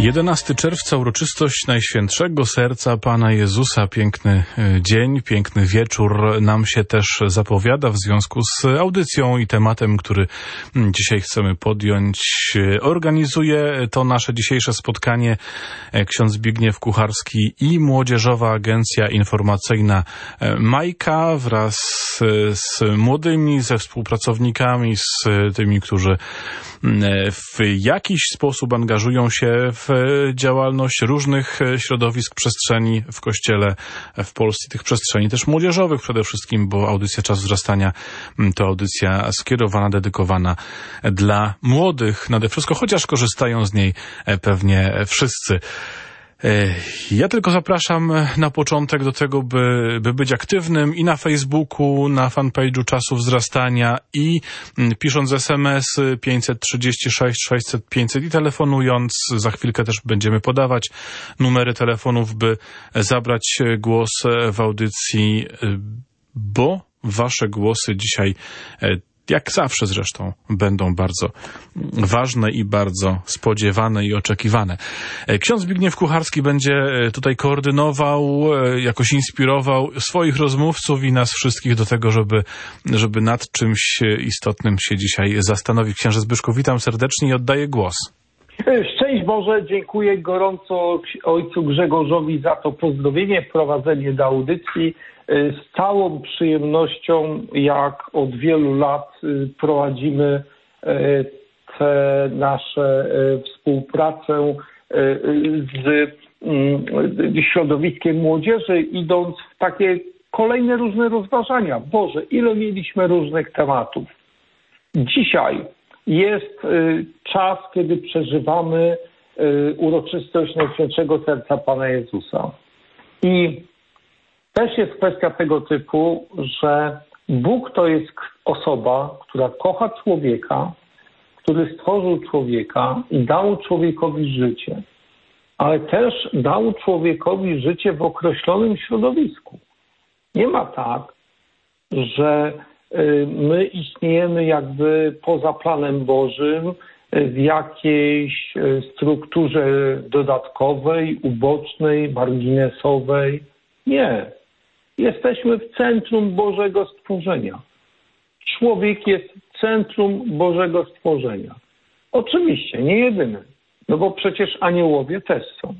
11 czerwca, uroczystość Najświętszego Serca Pana Jezusa. Piękny dzień, piękny wieczór nam się też zapowiada w związku z audycją i tematem, który dzisiaj chcemy podjąć. Organizuje to nasze dzisiejsze spotkanie ksiądz Zbigniew Kucharski i Młodzieżowa Agencja Informacyjna Majka wraz z młodymi, ze współpracownikami, z tymi, którzy w jakiś sposób angażują się w działalność różnych środowisk przestrzeni w Kościele w Polsce, tych przestrzeni też młodzieżowych przede wszystkim, bo audycja Czas Wzrastania to audycja skierowana, dedykowana dla młodych nade wszystko, chociaż korzystają z niej pewnie wszyscy. Ja tylko zapraszam na początek do tego, by być aktywnym i na Facebooku, na fanpage'u Czasu Wzrastania i pisząc SMS 536 600 500 i telefonując. Za chwilkę też będziemy podawać numery telefonów, by zabrać głos w audycji, bo wasze głosy dzisiaj, jak zawsze zresztą, będą bardzo ważne i bardzo spodziewane i oczekiwane. Ksiądz Zbigniew Kucharski będzie tutaj koordynował, jakoś inspirował swoich rozmówców i nas wszystkich do tego, żeby nad czymś istotnym się dzisiaj zastanowić. Księże Zbyszku, witam serdecznie i oddaję głos. Szczęść Boże, dziękuję gorąco ojcu Grzegorzowi za to pozdrowienie, wprowadzenie do audycji. Z całą przyjemnością, jak od wielu lat prowadzimy tę nasze współpracę z środowiskiem młodzieży, idąc w takie kolejne różne rozważania. Boże, ile mieliśmy różnych tematów. Dzisiaj jest czas, kiedy przeżywamy uroczystość Najświętszego Serca Pana Jezusa. I też jest kwestia tego typu, że Bóg to jest osoba, która kocha człowieka, który stworzył człowieka i dał człowiekowi życie, ale też dał człowiekowi życie w określonym środowisku. Nie ma tak, że my istniejemy jakby poza planem Bożym, w jakiejś strukturze dodatkowej, ubocznej, marginesowej. Nie. Jesteśmy w centrum Bożego stworzenia. Człowiek jest centrum Bożego stworzenia. Oczywiście, nie jedyny, no bo przecież aniołowie też są.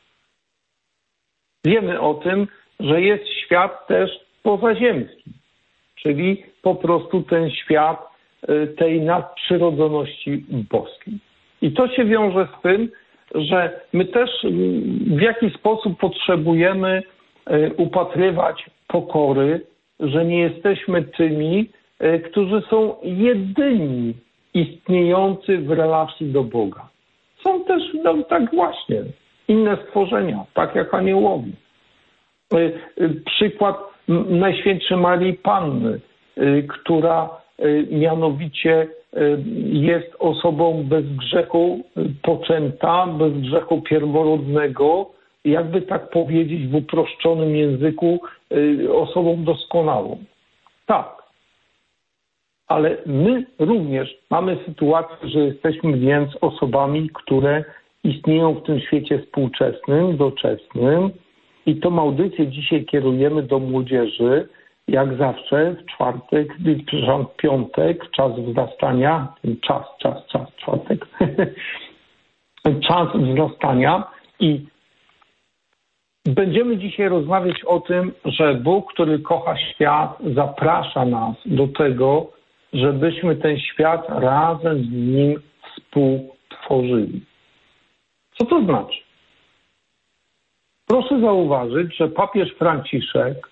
Wiemy o tym, że jest świat też pozaziemski, czyli po prostu ten świat tej nadprzyrodzoności boskiej. I to się wiąże z tym, że my też w jakiś sposób potrzebujemy upatrywać pokory, że nie jesteśmy tymi, którzy są jedyni istniejący w relacji do Boga. Są też tak właśnie inne stworzenia, tak jak aniołowie. Przykład Najświętszej Marii Panny, która mianowicie jest osobą bez grzechu poczęta, bez grzechu pierworodnego, jakby tak powiedzieć w uproszczonym języku, osobą doskonałą. Tak. Ale my również mamy sytuację, że jesteśmy więc osobami, które istnieją w tym świecie współczesnym, doczesnym i tą audycję dzisiaj kierujemy do młodzieży, jak zawsze w czwartek, przepraszam, w piątek, czas wzrastania, czwartek, czas wzrastania i będziemy dzisiaj rozmawiać o tym, że Bóg, który kocha świat, zaprasza nas do tego, żebyśmy ten świat razem z Nim współtworzyli. Co to znaczy? Proszę zauważyć, że papież Franciszek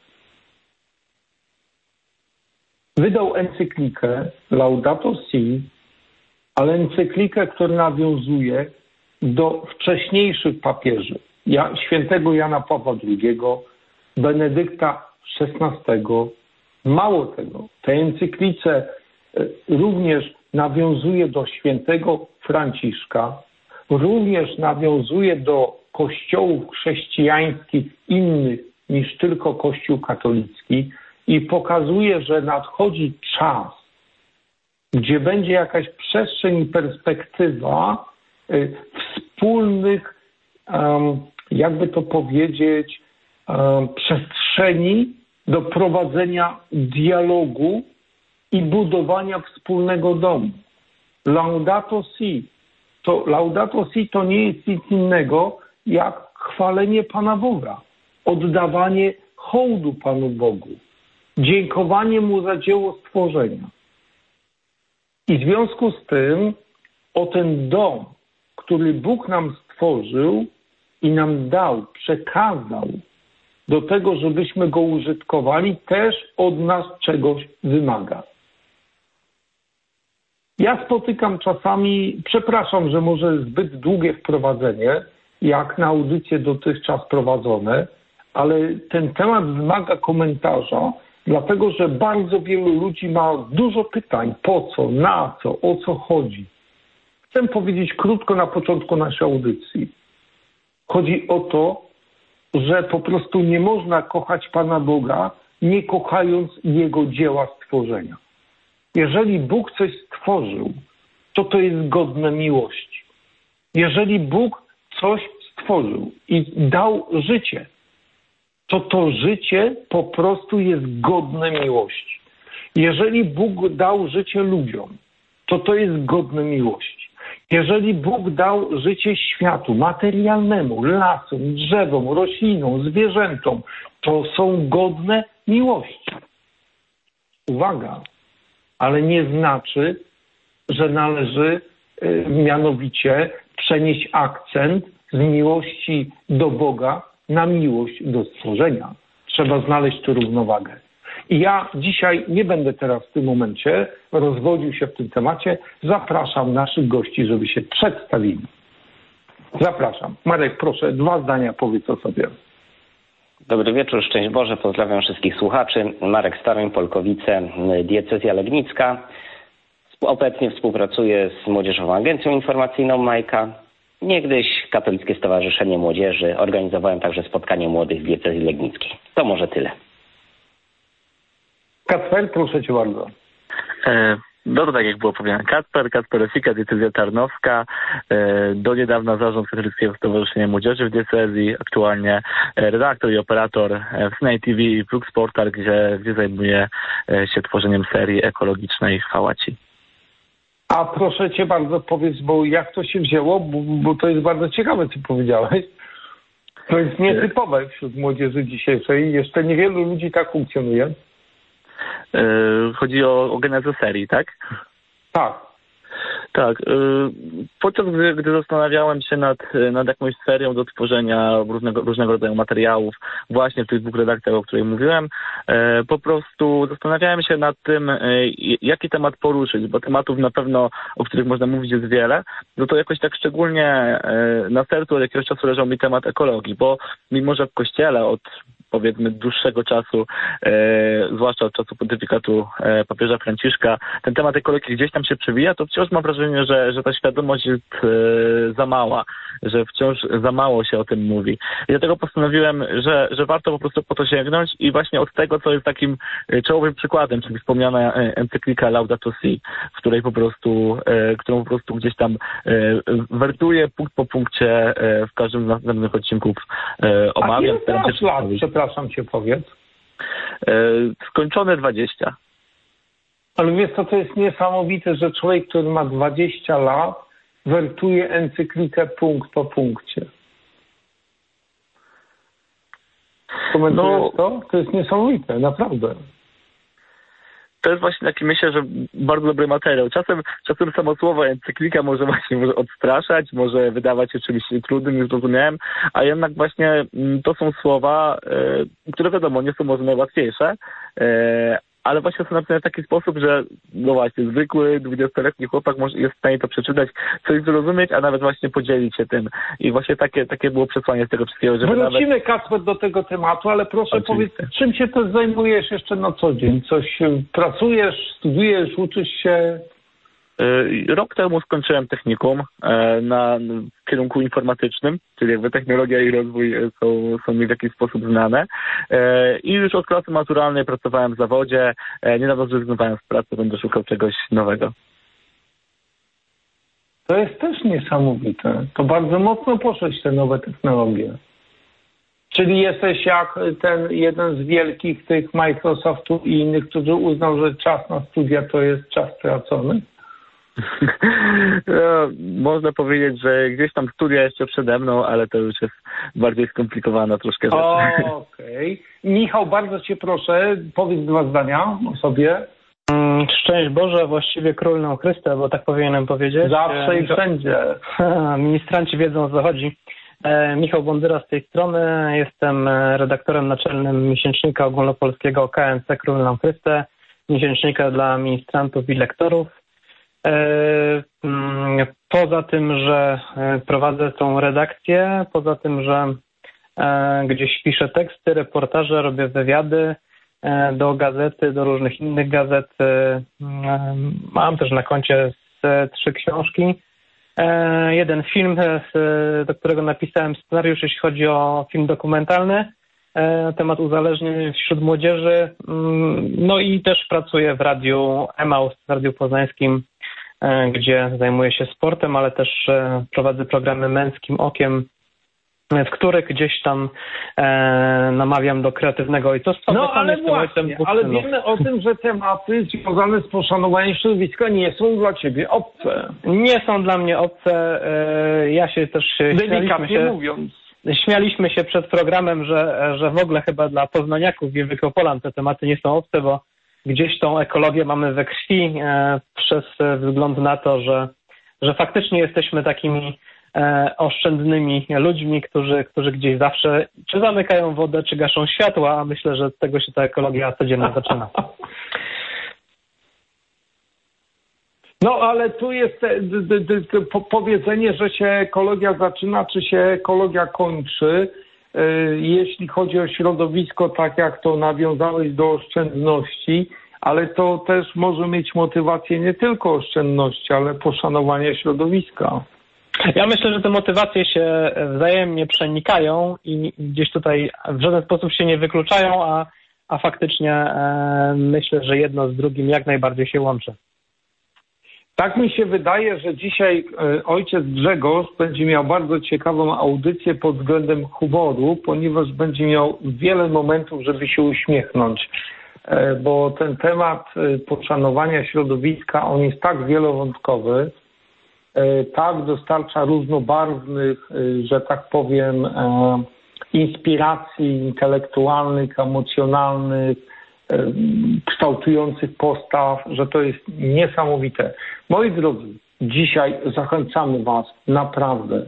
wydał encyklikę Laudato Si, ale encyklikę, która nawiązuje do wcześniejszych papieży. Świętego Jana Pawła II, Benedykta XVI. Mało tego, w tej encyklice również nawiązuje do świętego Franciszka, również nawiązuje do kościołów chrześcijańskich innych niż tylko Kościół katolicki i pokazuje, że nadchodzi czas, gdzie będzie jakaś przestrzeń i perspektywa wspólnych jakby to powiedzieć, przestrzeni do prowadzenia dialogu i budowania wspólnego domu. Laudato si. Laudato si to nie jest nic innego jak chwalenie Pana Boga, oddawanie hołdu Panu Bogu, dziękowanie Mu za dzieło stworzenia. I w związku z tym o ten dom, który Bóg nam stworzył i nam dał, przekazał do tego, żebyśmy go użytkowali, też od nas czegoś wymaga. Ja spotykam czasami, przepraszam, że może zbyt długie wprowadzenie, jak na audycje dotychczas prowadzone, ale ten temat wymaga komentarza, dlatego że bardzo wielu ludzi ma dużo pytań, po co, na co, o co chodzi. Chcę powiedzieć krótko na początku naszej audycji. Chodzi o to, że po prostu nie można kochać Pana Boga, nie kochając Jego dzieła stworzenia. Jeżeli Bóg coś stworzył, to jest godne miłości. Jeżeli Bóg coś stworzył i dał życie, to życie po prostu jest godne miłości. Jeżeli Bóg dał życie ludziom, to jest godne miłości. Jeżeli Bóg dał życie światu materialnemu, lasom, drzewom, roślinom, zwierzętom, to są godne miłości. Uwaga, ale nie znaczy, że należy mianowicie przenieść akcent z miłości do Boga na miłość do stworzenia. Trzeba znaleźć tu równowagę. I ja dzisiaj nie będę teraz w tym momencie rozwodził się w tym temacie. Zapraszam naszych gości, żeby się przedstawili. Zapraszam. Marek, proszę, 2 zdania powiedz o sobie. Dobry wieczór, szczęść Boże, pozdrawiam wszystkich słuchaczy. Marek Staroń, Polkowice, diecezja legnicka. Obecnie współpracuję z Młodzieżową Agencją Informacyjną Majka. Niegdyś Katolickie Stowarzyszenie Młodzieży. Organizowałem także spotkanie młodych w diecezji legnickiej. To może tyle. Kacper, proszę cię bardzo. No to tak jak było powiedziane, Kacper Rosika, diecezja tarnowska, do niedawna zarząd Katolickiego Stowarzyszenia Młodzieży w diecezji, aktualnie redaktor i operator w Snai TV i Flux Portal, gdzie zajmuję się tworzeniem serii ekologicznej Chwała Ci. A proszę cię bardzo powiedz, bo jak to się wzięło, bo to jest bardzo ciekawe, co powiedziałeś. To jest nietypowe wśród młodzieży dzisiejszej. Jeszcze niewielu ludzi tak funkcjonuje. Chodzi o genezę serii, tak? Tak. Tak. Podczas gdy zastanawiałem się nad jakąś serią do tworzenia różnego rodzaju materiałów, właśnie w tych 2 redakcjach, o których mówiłem, po prostu zastanawiałem się nad tym, jaki temat poruszyć, bo tematów na pewno, o których można mówić, jest wiele. No to jakoś tak szczególnie na sercu od jakiegoś czasu leżał mi temat ekologii, bo mimo że w Kościele od powiedzmy dłuższego czasu, zwłaszcza od czasu pontyfikatu papieża Franciszka, ten temat ekologii gdzieś tam się przewija, to wciąż mam wrażenie, że ta świadomość jest za mała, że wciąż za mało się o tym mówi. I dlatego postanowiłem, że warto po prostu po to sięgnąć i właśnie od tego, co jest takim czołowym przykładem, czyli wspomniana encyklika Laudato Si, którą po prostu gdzieś tam wertuję punkt po punkcie w każdym z następnych odcinków omawiam. Przepraszam cię, powiedz. Skończone 20. Ale wiesz co, to jest niesamowite, że człowiek, który ma 20 lat, wertuje encyklikę punkt po punkcie. Komentujesz to? To jest niesamowite, naprawdę. To jest właśnie taki, myślę, że bardzo dobry materiał. Czasem samo słowo encyklika może odstraszać, może wydawać się czymś trudnym, niezrozumiałym, a jednak właśnie to są słowa, które wiadomo, nie są może najłatwiejsze, ale właśnie są napisane w taki sposób, że no właśnie, zwykły 20-letni chłopak jest w stanie to przeczytać, coś zrozumieć, a nawet właśnie podzielić się tym. I właśnie takie było przesłanie z tego wszystkiego. Wrócimy, nawet... Kacper, do tego tematu, ale proszę powiedz, czym się też zajmujesz jeszcze na co dzień? Coś pracujesz, studiujesz, uczysz się? Rok temu skończyłem technikum na kierunku informatycznym, czyli jakby technologia i rozwój są mi w jakiś sposób znane. I już od klasy maturalnej pracowałem w zawodzie. Niedawno zrezygnowałem z pracy, będę szukał czegoś nowego. To jest też niesamowite. To bardzo mocno poszedł te nowe technologie. Czyli jesteś jak ten jeden z wielkich tych Microsoftu i innych, którzy uznał, że czas na studia to jest czas stracony? No, można powiedzieć, że gdzieś tam studia jeszcze przede mną, ale to już jest bardziej skomplikowana troszkę rzecz. Okej. Michał, bardzo cię proszę, powiedz 2 zdania o sobie. Szczęść Boże, właściwie król nam Chryste, bo tak powinienem powiedzieć. Zawsze i wszędzie. Ministranci wiedzą, o co chodzi. Michał Bondyra z tej strony. Jestem redaktorem naczelnym miesięcznika ogólnopolskiego KNC Król nam Chryste, miesięcznika dla ministrantów i lektorów. Poza tym, że prowadzę tą redakcję, poza tym, że gdzieś piszę teksty, reportaże, robię wywiady do gazety, do różnych innych gazet. Mam też na koncie 3 książki. Jeden film, do którego napisałem scenariusz, jeśli chodzi o film dokumentalny na temat uzależnień wśród młodzieży. No i też pracuję w radiu Emaus, w Radiu Poznańskim, gdzie zajmuję się sportem, ale też prowadzę programy Męskim Okiem, w których gdzieś tam namawiam do kreatywnego ojcostwa. No ale właśnie, ale wiemy o tym, że tematy związane z poszanowaniem środowiska nie są dla ciebie obce. Nie są dla mnie obce. Ja się też delikatnie mówiąc. Śmialiśmy się przed programem, że w ogóle chyba dla poznaniaków i Wielkopolan te tematy nie są obce, bo gdzieś tą ekologię mamy we krwi przez wzgląd na to, że faktycznie jesteśmy takimi oszczędnymi ludźmi, którzy gdzieś zawsze czy zamykają wodę, czy gaszą światła, a myślę, że od tego się ta ekologia codziennie zaczyna. No ale tu jest powiedzenie, że się ekologia zaczyna, czy się ekologia kończy. Jeśli chodzi o środowisko, tak jak to nawiązałeś do oszczędności, ale to też może mieć motywację nie tylko oszczędności, ale poszanowania środowiska. Ja myślę, że te motywacje się wzajemnie przenikają i gdzieś tutaj w żaden sposób się nie wykluczają, a faktycznie myślę, że jedno z drugim jak najbardziej się łączy. Tak mi się wydaje, że dzisiaj ojciec Grzegorz będzie miał bardzo ciekawą audycję pod względem humoru, ponieważ będzie miał wiele momentów, żeby się uśmiechnąć, bo ten temat poszanowania środowiska, on jest tak wielowątkowy, tak dostarcza różnobarwnych, że tak powiem, inspiracji intelektualnych, emocjonalnych, kształtujących postaw, że to jest niesamowite. Moi drodzy, dzisiaj zachęcamy Was naprawdę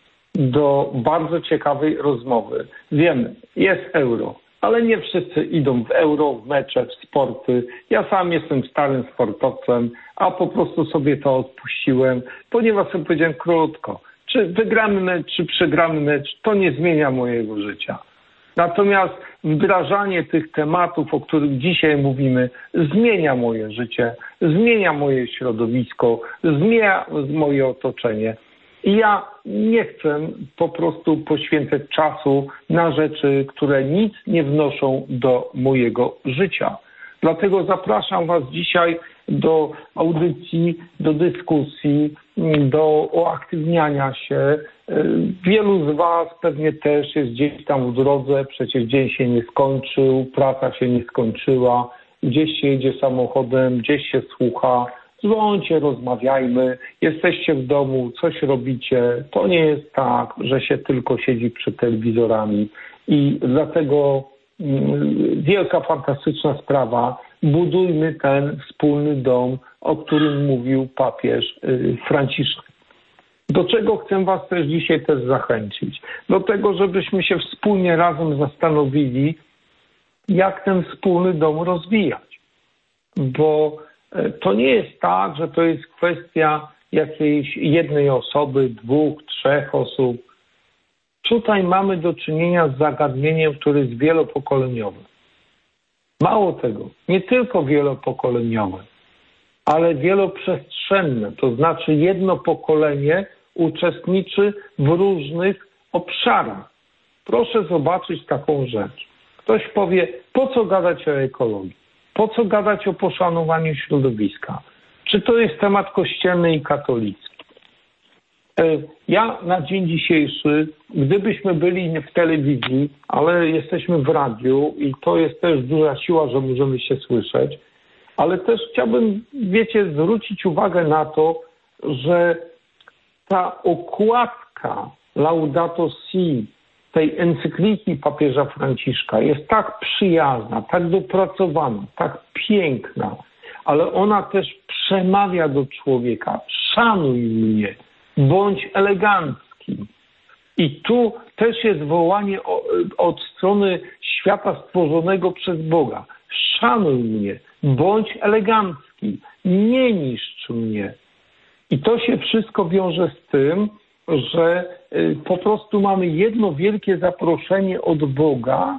do bardzo ciekawej rozmowy. Wiemy, jest euro, ale nie wszyscy idą w euro, w mecze, w sporty. Ja sam jestem starym sportowcem, a po prostu sobie to odpuściłem, ponieważ sobie powiedziałem krótko, czy wygramy mecz, czy przegramy mecz, to nie zmienia mojego życia. Natomiast wdrażanie tych tematów, o których dzisiaj mówimy, zmienia moje życie, zmienia moje środowisko, zmienia moje otoczenie. I ja nie chcę po prostu poświęcać czasu na rzeczy, które nic nie wnoszą do mojego życia. Dlatego zapraszam Was dzisiaj do audycji, do dyskusji, do uaktywniania się. Wielu z Was pewnie też jest gdzieś tam w drodze, przecież dzień się nie skończył, praca się nie skończyła, gdzieś się jedzie samochodem, gdzieś się słucha. Dzwońcie, rozmawiajmy, jesteście w domu, coś robicie. To nie jest tak, że się tylko siedzi przed telewizorami i dlatego wielka, fantastyczna sprawa. Budujmy ten wspólny dom, o którym mówił papież Franciszek. Do czego chcę Was też dzisiaj też zachęcić? Do tego, żebyśmy się wspólnie razem zastanowili, jak ten wspólny dom rozwijać. Bo to nie jest tak, że to jest kwestia jakiejś jednej osoby, 2, 3 osób. Tutaj mamy do czynienia z zagadnieniem, które jest wielopokoleniowe. Mało tego, nie tylko wielopokoleniowe, ale wieloprzestrzenne. To znaczy jedno pokolenie uczestniczy w różnych obszarach. Proszę zobaczyć taką rzecz. Ktoś powie, po co gadać o ekologii? Po co gadać o poszanowaniu środowiska? Czy to jest temat kościelny i katolicki? Ja na dzień dzisiejszy, gdybyśmy byli w telewizji, ale jesteśmy w radiu i to jest też duża siła, że możemy się słyszeć, ale też chciałbym, zwrócić uwagę na to, że ta okładka Laudato Si, tej encykliki papieża Franciszka jest tak przyjazna, tak dopracowana, tak piękna, ale ona też przemawia do człowieka. Szanuj mnie, bądź elegancki. I tu też jest wołanie od strony świata stworzonego przez Boga. Szanuj mnie, bądź elegancki, nie niszcz mnie. I to się wszystko wiąże z tym, że po prostu mamy jedno wielkie zaproszenie od Boga,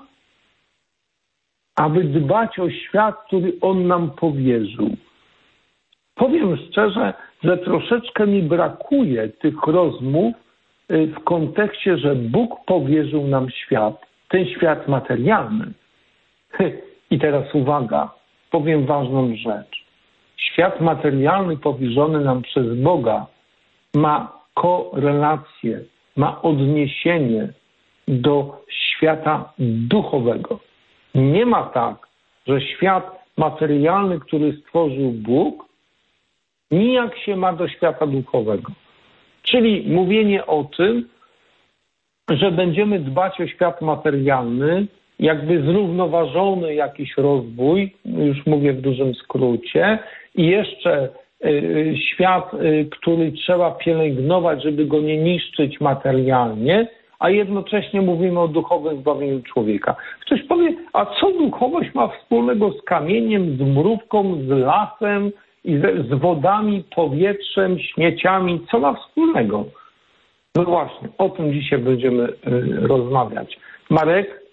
aby dbać o świat, który On nam powierzył. Powiem szczerze, że troszeczkę mi brakuje tych rozmów w kontekście, że Bóg powierzył nam świat, ten świat materialny. I teraz uwaga, powiem ważną rzecz. Świat materialny powierzony nam przez Boga ma korelację, ma odniesienie do świata duchowego. Nie ma tak, że świat materialny, który stworzył Bóg, nijak się ma do świata duchowego. Czyli mówienie o tym, że będziemy dbać o świat materialny, jakby zrównoważony jakiś rozwój, już mówię w dużym skrócie, i jeszcze świat, który trzeba pielęgnować, żeby go nie niszczyć materialnie, a jednocześnie mówimy o duchowym zbawieniu człowieka. Ktoś powie, a co duchowość ma wspólnego z kamieniem, z mrówką, z lasem, i z wodami, powietrzem, śmieciami? Co ma wspólnego? No właśnie, o tym dzisiaj będziemy rozmawiać. Marek?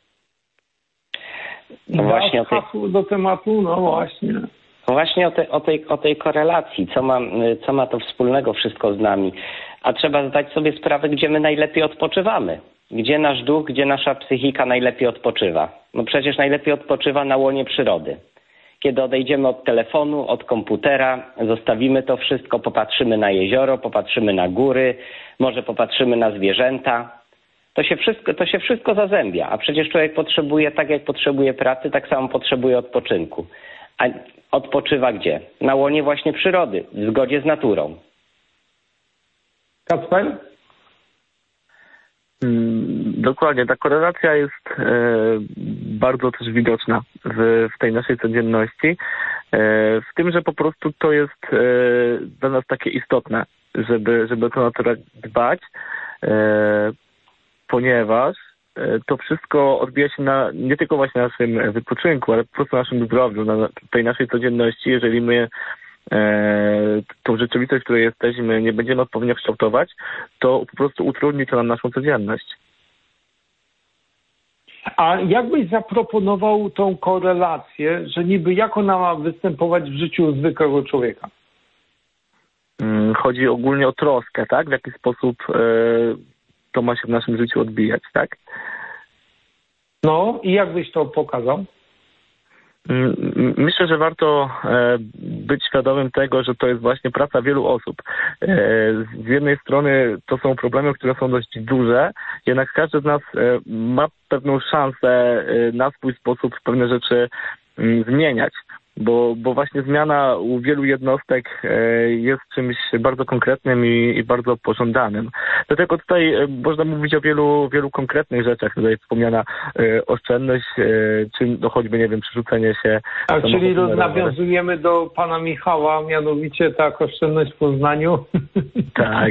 No właśnie hasło do tematu? No właśnie. Właśnie o tej korelacji, co ma to wspólnego wszystko z nami. A trzeba zdać sobie sprawę, gdzie my najlepiej odpoczywamy. Gdzie nasz duch, gdzie nasza psychika najlepiej odpoczywa. No przecież najlepiej odpoczywa na łonie przyrody. Kiedy odejdziemy od telefonu, od komputera, zostawimy to wszystko, popatrzymy na jezioro, popatrzymy na góry, może popatrzymy na zwierzęta. To się wszystko zazębia, a przecież człowiek potrzebuje, tak jak potrzebuje pracy, tak samo potrzebuje odpoczynku. A odpoczywa gdzie? Na łonie właśnie przyrody, w zgodzie z naturą. Kacper? Dokładnie, ta korelacja jest bardzo też widoczna w tej naszej codzienności, w tym, że po prostu to jest dla nas takie istotne, żeby o tę naturę dbać, ponieważ to wszystko odbija się na nie tylko właśnie naszym wypoczynku, ale po prostu naszym zdrowiu, na tej naszej codzienności. Jeżeli my tą rzeczywistość, w której jesteśmy, nie będziemy odpowiednio kształtować, to po prostu utrudni to nam naszą codzienność. A jak byś zaproponował tą korelację, że niby jak ona ma występować w życiu zwykłego człowieka? Chodzi ogólnie o troskę, tak? W jaki sposób to ma się w naszym życiu odbijać, tak? No i jak byś to pokazał? Myślę, że warto być świadomym tego, że to jest właśnie praca wielu osób. Z jednej strony to są problemy, które są dość duże, jednak każdy z nas ma pewną szansę na swój sposób pewne rzeczy zmieniać. Bo właśnie zmiana u wielu jednostek jest czymś bardzo konkretnym i bardzo pożądanym. Dlatego tutaj można mówić o wielu konkretnych rzeczach. Tutaj wspomniana oszczędność, czy choćby, nie wiem, przerzucenie się... A czyli nawiązujemy do pana Michała, mianowicie tak, oszczędność w Poznaniu. Tak.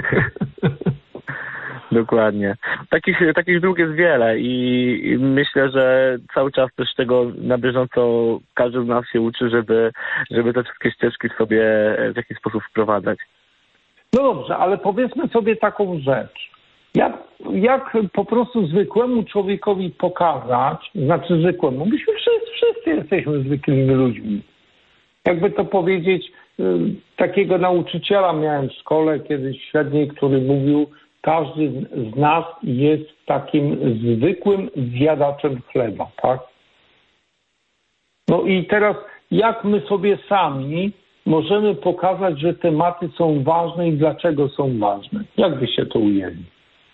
Dokładnie. Takich dróg jest wiele i myślę, że cały czas też tego na bieżąco każdy z nas się uczy, żeby te wszystkie ścieżki w sobie w jakiś sposób wprowadzać. No dobrze, ale powiedzmy sobie taką rzecz. Jak po prostu zwykłemu człowiekowi pokazać, znaczy zwykłemu, myśmy wszyscy jesteśmy zwykłymi ludźmi. Jakby to powiedzieć, takiego nauczyciela miałem w szkole kiedyś średniej, który mówił, każdy z nas jest takim zwykłym zjadaczem chleba, tak? No i teraz jak my sobie sami możemy pokazać, że tematy są ważne i dlaczego są ważne? Jak byście to ujęli?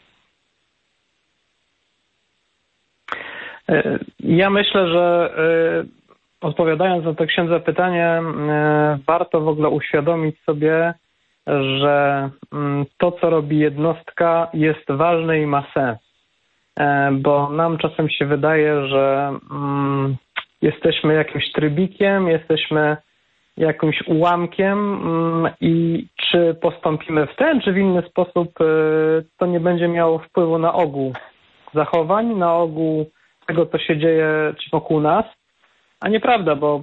Ja myślę, że odpowiadając na to księdza pytanie, warto w ogóle uświadomić sobie, że to, co robi jednostka, jest ważne i ma sens. Bo nam czasem się wydaje, że jesteśmy jakimś trybikiem, jesteśmy jakimś ułamkiem i czy postąpimy w ten czy w inny sposób, to nie będzie miało wpływu na ogół zachowań, na ogół tego, co się dzieje wokół nas. A nieprawda, bo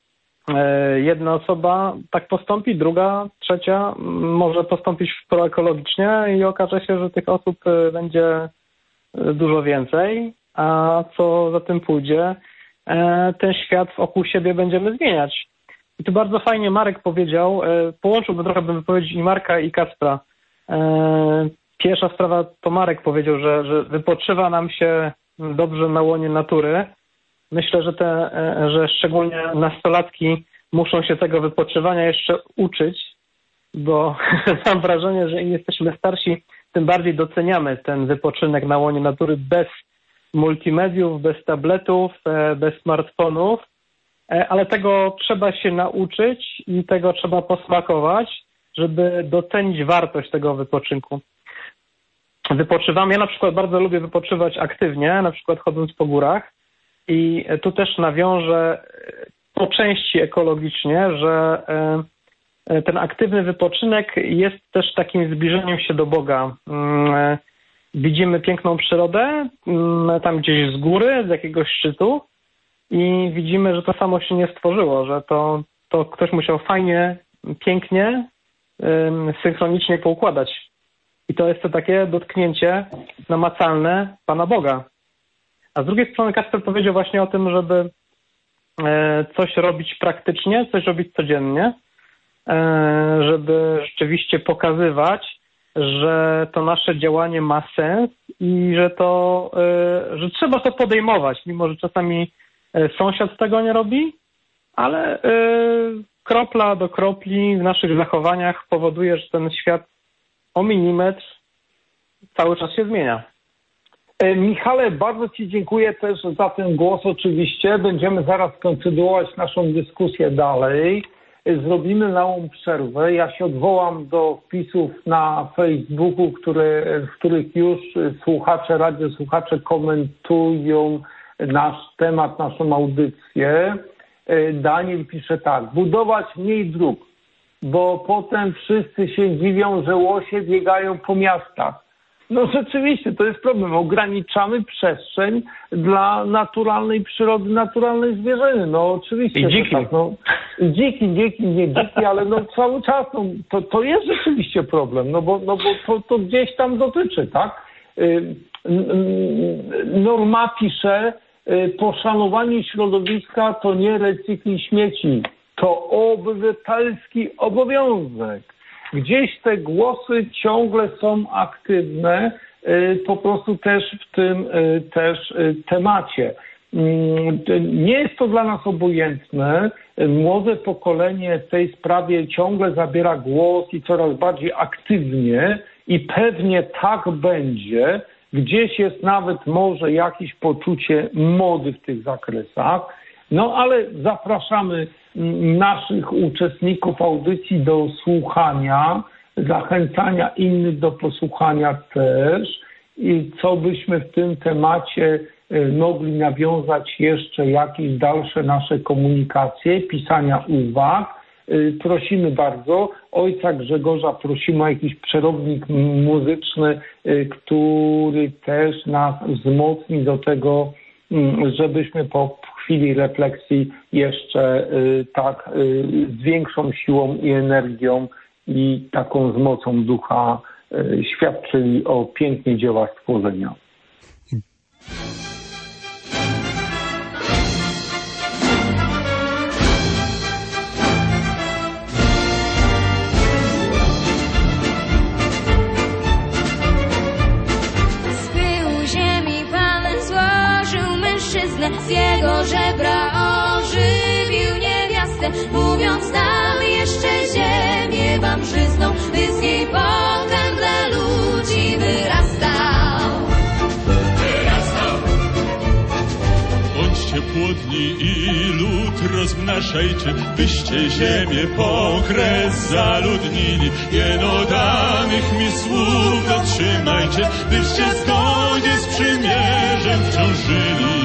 jedna osoba tak postąpi, druga, trzecia może postąpić proekologicznie i okaże się, że tych osób będzie dużo więcej, a co za tym pójdzie, ten świat wokół siebie będziemy zmieniać. I tu bardzo fajnie Marek powiedział, połączyłbym trochę wypowiedzi i Marka i Kacpra. Pierwsza sprawa to Marek powiedział, że wypoczywa nam się dobrze na łonie natury. Myślę, że szczególnie nastolatki muszą się tego wypoczywania jeszcze uczyć, bo mam wrażenie, że im jesteśmy starsi, tym bardziej doceniamy ten wypoczynek na łonie natury bez multimediów, bez tabletów, bez smartfonów, ale tego trzeba się nauczyć i tego trzeba posmakować, żeby docenić wartość tego wypoczynku. Wypoczywam. Ja na przykład bardzo lubię wypoczywać aktywnie, na przykład chodząc po górach i tu też nawiążę po części ekologicznie, że ten aktywny wypoczynek jest też takim zbliżeniem się do Boga. Widzimy piękną przyrodę, tam gdzieś z góry, z jakiegoś szczytu i widzimy, że to samo się nie stworzyło, że to ktoś musiał fajnie, pięknie, synchronicznie poukładać. I to jest to takie dotknięcie namacalne Pana Boga. A z drugiej strony Kacper powiedział właśnie o tym, żeby coś robić praktycznie, coś robić codziennie, żeby rzeczywiście pokazywać, że to nasze działanie ma sens i że trzeba to podejmować, mimo że czasami sąsiad tego nie robi, ale kropla do kropli w naszych zachowaniach powoduje, że ten świat o milimetr cały czas się zmienia. Michale, bardzo Ci dziękuję też za ten głos oczywiście. Będziemy zaraz kontynuować naszą dyskusję dalej. Zrobimy małą przerwę. Ja się odwołam do wpisów na Facebooku, w których już radiosłuchacze komentują nasz temat, naszą audycję. Daniel pisze tak: budować mniej dróg, bo potem wszyscy się dziwią, że łosie biegają po miastach. No rzeczywiście, to jest problem. Ograniczamy przestrzeń dla naturalnej przyrody, naturalnej zwierzyny. No oczywiście. I dziki. Tak, no. Dziki, nie dziki, ale no cały czas to jest rzeczywiście problem, no bo to gdzieś tam dotyczy, tak? Norma pisze, poszanowanie środowiska to nie recykling śmieci, to obywatelski obowiązek. Gdzieś te głosy ciągle są aktywne, po prostu też w tym temacie. Nie jest to dla nas obojętne. Młode pokolenie w tej sprawie ciągle zabiera głos i coraz bardziej aktywnie i pewnie tak będzie. Gdzieś jest nawet może jakieś poczucie mody w tych zakresach. No ale zapraszamy naszych uczestników audycji do słuchania, zachęcania innych do posłuchania też i co byśmy w tym temacie mogli nawiązać jeszcze jakieś dalsze nasze komunikacje, pisania uwag. Prosimy bardzo. Ojca Grzegorza prosimy o jakiś przerobnik muzyczny, który też nas wzmocni do tego, żebyśmy po chwili refleksji jeszcze tak z większą siłą i energią i taką z mocą ducha świadczyli o pięknie dzieła stworzenia. Z jego żebra ożywił niewiastę. miejsce, mówiąc nam jeszcze ziemię wam żyzną, by z niej pokarm dla ludzi wyrastał. Bądźcie płodni i lud rozmnażajcie, byście ziemię pokres zaludnili. Jeno danych mi słów dotrzymajcie, byście zgodnie z przymierzem wciąż żyli.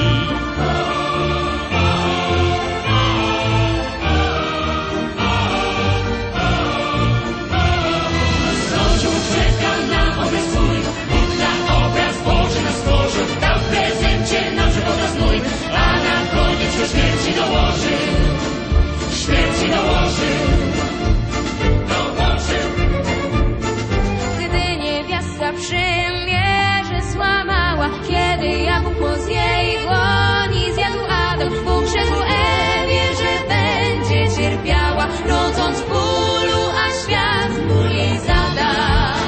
Śmierci dołożył. Gdy niewiasta przymierze złamała, kiedy jabłko z jej dłoni zjadł Adam, Bóg rzekł Ewie, że będzie cierpiała, rodząc w bólu, a świat ból jej zada.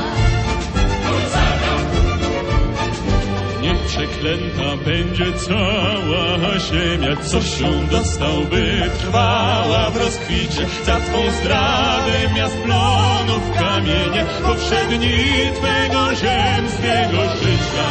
Niech przeklęta będzie cała ziemia, co się dostał, by trwała w rozkwicie. Za twą zdradę miast plonów kamienie, powszedni twego ziemskiego życia.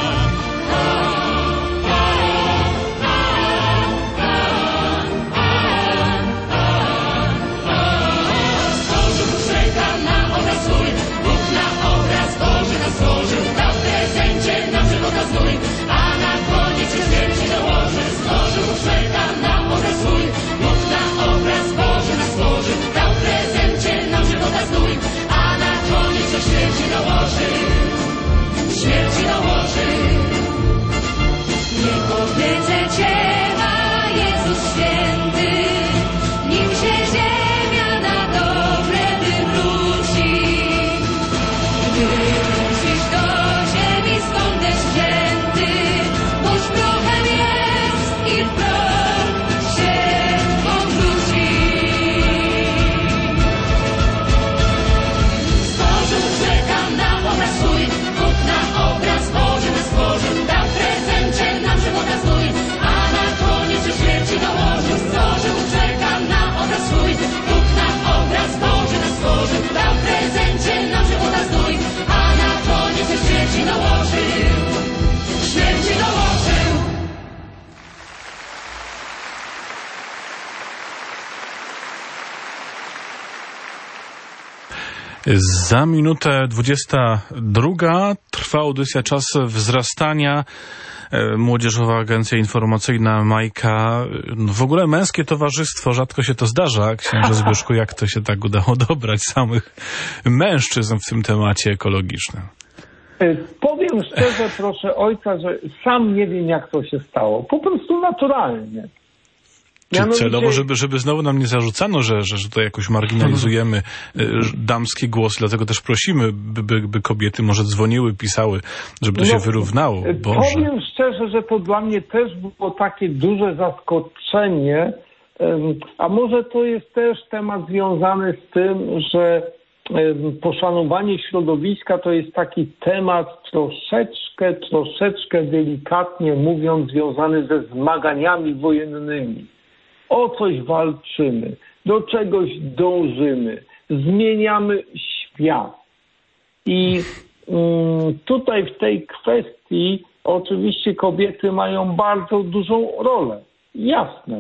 Stworzył czeka na obraz swój, Bóg na obraz Boży nas stworzył, dał w prezencie nam żywota znój, a na koniec śmierci dołoży. Stworzył czeka na obraz swój, Bóg na obraz Boży nas stworzył, dał w prezencie nam żywota znój, a na koniec śmierci dołoży. Śmierci dołoży. Niech oblecę Cię ma Jezus święty, nim się ziemia na dobre wywróci. Gdy wrócisz do ziemi, skąd też wzięty, boś prochem jest i w proch się powróci. Stworzył czeka na obraz swój, Bóg na obraz Boży nas stworzył, dał w prezencie nam żywota znój, a na koniec śmierci dołożył. Stworzył czeka na obraz swój, Bóg na obraz Boży nas stworzył, dał w prezencie nam żywota znój, a na koniec śmierci dołożył. Śmierci dołożył. Za minutę 22 trwa audycja Czas wzrastania. Młodzieżowa Agencja Informacyjna Majka. W ogóle męskie towarzystwo, rzadko się to zdarza. Księże Zbyszku, jak to się tak udało dobrać samych mężczyzn w tym temacie ekologicznym? Powiem szczerze, proszę ojca, że sam nie wiem, jak to się stało. Po prostu naturalnie. Czy celowo, żeby znowu nam nie zarzucano, że tutaj jakoś marginalizujemy damski głos, dlatego też prosimy, by kobiety może dzwoniły, pisały, żeby to się wyrównało. Boże. Powiem szczerze, że to dla mnie też było takie duże zaskoczenie, a może to jest też temat związany z tym, że poszanowanie środowiska to jest taki temat troszeczkę delikatnie mówiąc związany ze zmaganiami wojennymi. O coś walczymy, do czegoś dążymy, zmieniamy świat. I tutaj w tej kwestii oczywiście kobiety mają bardzo dużą rolę, jasne.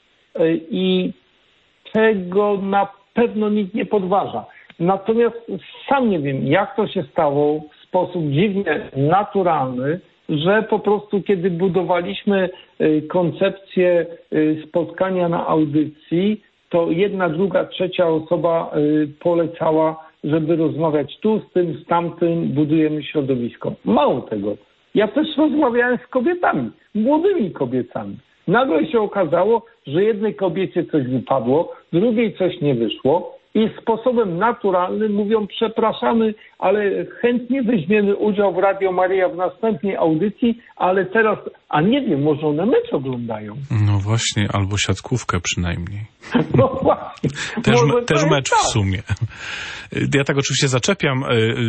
I tego na pewno nikt nie podważa. Natomiast sam nie wiem, jak to się stało w sposób dziwnie naturalny, że po prostu kiedy budowaliśmy koncepcję spotkania na audycji, to jedna, druga, trzecia osoba polecała, żeby rozmawiać tu, z tym, z tamtym, budujemy środowisko. Mało tego. Ja też rozmawiałem z kobietami, młodymi kobietami. Nagle się okazało, że jednej kobiecie coś wypadło, drugiej coś nie wyszło i sposobem naturalnym mówią: przepraszamy, ale chętnie weźmiemy udział w Radio Maryja w następnej audycji, ale teraz, a nie wiem, może one mecz oglądają. No właśnie, albo siatkówkę przynajmniej. No właśnie. Też mecz w sumie. Ja tak oczywiście zaczepiam.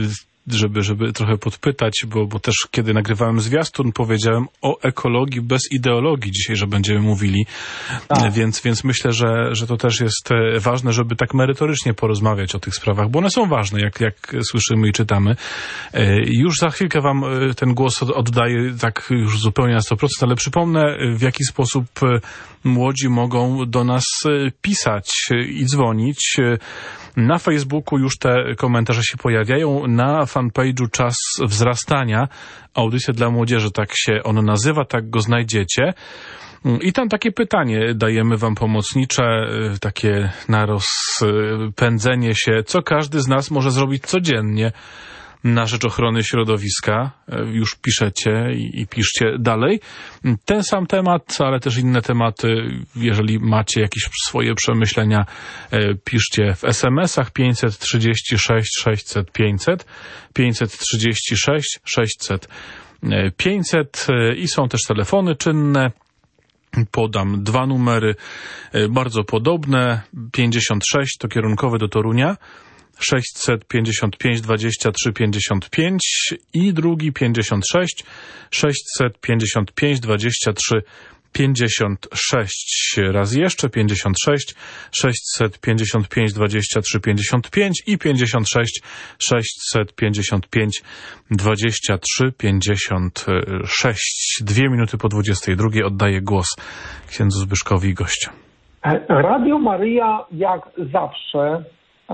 żeby trochę podpytać, bo też kiedy nagrywałem zwiastun, powiedziałem o ekologii bez ideologii dzisiaj, że będziemy mówili. Tak. Więc myślę, że to też jest ważne, żeby tak merytorycznie porozmawiać o tych sprawach, bo one są ważne, jak słyszymy i czytamy. Już za chwilkę wam ten głos oddaję tak już zupełnie na 100%, ale przypomnę, w jaki sposób młodzi mogą do nas pisać i dzwonić. Na Facebooku już te komentarze się pojawiają. Na fanpage'u Czas Wzrastania, audycja dla młodzieży, tak się on nazywa, tak go znajdziecie. I tam takie pytanie dajemy wam pomocnicze, takie na rozpędzenie się, co każdy z nas może zrobić codziennie na rzecz ochrony środowiska. Już piszecie i piszcie dalej. Ten sam temat, ale też inne tematy. Jeżeli macie jakieś swoje przemyślenia, piszcie w SMS-ach 536 600 500, 536 600 500 i są też telefony czynne. Podam 2 numery bardzo podobne. 56 to kierunkowy do Torunia, 655 23 55 i drugi 56 655 23 56. Raz jeszcze 56 655 23 55 i 56 655 23 56. 2 minuty po 22 oddaję głos księdzu Zbyszkowi i gościom. Radio Maryja jak zawsze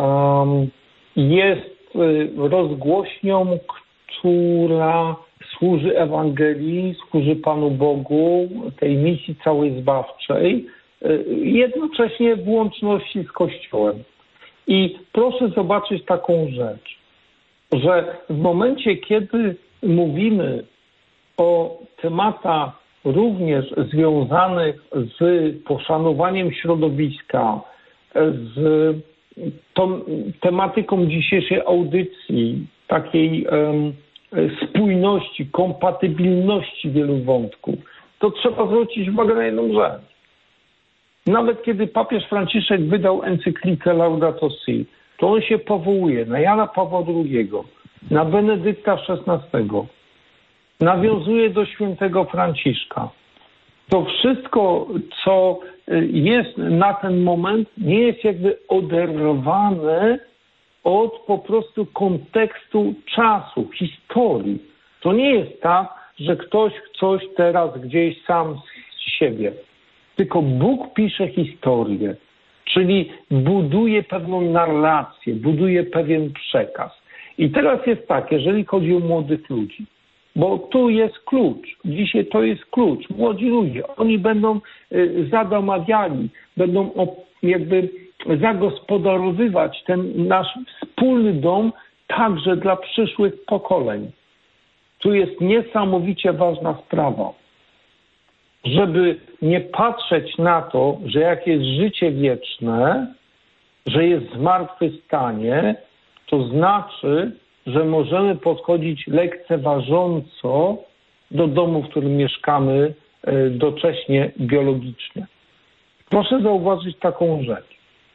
jest rozgłośnią, która służy Ewangelii, służy Panu Bogu, tej misji całej zbawczej, jednocześnie w łączności z Kościołem. I proszę zobaczyć taką rzecz, że w momencie, kiedy mówimy o tematach również związanych z poszanowaniem środowiska, z tą tematyką dzisiejszej audycji, takiej spójności, kompatybilności wielu wątków, to trzeba zwrócić uwagę na jedną rzecz. Nawet kiedy papież Franciszek wydał encyklikę Laudato Si, to on się powołuje na Jana Pawła II, na Benedykta XVI, nawiązuje do świętego Franciszka. To wszystko, co jest na ten moment, nie jest jakby oderwane od po prostu kontekstu czasu, historii. To nie jest tak, że ktoś coś teraz gdzieś sam z siebie. Tylko Bóg pisze historię, czyli buduje pewną narrację, buduje pewien przekaz. I teraz jest tak, jeżeli chodzi o młodych ludzi, bo tu jest klucz. Dzisiaj to jest klucz. Młodzi ludzie, oni będą zadomawiali, będą jakby zagospodarowywać ten nasz wspólny dom także dla przyszłych pokoleń. Tu jest niesamowicie ważna sprawa, żeby nie patrzeć na to, że jak jest życie wieczne, że jest zmartwychwstanie, to znaczy, że możemy podchodzić lekceważąco do domu, w którym mieszkamy docześnie biologicznie. Proszę zauważyć taką rzecz,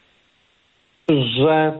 że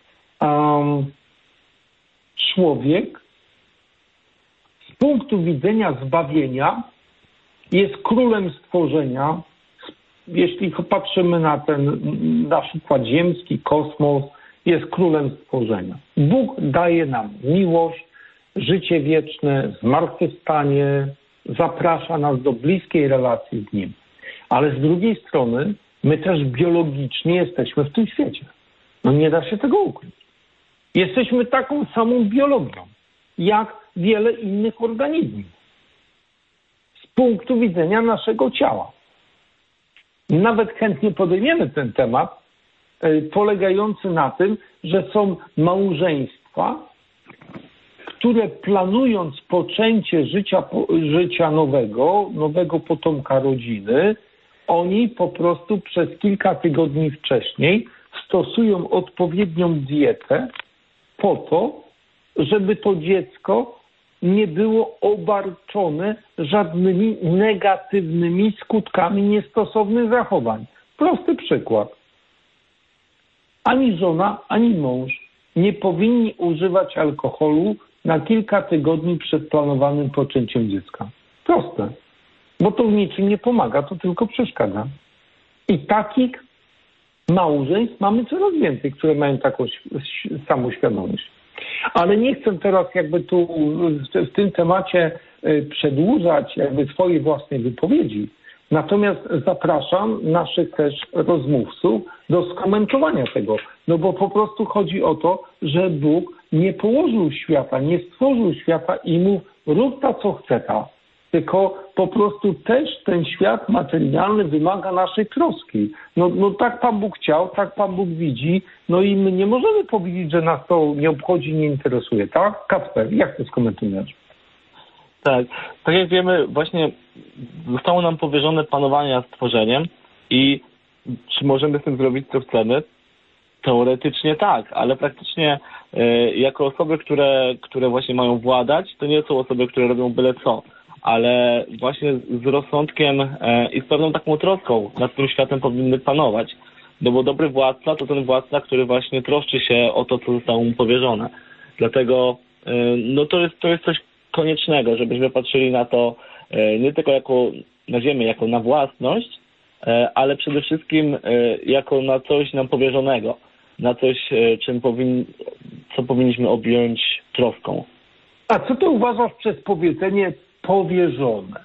człowiek z punktu widzenia zbawienia jest królem stworzenia. Jeśli patrzymy na ten nasz układ ziemski, kosmos, jest królem stworzenia. Bóg daje nam miłość, życie wieczne, zmartwychwstanie, zaprasza nas do bliskiej relacji z Nim. Ale z drugiej strony my też biologicznie jesteśmy w tym świecie. No nie da się tego ukryć. Jesteśmy taką samą biologią, jak wiele innych organizmów. Z punktu widzenia naszego ciała. Nawet chętnie podejmiemy ten temat, polegający na tym, że są małżeństwa, które planując poczęcie życia nowego potomka rodziny, oni po prostu przez kilka tygodni wcześniej stosują odpowiednią dietę po to, żeby to dziecko nie było obarczone żadnymi negatywnymi skutkami niestosownych zachowań. Prosty przykład. Ani żona, ani mąż nie powinni używać alkoholu na kilka tygodni przed planowanym poczęciem dziecka. Proste. Bo to w niczym nie pomaga, to tylko przeszkadza. I takich małżeństw mamy coraz więcej, które mają taką samoświadomość. Ale nie chcę teraz jakby tu w tym temacie przedłużać jakby swojej własnej wypowiedzi. Natomiast zapraszam naszych też rozmówców do skomentowania tego. No bo po prostu chodzi o to, że Bóg nie położył świata, nie stworzył świata i mów rób ta co chce ta. Tylko po prostu też ten świat materialny wymaga naszej troski. No tak Pan Bóg chciał, tak Pan Bóg widzi, no i my nie możemy powiedzieć, że nas to nie obchodzi, nie interesuje, tak? Kacper, jak to skomentujesz? Tak jak wiemy, właśnie zostało nam powierzone panowanie nad stworzeniem i czy możemy z tym zrobić, co chcemy? Teoretycznie tak, ale praktycznie jako osoby, które właśnie mają władać, to nie są osoby, które robią byle co, ale właśnie z rozsądkiem i z pewną taką troską nad tym światem powinny panować. No bo dobry władca to ten władca, który właśnie troszczy się o to, co zostało mu powierzone. Dlatego no to jest coś koniecznego, żebyśmy patrzyli na to nie tylko jako na ziemię, jako na własność, ale przede wszystkim jako na coś nam powierzonego, na coś, co powinniśmy objąć troską. A co ty uważasz przez powiedzenie powierzone?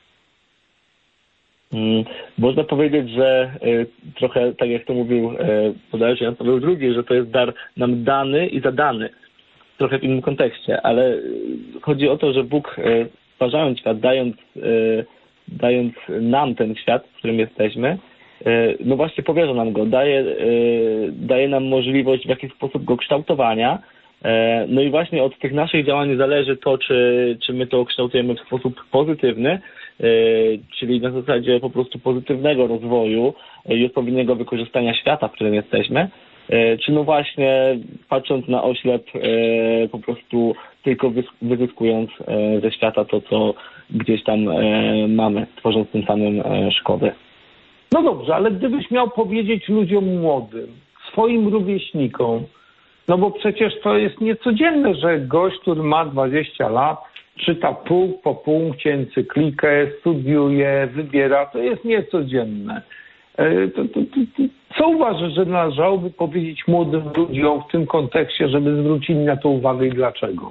Można powiedzieć, że trochę tak jak to mówił bodajże Jan Paweł II, że to jest dar nam dany i zadany. Trochę w innym kontekście, ale chodzi o to, że Bóg stwarzając świat, dając nam ten świat, w którym jesteśmy, no właśnie powierza nam go, daje nam możliwość w jakiś sposób go kształtowania. No i właśnie od tych naszych działań zależy to, czy my to kształtujemy w sposób pozytywny, czyli na zasadzie po prostu pozytywnego rozwoju i odpowiedniego wykorzystania świata, w którym jesteśmy, czy no właśnie patrząc na oślep po prostu tylko wyzyskując ze świata to, co gdzieś tam mamy, tworząc tym samym szkody. No dobrze, ale gdybyś miał powiedzieć ludziom młodym, swoim rówieśnikom, no bo przecież to jest niecodzienne, że gość, który ma 20 lat, czyta punkt po punkcie encyklikę, studiuje, wybiera, to jest niecodzienne. Co uważasz, że należałoby powiedzieć młodym ludziom w tym kontekście, żeby zwrócili na to uwagę i dlaczego?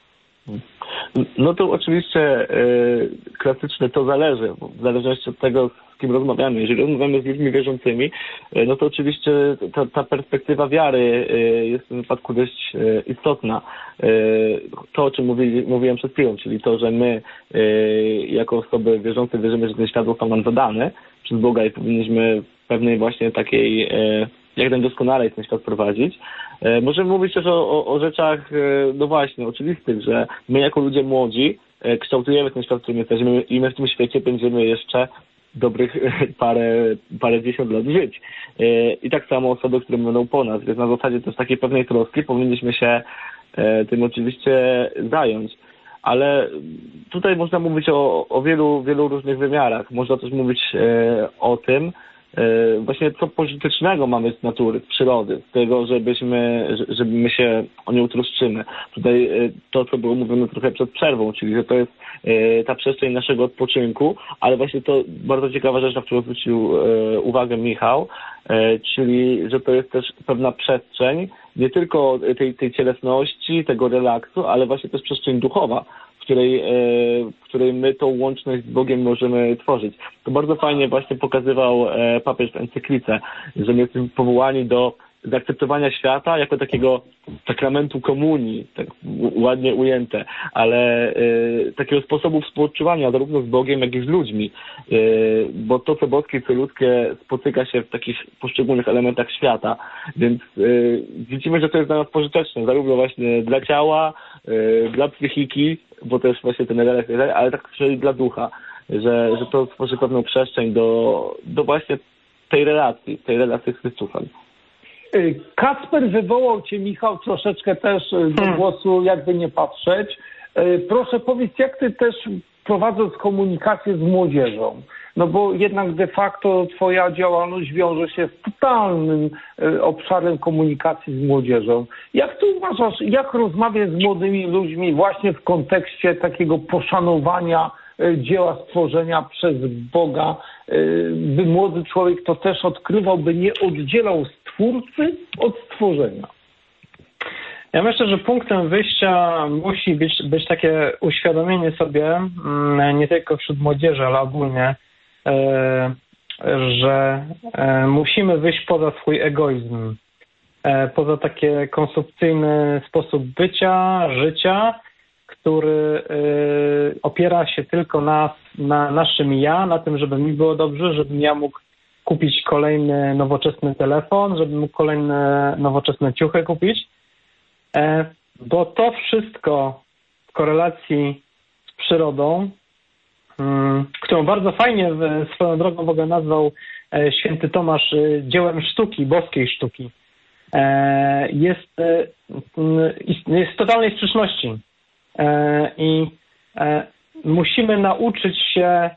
No to oczywiście klasyczne to zależy, w zależności od tego, z kim rozmawiamy. Jeżeli rozmawiamy z ludźmi wierzącymi, no to oczywiście ta perspektywa wiary jest w tym wypadku dość istotna. To, o czym mówiłem przed chwilą, czyli to, że my jako osoby wierzące wierzymy, że ten świat został nam zadany przez Boga i powinniśmy w pewnej właśnie takiej jak najdoskonalej ten świat prowadzić. Możemy mówić też o rzeczach, no właśnie, oczywistych, że my jako ludzie młodzi kształtujemy ten świat, w którym jesteśmy i my w tym świecie będziemy jeszcze dobrych parędziesiąt lat żyć. I tak samo osoby, które będą po nas, więc na zasadzie też takiej pewnej troski powinniśmy się tym oczywiście zająć. Ale tutaj można mówić o wielu różnych wymiarach. Można też mówić o tym, właśnie co pożytecznego mamy z natury, z przyrody, z tego, że my się o nią troszczymy. Tutaj to, co było mówione trochę przed przerwą, czyli że to jest ta przestrzeń naszego odpoczynku, ale właśnie to bardzo ciekawa rzecz, na którą zwrócił uwagę Michał, czyli że to jest też pewna przestrzeń nie tylko tej cielesności, tego relaksu, ale właśnie też przestrzeń duchowa, w której my tą łączność z Bogiem możemy tworzyć. To bardzo fajnie właśnie pokazywał papież w encyklice, że my jesteśmy powołani do zaakceptowania świata jako takiego sakramentu komunii, tak ładnie ujęte, ale takiego sposobu współodczuwania zarówno z Bogiem, jak i z ludźmi, bo to, co boskie, co ludzkie spotyka się w takich poszczególnych elementach świata, więc widzimy, że to jest dla nas pożyteczne, zarówno właśnie dla ciała, dla psychiki, bo też właśnie ten relaks, ale tak też dla ducha, że to tworzy pewną przestrzeń do właśnie tej relacji z Chrystusem. Kacper wywołał Cię, Michał, troszeczkę też do głosu, jakby nie patrzeć. Proszę powiedz, jak Ty też wprowadząc komunikację z młodzieżą. No bo jednak de facto twoja działalność wiąże się z totalnym obszarem komunikacji z młodzieżą. Jak ty uważasz, jak rozmawiać z młodymi ludźmi właśnie w kontekście takiego poszanowania dzieła stworzenia przez Boga, by młody człowiek to też odkrywał, by nie oddzielał stwórcy od stworzenia? Ja myślę, że punktem wyjścia musi być takie uświadomienie sobie, nie tylko wśród młodzieży, ale ogólnie, że musimy wyjść poza swój egoizm, poza taki konsumpcyjny sposób bycia, życia, który opiera się tylko na naszym ja, na tym, żeby mi było dobrze, żebym ja mógł kupić kolejny nowoczesny telefon, żebym mógł kolejne nowoczesne ciuchy kupić, bo to wszystko w korelacji z przyrodą, którą bardzo fajnie swoją drogą w ogóle nazwał święty Tomasz dziełem sztuki, boskiej sztuki, jest w totalnej sprzeczności. I musimy nauczyć się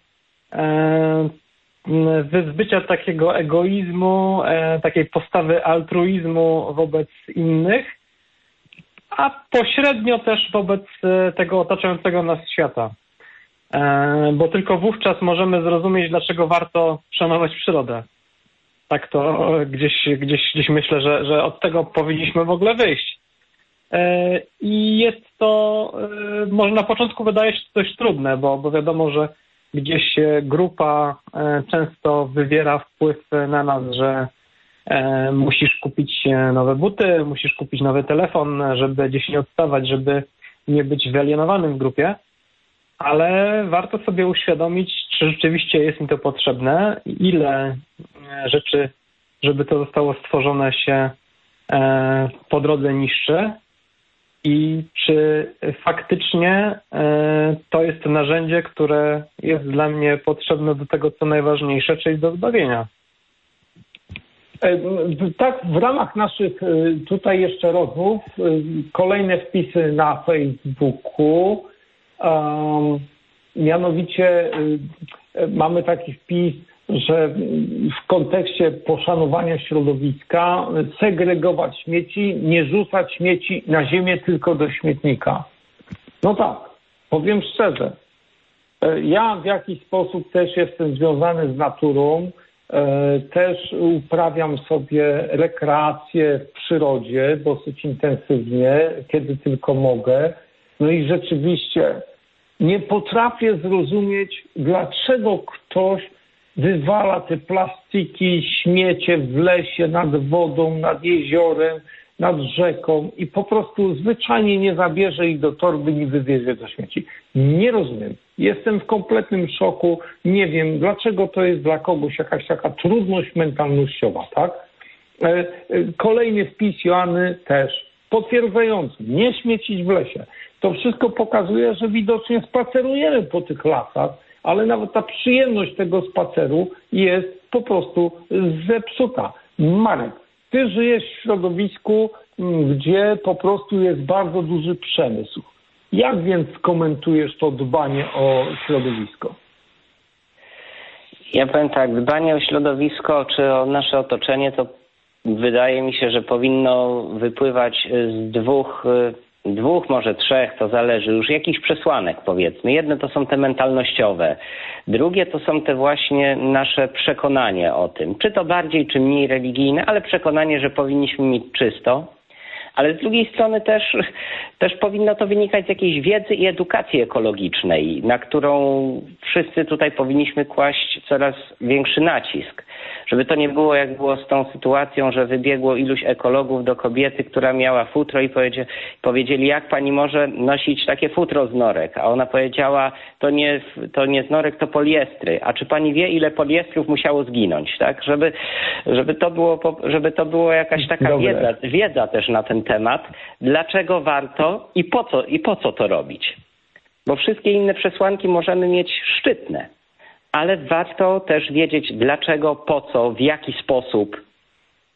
wyzbycia takiego egoizmu, takiej postawy altruizmu wobec innych, a pośrednio też wobec tego otaczającego nas świata. Bo tylko wówczas możemy zrozumieć, dlaczego warto szanować przyrodę. Tak to gdzieś myślę, że od tego powinniśmy w ogóle wyjść. I jest to, może na początku wydaje się to dość trudne, bo wiadomo, że gdzieś grupa często wywiera wpływ na nas, że musisz kupić nowe buty, musisz kupić nowy telefon, żeby gdzieś nie odstawać, żeby nie być wyalienowanym w grupie, ale warto sobie uświadomić, czy rzeczywiście jest mi to potrzebne, ile rzeczy, żeby to zostało stworzone, się po drodze niszczy i czy faktycznie to jest narzędzie, które jest dla mnie potrzebne do tego, co najważniejsze, czyli do zbawienia. Tak, w ramach naszych tutaj jeszcze rozmów, kolejne wpisy na Facebooku, mianowicie mamy taki wpis, że w kontekście poszanowania środowiska segregować śmieci, nie rzucać śmieci na ziemię, tylko do śmietnika. No tak, powiem szczerze, ja w jakiś sposób też jestem związany z naturą, też uprawiam sobie rekreację w przyrodzie dosyć intensywnie, kiedy tylko mogę. No i rzeczywiście nie potrafię zrozumieć, dlaczego ktoś wywala te plastiki, śmiecie w lesie, nad wodą, nad jeziorem, nad rzeką i po prostu zwyczajnie nie zabierze ich do torby, nie wywiezie do śmieci. Nie rozumiem. Jestem w kompletnym szoku. Nie wiem, dlaczego to jest dla kogoś jakaś taka trudność mentalnościowa, tak? Kolejny wpis Joanny też potwierdzający, nie śmiecić w lesie. To wszystko pokazuje, że widocznie spacerujemy po tych lasach, ale nawet ta przyjemność tego spaceru jest po prostu zepsuta. Marek, ty żyjesz w środowisku, gdzie po prostu jest bardzo duży przemysł. Jak więc skomentujesz to dbanie o środowisko? Ja powiem tak, dbanie o środowisko czy o nasze otoczenie to wydaje mi się, że powinno wypływać z dwóch, może trzech, to zależy, już jakichś przesłanek powiedzmy. Jedne to są te mentalnościowe, drugie to są te właśnie nasze przekonanie o tym, czy to bardziej, czy mniej religijne, ale przekonanie, że powinniśmy mieć czysto. Ale z drugiej strony też powinno to wynikać z jakiejś wiedzy i edukacji ekologicznej, na którą wszyscy tutaj powinniśmy kłaść coraz większy nacisk. Żeby to nie było jak było z tą sytuacją, że wybiegło iluś ekologów do kobiety, która miała futro i powiedzieli, jak pani może nosić takie futro z norek? A ona powiedziała, to nie z norek, to poliestry. A czy pani wie, ile poliestrów musiało zginąć? Tak? Żeby to było jakaś taka wiedza też na ten temat, dlaczego warto i po co to robić. Bo wszystkie inne przesłanki możemy mieć szczytne, ale warto też wiedzieć dlaczego, po co, w jaki sposób.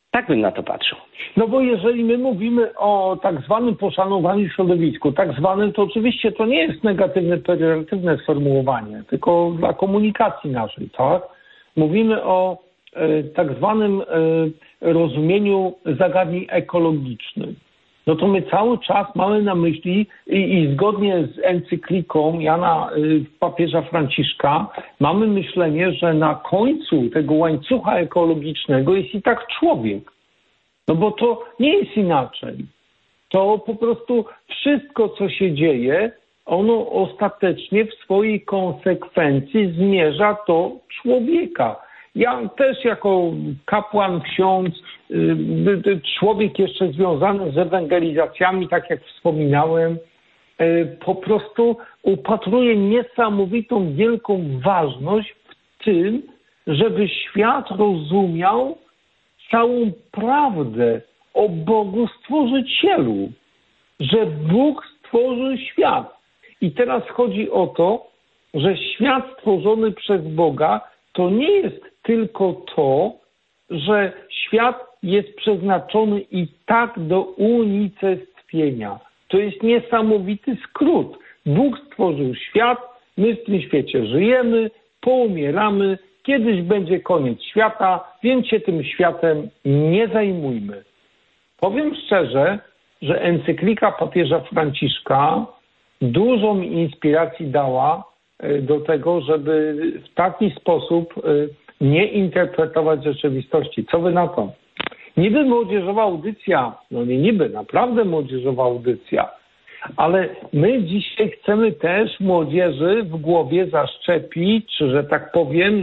Tak bym na to patrzył. No bo jeżeli my mówimy o tak zwanym poszanowaniu środowisku, tak zwanym, to oczywiście to nie jest negatywne, pejoratywne sformułowanie, tylko dla komunikacji naszej, tak? Mówimy o tak zwanym rozumieniu zagadnień ekologicznych. No to my cały czas mamy na myśli i zgodnie z encykliką papieża Franciszka mamy myślenie, że na końcu tego łańcucha ekologicznego jest i tak człowiek. No bo to nie jest inaczej. To po prostu wszystko, co się dzieje, ono ostatecznie w swojej konsekwencji zmierza do człowieka. Ja też jako kapłan, ksiądz, człowiek jeszcze związany z ewangelizacjami, tak jak wspominałem, po prostu upatruję niesamowitą, wielką ważność w tym, żeby świat rozumiał całą prawdę o Bogu Stworzycielu, że Bóg stworzył świat. I teraz chodzi o to, że świat stworzony przez Boga to nie jest tylko to, że świat jest przeznaczony i tak do unicestwienia. To jest niesamowity skrót. Bóg stworzył świat, my w tym świecie żyjemy, poumieramy, kiedyś będzie koniec świata, więc się tym światem nie zajmujmy. Powiem szczerze, że encyklika papieża Franciszka dużo mi inspiracji dała do tego, żeby w taki sposób nie interpretować rzeczywistości. Co wy na to? Niby młodzieżowa audycja, no nie niby, naprawdę młodzieżowa audycja, ale my dzisiaj chcemy też młodzieży w głowie zaszczepić, czy że tak powiem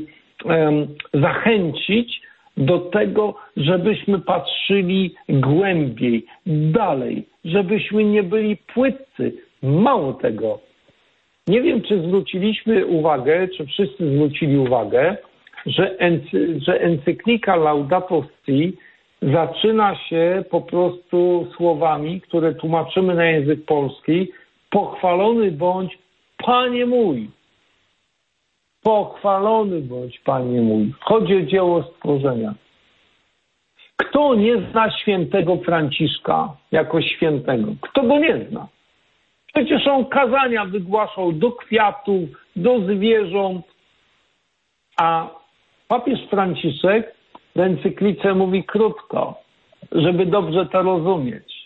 zachęcić do tego, żebyśmy patrzyli głębiej, dalej, żebyśmy nie byli płytcy. Mało tego. Nie wiem, czy zwróciliśmy uwagę, czy wszyscy zwrócili uwagę, że encyklika Laudato Si zaczyna się po prostu słowami, które tłumaczymy na język polski: pochwalony bądź Panie mój. Pochwalony bądź Panie mój. Chodzi o dzieło stworzenia. Kto nie zna świętego Franciszka jako świętego? Kto go nie zna? Przecież on kazania wygłaszał do kwiatów, do zwierząt, a papież Franciszek w encyklice mówi krótko, żeby dobrze to rozumieć,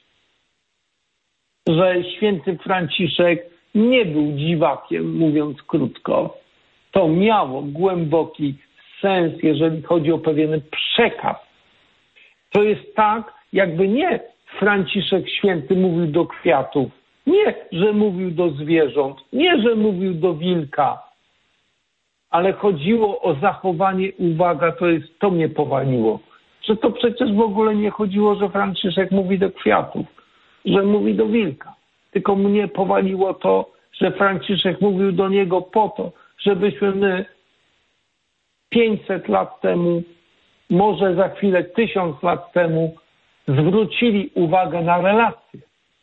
że święty Franciszek nie był dziwakiem, mówiąc krótko. To miało głęboki sens, jeżeli chodzi o pewien przekaz. To jest tak, jakby nie Franciszek święty mówił do kwiatów, nie, że mówił do zwierząt, nie, że mówił do wilka, ale chodziło o zachowanie, uwaga, to mnie powaliło, że to przecież w ogóle nie chodziło, że Franciszek mówi do kwiatów, że mówi do wilka, tylko mnie powaliło to, że Franciszek mówił do niego po to, żebyśmy my 500 lat temu, może za chwilę 1000 lat temu zwrócili uwagę na relacje.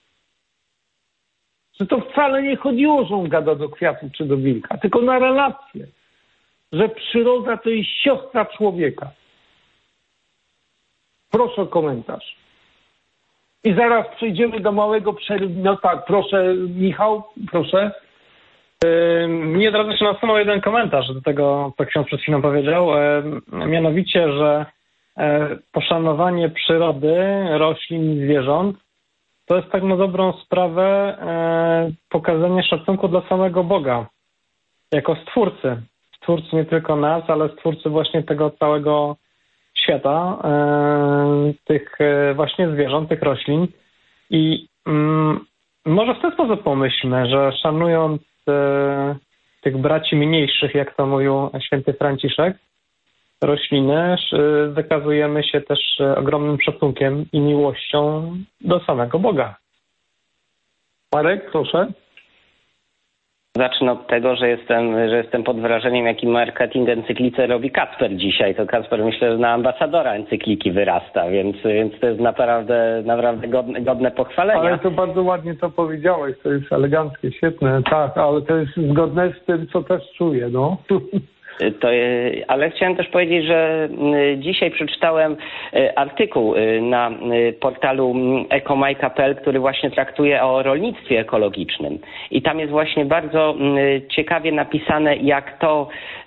Że to wcale nie chodziło, że on gada do kwiatów czy do wilka, tylko na relacje. Że przyroda to jest siostra człowieka. Proszę o komentarz. I zaraz przejdziemy do małego przerwy. No tak, proszę, Michał, proszę. Nie drodzy się nasunął jeden komentarz do tego, co ksiądz przed chwilą powiedział. Mianowicie, że poszanowanie przyrody, roślin i zwierząt to jest tak na dobrą sprawę pokazanie szacunku dla samego Boga jako stwórcy. Stwórcy nie tylko nas, ale stwórcy właśnie tego całego świata, tych właśnie zwierząt, tych roślin. I może w ten sposób pomyślmy, że szanując tych braci mniejszych, jak to mówił święty Franciszek, rośliny, wykazujemy się też ogromnym szacunkiem i miłością do samego Boga. Marek, proszę. Zacznę od tego, że jestem pod wrażeniem, jaki marketing encyklice robi Kacper dzisiaj. To Kacper, myślę, że na ambasadora encykliki wyrasta, więc to jest naprawdę godne pochwalenia. Ale to bardzo ładnie to powiedziałeś, to jest eleganckie, świetne, tak, ale to jest zgodne z tym, co też czuję, no. Ale chciałem też powiedzieć, że dzisiaj przeczytałem artykuł na portalu ekomaj.pl, który właśnie traktuje o rolnictwie ekologicznym. I tam jest właśnie bardzo ciekawie napisane, jak to,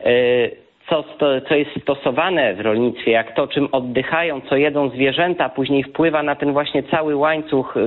co jest stosowane w rolnictwie, jak to, czym oddychają, co jedzą zwierzęta, później wpływa na ten właśnie cały łańcuch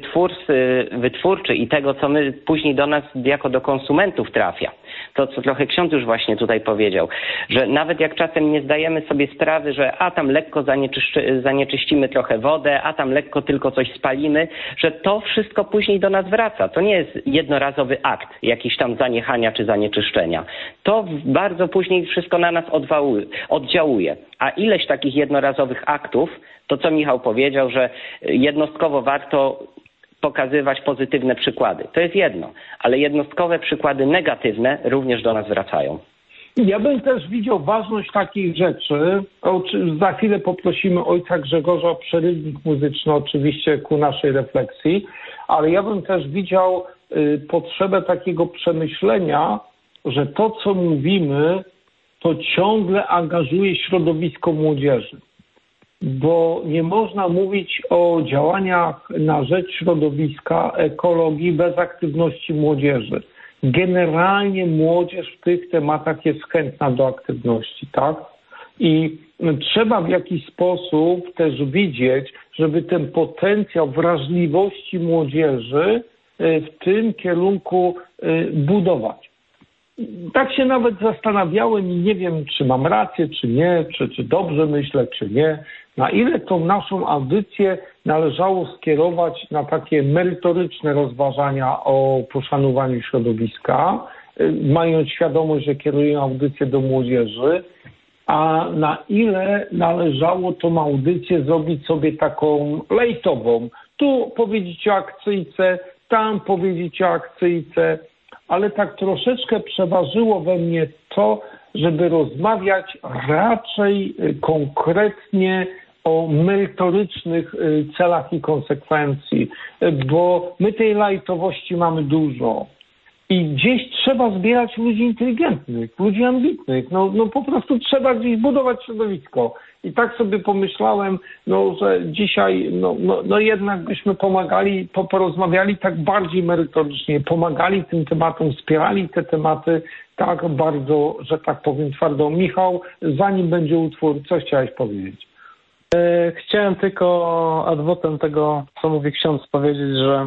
wytwórczy i tego, co my później do nas jako do konsumentów trafia. To, co trochę ksiądz już właśnie tutaj powiedział, że nawet jak czasem nie zdajemy sobie sprawy, że tam lekko zanieczyścimy trochę wodę, tam lekko tylko coś spalimy, że to wszystko później do nas wraca. To nie jest jednorazowy akt jakiś tam zaniechania czy zanieczyszczenia. To bardzo później wszystko na nas oddziałuje. A ileś takich jednorazowych aktów, to co Michał powiedział, że jednostkowo warto pokazywać pozytywne przykłady. To jest jedno, ale jednostkowe przykłady negatywne również do nas wracają. Ja bym też widział ważność takich rzeczy. Za chwilę poprosimy ojca Grzegorza o przerywnik muzyczny oczywiście ku naszej refleksji, ale ja bym też widział potrzebę takiego przemyślenia, że to, co mówimy, to ciągle angażuje środowisko młodzieży. Bo nie można mówić o działaniach na rzecz środowiska, ekologii bez aktywności młodzieży. Generalnie młodzież w tych tematach jest chętna do aktywności, tak? I trzeba w jakiś sposób też widzieć, żeby ten potencjał wrażliwości młodzieży w tym kierunku budować. Tak się nawet zastanawiałem i nie wiem, czy mam rację, czy nie, czy dobrze myślę, czy nie. Na ile tą naszą audycję należało skierować na takie merytoryczne rozważania o poszanowaniu środowiska, mając świadomość, że kieruję audycję do młodzieży, a na ile należało tą audycję zrobić sobie taką lejtową. Tu powiedzieć o akcyjce, tam powiedzieć o akcyjce, ale tak troszeczkę przeważyło we mnie to, żeby rozmawiać raczej konkretnie o merytorycznych celach i konsekwencji, bo my tej lajtowości mamy dużo i gdzieś trzeba zbierać ludzi inteligentnych, ludzi ambitnych, no po prostu trzeba gdzieś budować środowisko. I tak sobie pomyślałem, że dzisiaj jednak byśmy pomagali, porozmawiali tak bardziej merytorycznie, pomagali tym tematom, wspierali te tematy tak bardzo, że tak powiem, twardo. Michał, zanim będzie utwór, co chciałeś powiedzieć? Chciałem tylko adwokatem tego, co mówi ksiądz, powiedzieć, że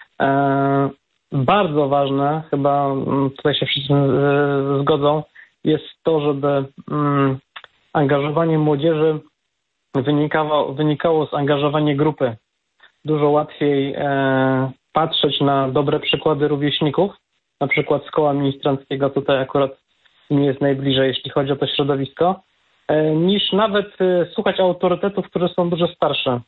bardzo ważne, chyba tutaj się wszyscy zgodzą, jest to, żeby angażowanie młodzieży wynikało z angażowania grupy. Dużo łatwiej patrzeć na dobre przykłady rówieśników, na przykład z koła ministranckiego, tutaj akurat mi jest najbliżej, jeśli chodzi o to środowisko, niż nawet słuchać autorytetów, które są dużo starsze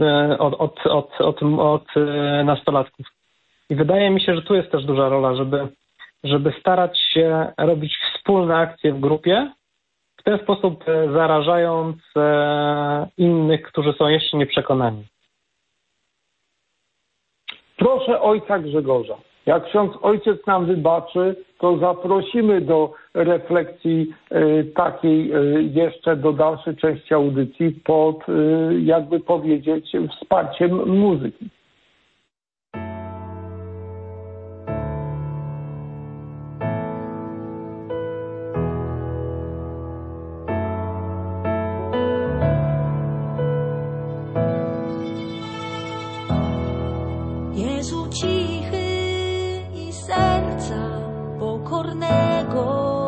od nastolatków. I wydaje mi się, że tu jest też duża rola, żeby starać się robić wspólne akcje w grupie, w ten sposób zarażając innych, którzy są jeszcze nieprzekonani. Proszę ojca Grzegorza. Jak ksiądz ojciec nam wybaczy, to zaprosimy do refleksji takiej jeszcze do dalszej części audycji pod, jakby powiedzieć, wsparciem muzyki. Jezu cichy i serca pokornego,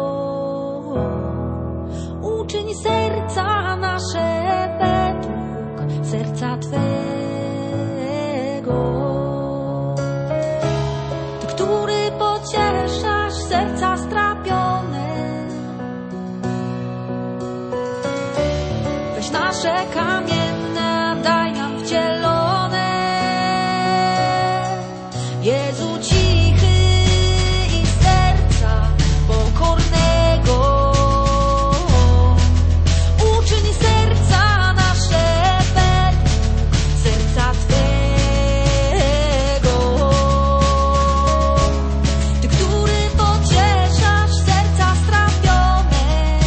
uczyń serca nasze według serca Twego. Ty, który pocieszasz serca strapione, weź nasze kamienne, daj nam wcielone. Jezu cichy i serca pokornego, uczyń serca nasze według serca Twego. Ty, który pocieszasz serca strapione,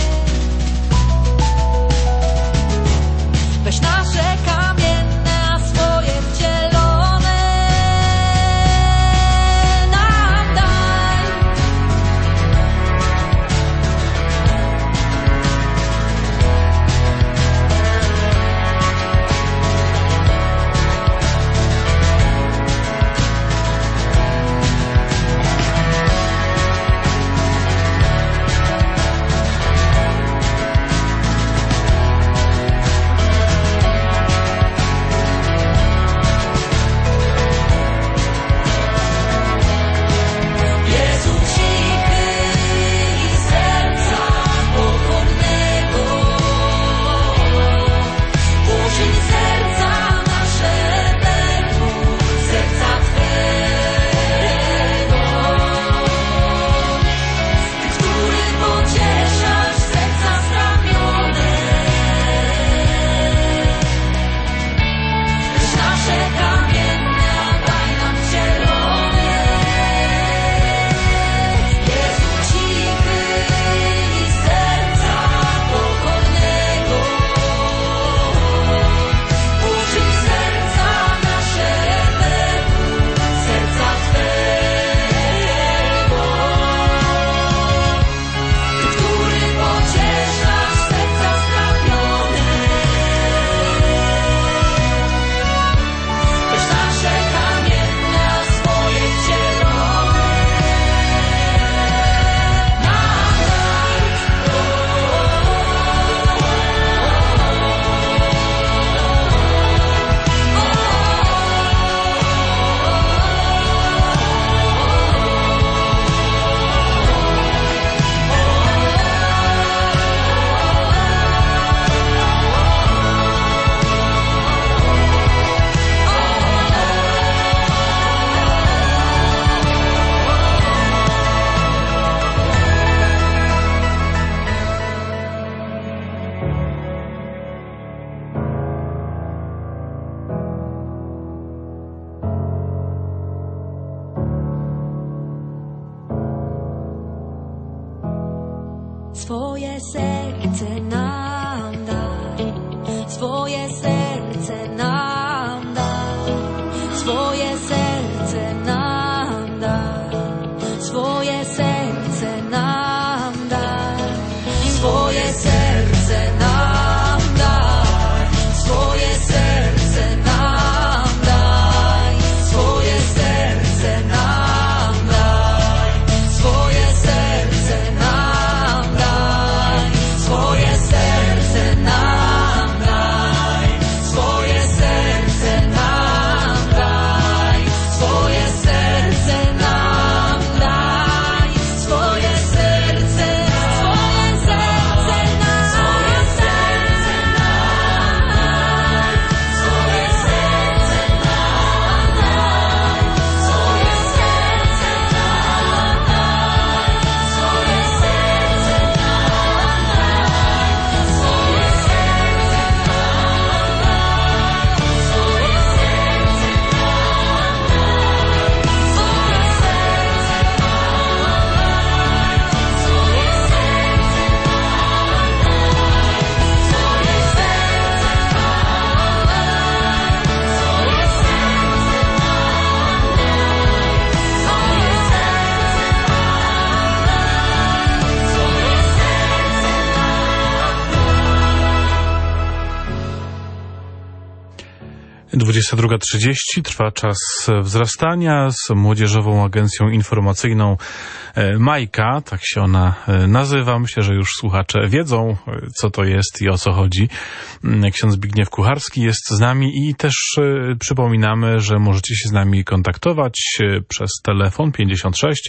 22:30 trwa czas wzrastania z Młodzieżową Agencją Informacyjną Majka, tak się ona nazywa. Myślę, że już słuchacze wiedzą, co to jest i o co chodzi. Ksiądz Zbigniew Kucharski jest z nami i też przypominamy, że możecie się z nami kontaktować przez telefon 56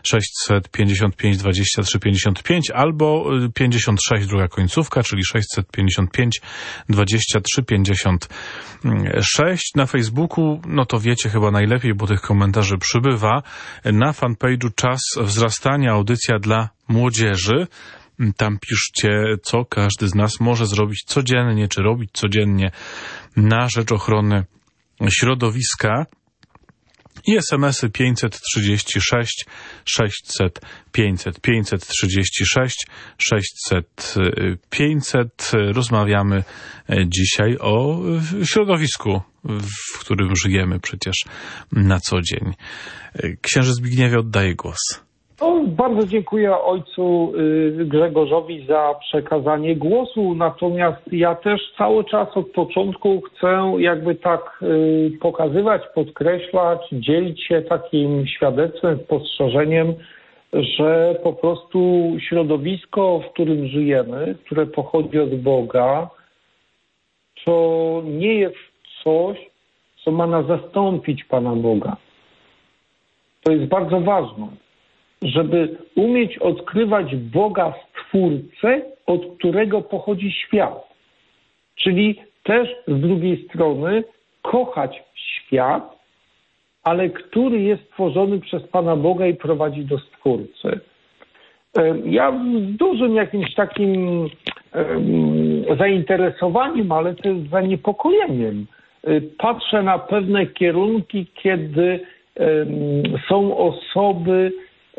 655 23 55 albo 56 druga końcówka, czyli 655 23 56. Na Facebooku, no to wiecie chyba najlepiej, bo tych komentarzy przybywa. Na fanpage'u Czas Wzrastania, audycja dla młodzieży. Tam piszcie, co każdy z nas może zrobić codziennie, czy robić codziennie na rzecz ochrony środowiska. I SMS-y 536 600 500 536 600 500. Rozmawiamy dzisiaj o środowisku, w którym żyjemy przecież na co dzień. Księże Zbigniewie, oddaję głos. Bardzo dziękuję ojcu Grzegorzowi za przekazanie głosu, natomiast ja też cały czas od początku chcę jakby tak pokazywać, podkreślać, dzielić się takim świadectwem, spostrzeżeniem, że po prostu środowisko, w którym żyjemy, które pochodzi od Boga, to nie jest coś, co ma nas zastąpić Pana Boga. To jest bardzo ważne, żeby umieć odkrywać Boga Stwórcę, od którego pochodzi świat. Czyli też z drugiej strony kochać świat, ale który jest stworzony przez Pana Boga i prowadzi do Stwórcy. Ja z dużym jakimś takim zainteresowaniem, ale też zaniepokojeniem patrzę na pewne kierunki, kiedy są osoby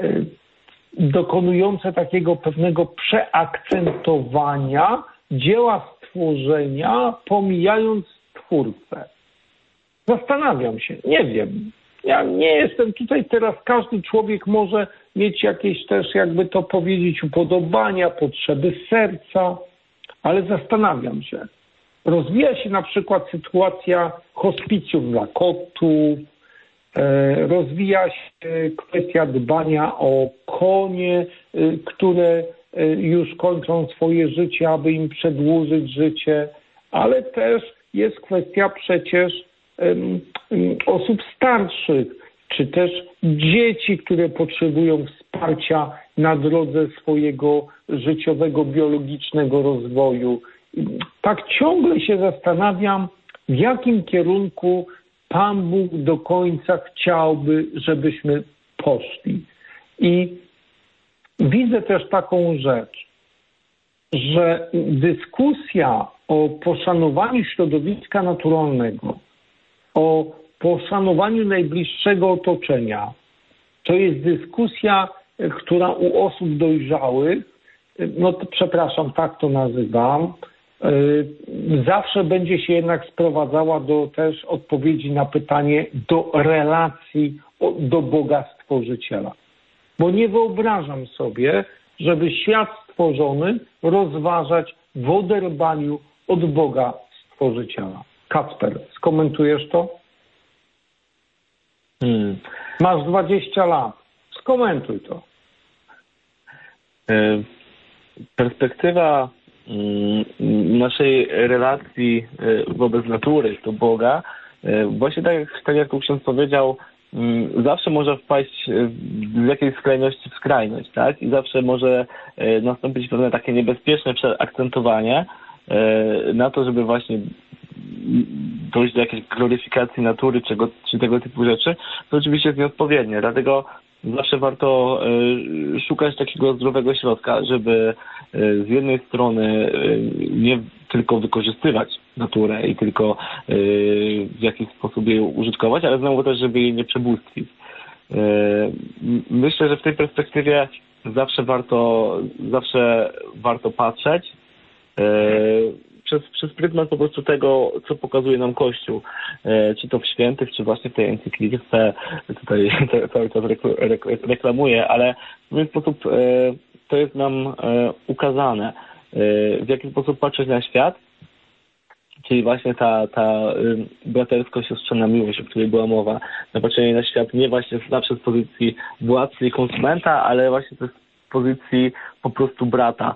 dokonujące takiego pewnego przeakcentowania dzieła stworzenia, pomijając Stwórcę. Zastanawiam się, nie wiem. Ja nie jestem tutaj teraz, każdy człowiek może mieć jakieś też, jakby to powiedzieć, upodobania, potrzeby serca, ale zastanawiam się. Rozwija się na przykład sytuacja hospicjum dla kotów, rozwija się kwestia dbania o konie, które już kończą swoje życie, aby im przedłużyć życie, ale też jest kwestia przecież osób starszych, czy też dzieci, które potrzebują wsparcia na drodze swojego życiowego, biologicznego rozwoju. Tak ciągle się zastanawiam, w jakim kierunku Pan Bóg do końca chciałby, żebyśmy poszli. I widzę też taką rzecz, że dyskusja o poszanowaniu środowiska naturalnego, o poszanowaniu najbliższego otoczenia, to jest dyskusja, która u osób dojrzałych, no to przepraszam, tak to nazywam, zawsze będzie się jednak sprowadzała do też odpowiedzi na pytanie, do relacji do Boga Stworzyciela. Bo nie wyobrażam sobie, żeby świat stworzony rozważać w oderwaniu od Boga Stworzyciela. Kacper, skomentujesz to? Masz 20 lat. Skomentuj to. Perspektywa naszej relacji wobec natury do Boga, właśnie tak jak tu ksiądz powiedział, zawsze może wpaść z jakiejś skrajności w skrajność, tak? I zawsze może nastąpić pewne takie niebezpieczne przeakcentowanie na to, żeby właśnie dojść do jakiejś gloryfikacji natury czy tego typu rzeczy, to oczywiście jest nieodpowiednie. Dlatego zawsze warto szukać takiego zdrowego środka, żeby z jednej strony nie tylko wykorzystywać naturę i tylko w jakiś sposób jej użytkować, ale znowu też, żeby jej nie przebóstwić. Myślę, że w tej perspektywie zawsze warto patrzeć przez pryzmat po prostu tego, co pokazuje nam Kościół, czy to w świętych, czy właśnie w tej encyklice, tutaj cały czas reklamuję, ale w pewien sposób to jest nam ukazane, w jaki sposób patrzeć na świat, Czyli właśnie ta bratersko-siostrzana miłość, o której była mowa, na patrzenie na świat nie właśnie zawsze z pozycji władcy i konsumenta, ale właśnie z pozycji po prostu brata.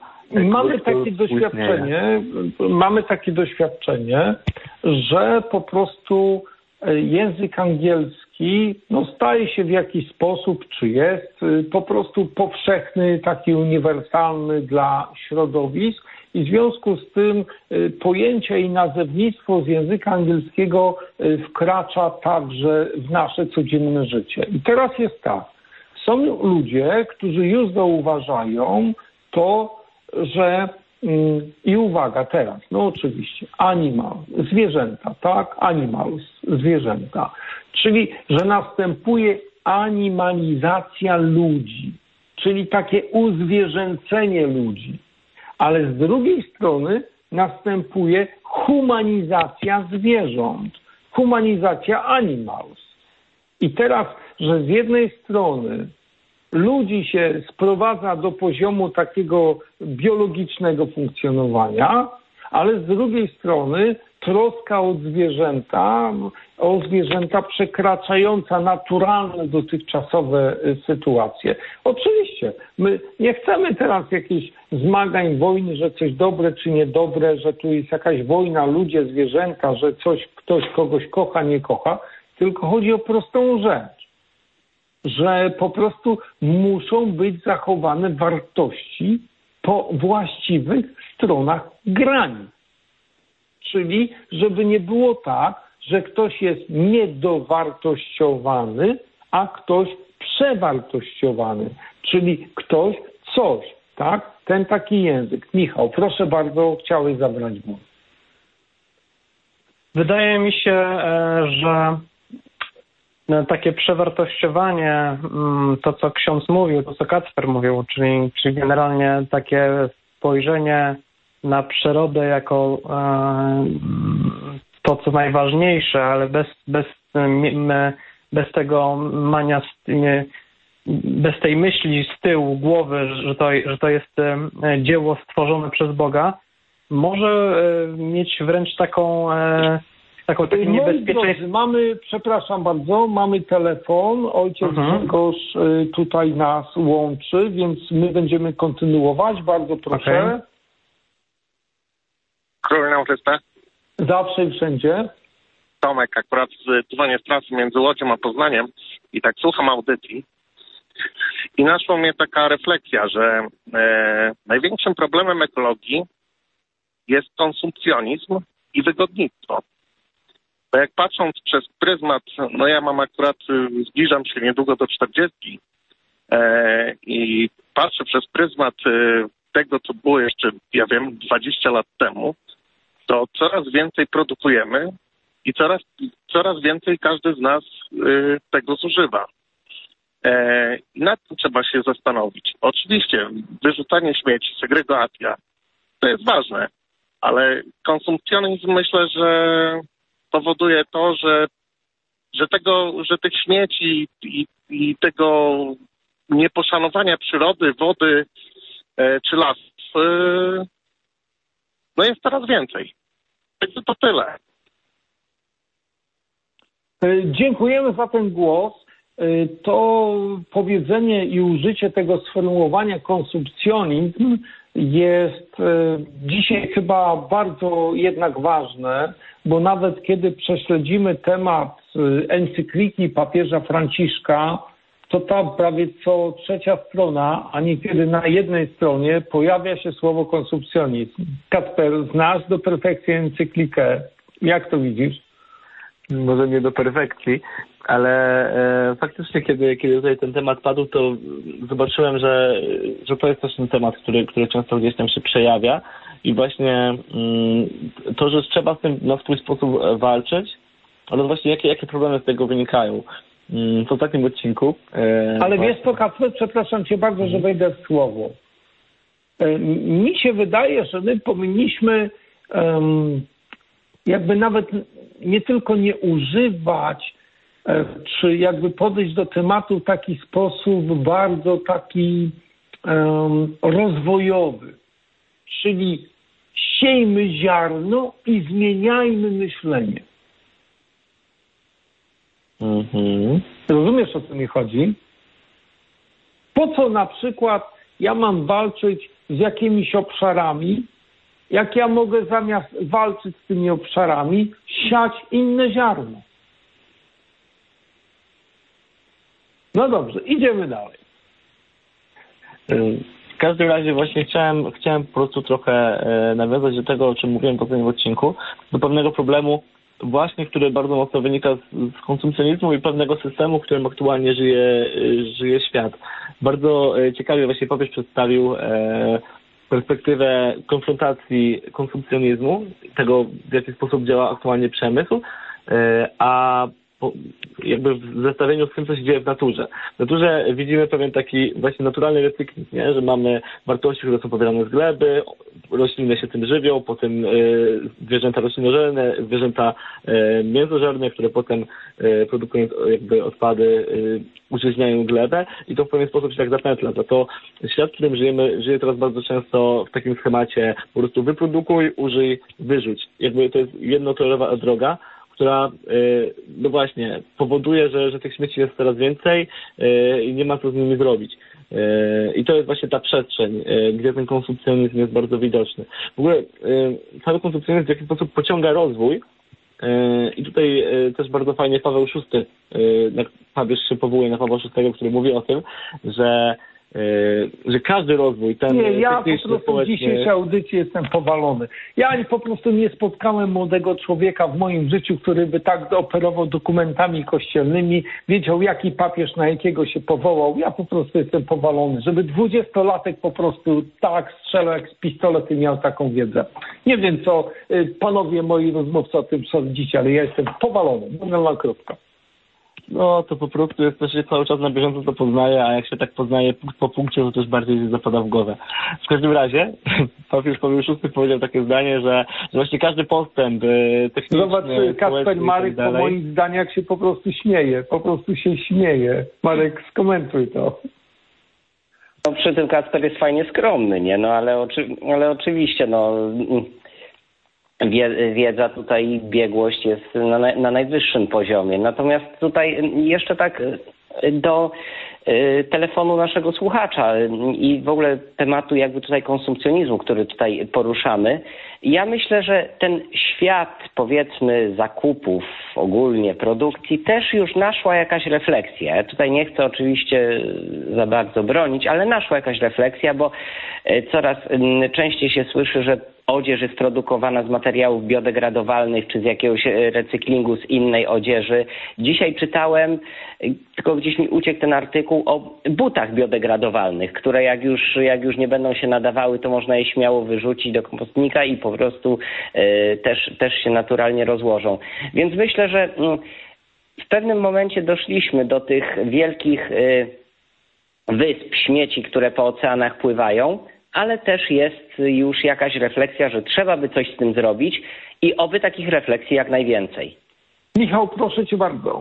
Mamy takie doświadczenie, że po prostu język angielski staje się w jakiś sposób, czy jest po prostu powszechny, taki uniwersalny dla środowisk i w związku z tym pojęcie i nazewnictwo z języka angielskiego wkracza także w nasze codzienne życie. I teraz jest tak, są ludzie, którzy już zauważają to, że i uwaga teraz, oczywiście, animal, zwierzęta, tak, animals, zwierzęta, czyli, że następuje animalizacja ludzi, czyli takie uzwierzęcenie ludzi, ale z drugiej strony następuje humanizacja zwierząt, humanizacja animals. I teraz, że z jednej strony ludzi się sprowadza do poziomu takiego biologicznego funkcjonowania, ale z drugiej strony troska o zwierzęta przekraczająca naturalne dotychczasowe sytuacje. Oczywiście, my nie chcemy teraz jakichś zmagań, wojny, że coś dobre czy niedobre, że tu jest jakaś wojna, ludzie, zwierzęta, że ktoś kogoś kocha, nie kocha, tylko chodzi o prostą rzecz, że po prostu muszą być zachowane wartości po właściwych stronach granic. Czyli żeby nie było tak, że ktoś jest niedowartościowany, a ktoś przewartościowany. Czyli ktoś coś, tak? Ten taki język. Michał, proszę bardzo, chciałeś zabrać głos. Wydaje mi się, że takie przewartościowanie, to co ksiądz mówił, to co Kacper mówił, czyli generalnie takie spojrzenie na przyrodę jako to, co najważniejsze, ale bez tego mania, bez tej myśli z tyłu głowy, że to jest dzieło stworzone przez Boga, może mieć wręcz takie niebezpieczeństwo. Przepraszam bardzo, mamy telefon, ojciec Grzegorz tutaj nas łączy, więc my będziemy kontynuować. Bardzo proszę. Okay. Król na Chryste. Zawsze i wszędzie. Tomek, akurat dzwonię z trasy między Łodzią a Poznaniem i tak słucham audycji i naszła mnie taka refleksja, że największym problemem ekologii jest konsumpcjonizm i wygodnictwo. Bo jak patrząc przez pryzmat, ja mam akurat, zbliżam się niedługo do 40 i patrzę przez pryzmat tego, co było jeszcze, 20 lat temu, to coraz więcej produkujemy i coraz więcej każdy z nas tego zużywa. I nad tym trzeba się zastanowić. Oczywiście wyrzucanie śmieci, segregacja, to jest ważne, ale konsumpcjonizm myślę, że powoduje to, że tych śmieci i tego nieposzanowania przyrody, wody czy lasów jest coraz więcej. Także to tyle. Dziękujemy za ten głos. To powiedzenie i użycie tego sformułowania konsumpcjonizm jest dzisiaj chyba bardzo jednak ważne, bo nawet kiedy prześledzimy temat encykliki papieża Franciszka, to tam prawie co trzecia strona, a niekiedy na jednej stronie pojawia się słowo konsumpcjonizm. Kacper, znasz do perfekcji encyklikę. Jak to widzisz? Może nie do perfekcji, ale faktycznie kiedy tutaj ten temat padł, to zobaczyłem, że to jest też ten temat, który często gdzieś tam się przejawia i właśnie to, że trzeba z tym na swój sposób walczyć, ale właśnie jakie problemy z tego wynikają. W ostatnim odcinku. Ale wiesz co, Kacper, przepraszam Cię bardzo, że wejdę w słowo. Mi się wydaje, że my powinniśmy jakby nawet nie tylko nie używać, czy jakby podejść do tematu w taki sposób bardzo taki rozwojowy. Czyli siejmy ziarno i zmieniajmy myślenie. Rozumiesz, o co mi chodzi? Po co na przykład ja mam walczyć z jakimiś obszarami, jak ja mogę zamiast walczyć z tymi obszarami, siać inne ziarno? No dobrze, idziemy dalej. W każdym razie właśnie chciałem po prostu trochę nawiązać do tego, o czym mówiłem w poprzednim odcinku, do pewnego problemu właśnie, który bardzo mocno wynika z konsumpcjonizmu i pewnego systemu, w którym aktualnie żyje świat. Bardzo ciekawie właśnie papież przedstawił perspektywę konfrontacji konsumpcjonizmu, tego w jaki sposób działa aktualnie przemysł, a jakby w zestawieniu z tym, co się dzieje w naturze. W naturze widzimy pewien taki właśnie naturalny recykling, nie? Że mamy wartości, które są pobierane z gleby, rośliny się tym żywią, potem zwierzęta roślinożerne, zwierzęta mięsożerne, które potem produkując jakby odpady użyźniają glebę i to w pewien sposób się tak zapętla. Za to świat, w którym żyjemy, żyje teraz bardzo często w takim schemacie po prostu wyprodukuj, użyj, wyrzuć. Jakby to jest jednotorowa droga, która no właśnie powoduje, że tych śmieci jest coraz więcej i nie ma co z nimi zrobić. I to jest właśnie ta przestrzeń, gdzie ten konsumpcjonizm jest bardzo widoczny. W ogóle cały konsumpcjonizm w jakiś sposób pociąga rozwój i tutaj też bardzo fajnie Paweł VI, papież się powołuje na Pawła VI, który mówi o tym, że każdy rozwój, ten ja po prostu społeczny... w dzisiejszej audycji jestem powalony. Ja po prostu nie spotkałem młodego człowieka w moim życiu, który by tak operował dokumentami kościelnymi, wiedział jaki papież na jakiego się powołał. Ja po prostu jestem powalony, żeby 20-latek po prostu tak strzelał jak z pistoletu i miał taką wiedzę. Nie wiem, co panowie moi rozmówcy o tym sądzicie, ale ja jestem powalony. Normalna kropka. No to po prostu jest też cały czas na bieżąco to poznaje, a jak się tak poznaje punkt po punkcie, to też bardziej zapada w głowę. W każdym razie papież Paweł VI powiedział takie zdanie, że właśnie każdy postęp techniczny... Zobacz, Kacper Marek po moich zdaniach się po prostu śmieje. Po prostu się śmieje. Marek, skomentuj to. No przy tym Kacper jest fajnie skromny, nie? No ale oczywiście, no... Wiedza tutaj, biegłość jest na najwyższym poziomie. Natomiast tutaj jeszcze tak do telefonu naszego słuchacza i w ogóle tematu jakby tutaj konsumpcjonizmu, który tutaj poruszamy. Ja myślę, że ten świat, powiedzmy, zakupów, ogólnie produkcji, też już naszła jakaś refleksja. Ja tutaj nie chcę oczywiście za bardzo bronić, ale naszła jakaś refleksja, bo coraz częściej się słyszy, że odzież jest produkowana z materiałów biodegradowalnych czy z jakiegoś recyklingu z innej odzieży. Dzisiaj czytałem, tylko gdzieś mi uciekł ten artykuł o butach biodegradowalnych, które jak już nie będą się nadawały, to można je śmiało wyrzucić do kompostnika i po prostu też się naturalnie rozłożą. Więc myślę, że w pewnym momencie doszliśmy do tych wielkich wysp śmieci, które po oceanach pływają, ale też jest już jakaś refleksja, że trzeba by coś z tym zrobić i oby takich refleksji jak najwięcej. Michał, proszę cię bardzo.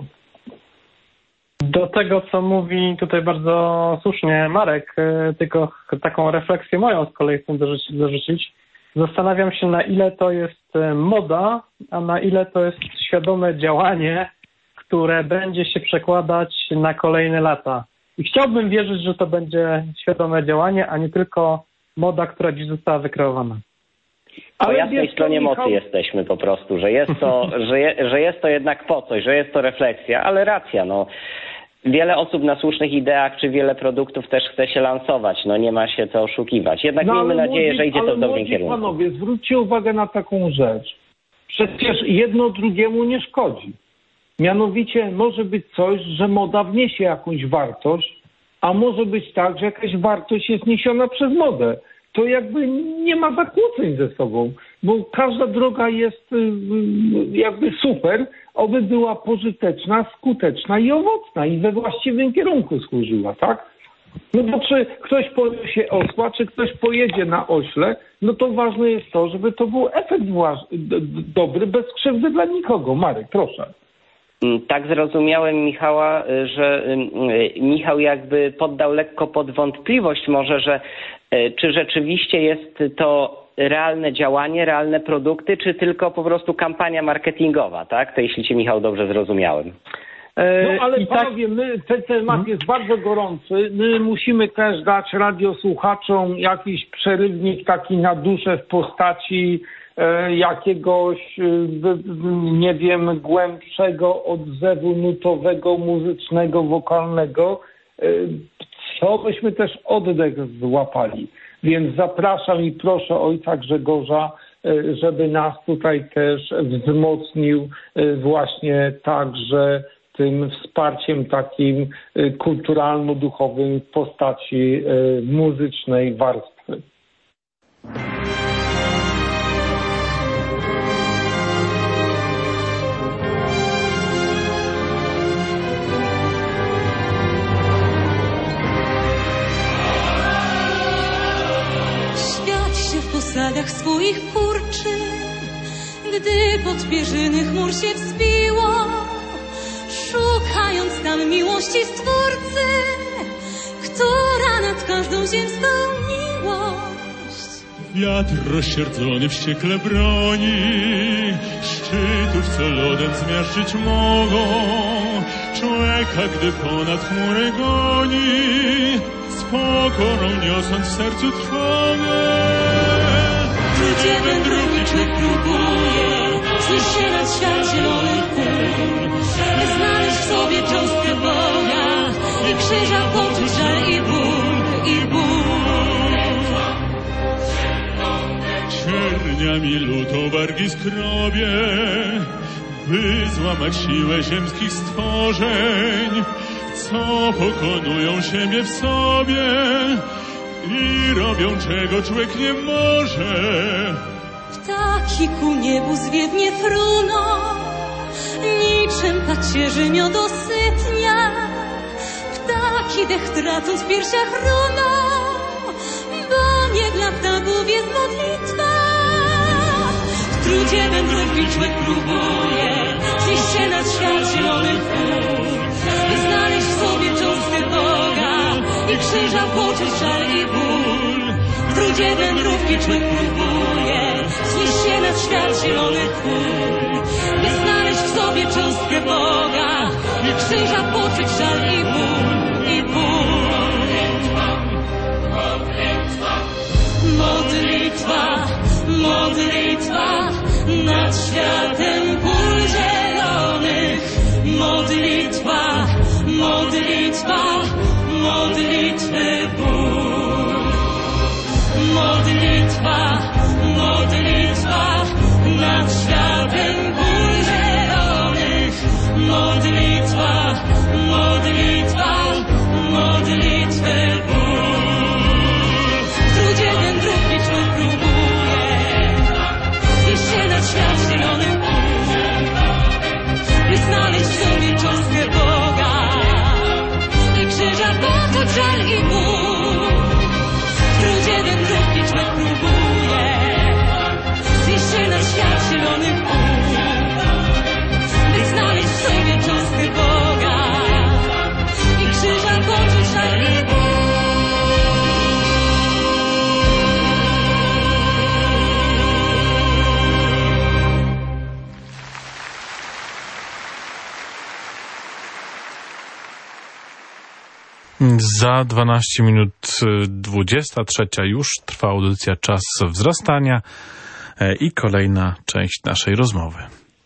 Do tego, co mówi tutaj bardzo słusznie Marek, tylko taką refleksję moją z kolei chcę dorzucić. Zastanawiam się, na ile to jest moda, a na ile to jest świadome działanie, które będzie się przekładać na kolejne lata. I chciałbym wierzyć, że to będzie świadome działanie, a nie tylko moda, która dziś została wykreowana. Po jasnej stronie mocy jesteśmy po prostu, że jest to, że jest to jednak po coś, że jest to refleksja, ale racja, no. Wiele osób na słusznych ideach, czy wiele produktów też chce się lansować, no nie ma się co oszukiwać. Jednak miejmy nadzieję, że idzie to w dobrym kierunku. Panowie, zwróćcie uwagę na taką rzecz. Przecież jedno drugiemu nie szkodzi. Mianowicie może być coś, że moda wniesie jakąś wartość, a może być tak, że jakaś wartość jest niesiona przez modę. To jakby nie ma zakłóceń ze sobą, bo każda droga jest jakby super, oby była pożyteczna, skuteczna i owocna i we właściwym kierunku służyła, tak? No bo czy ktoś poniesie osła, czy ktoś pojedzie na ośle, no to ważne jest to, żeby to był efekt dobry, bez krzywdy dla nikogo. Marek, proszę. Tak zrozumiałem Michała, że Michał jakby poddał lekko pod wątpliwość może, że czy rzeczywiście jest to realne działanie, realne produkty, czy tylko po prostu kampania marketingowa, tak? To jeśli cię, Michał, dobrze zrozumiałem. No ale panowie, ten temat jest bardzo gorący. My musimy też dać radiosłuchaczom jakiś przerywnik taki na duszę w postaci jakiegoś, nie wiem, głębszego odzewu nutowego, muzycznego, wokalnego, co byśmy też oddech złapali. Więc zapraszam i proszę ojca Grzegorza, żeby nas tutaj też wzmocnił właśnie także tym wsparciem takim kulturalno-duchowym w postaci muzycznej warstwy. Świat się w posadach swoich kurczy, gdy pod pierzyny chmur się wzbiło, szukając tam miłości Stwórcy, która nad każdą ziemską miłość. Wiatr rozsierdzony wściekle broni szczytów, co lodem zmiażdżyć mogą człowieka, gdy ponad chmury goni, z pokorą niosąc w sercu trwogę. Gdzie wędrowny człowiek próbuje wznieść się nad świat zielonych pól, by znaleźć w sobie cząstkę Boga i krzyża poczuć żal i ból, i ból. Cierniami lutą wargi skrobie, by złamać siłę ziemskich stworzeń, co pokonują siebie w sobie i robią, czego człowiek nie może. Ptaki ku niebu zwiewnie fruną, niczym pacierzy miodosytnia. Ptaki dech tracąc w piersiach runą, bo nie dla ptaków jest modlitwa. W trudzie wędrówki człowiek próbuje znieść się nad świat zielonych pól, by znaleźć w sobie cząstkę Boga i krzyża poczuć żal i ból. W trudzie wędrówki człowiek próbuje znieść się nad świat zielonych pól, by znaleźć w sobie cząstkę Boga i krzyża poczuć żal i ból, i ból. Modlitwa, modlitwa nad światem pól zielonych. Modlitwa, modlitwa, modlitwy ból. Modlitwa, modlitwa nad światem pól zielonych. Modlitwa, modlitwa, modlitwy ból. W trudzie wędrówki człowiek próbuje znieść się nad świat zielonych pól, by znaleźć w sobie cząstkę Boga i krzyża poczuć żal i ból. W trudzie wędrówki człowiek próbuje znieść się nad świat zielonych pól, by znaleźć w sobie cząstkę Boga i krzyża poczuć żal i ból. Za 12 minut 23 już trwa audycja Czas wzrastania i kolejna część naszej rozmowy.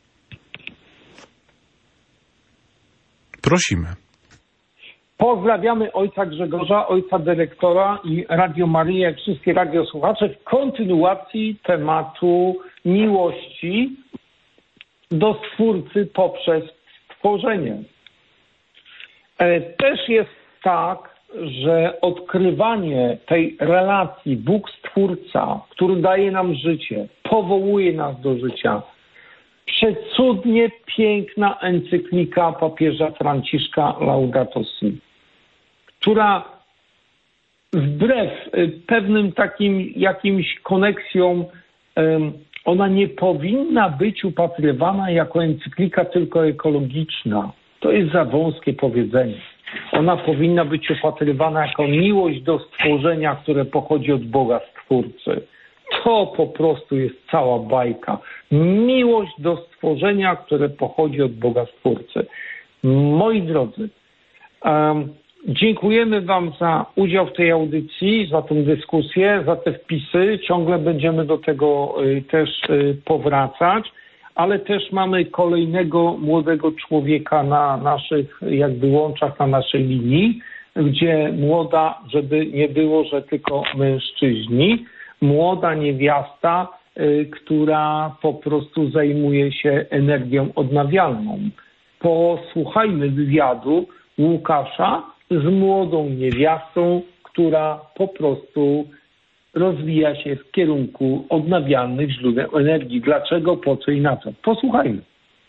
Prosimy. Pozdrawiamy ojca Grzegorza, ojca dyrektora i Radio Maryję, jak wszystkie radiosłuchacze w kontynuacji tematu miłości do Stwórcy poprzez stworzenie. Też jest tak, że odkrywanie tej relacji Bóg-Stwórca, który daje nam życie, powołuje nas do życia, przecudnie piękna encyklika papieża Franciszka Laudato Si, która wbrew pewnym takim jakimś koneksjom, ona nie powinna być upatrywana jako encyklika tylko ekologiczna. To jest za wąskie powiedzenie. Ona powinna być upatrywana jako miłość do stworzenia, które pochodzi od Boga Stwórcy. to po prostu jest cała bajka. Miłość do stworzenia, które pochodzi od Boga Stwórcy. Moi drodzy, dziękujemy Wam za udział w tej audycji, za tę dyskusję, za te wpisy. Ciągle będziemy do tego też powracać, ale też mamy kolejnego młodego człowieka na naszych jakby łączach, na naszej linii, gdzie młoda, żeby nie było, że tylko mężczyźni, młoda niewiasta, która po prostu zajmuje się energią odnawialną. Posłuchajmy wywiadu Łukasza z młodą niewiastą, która po prostu rozwija się w kierunku odnawialnych źródeł energii. Dlaczego, po co i na co? Posłuchajmy.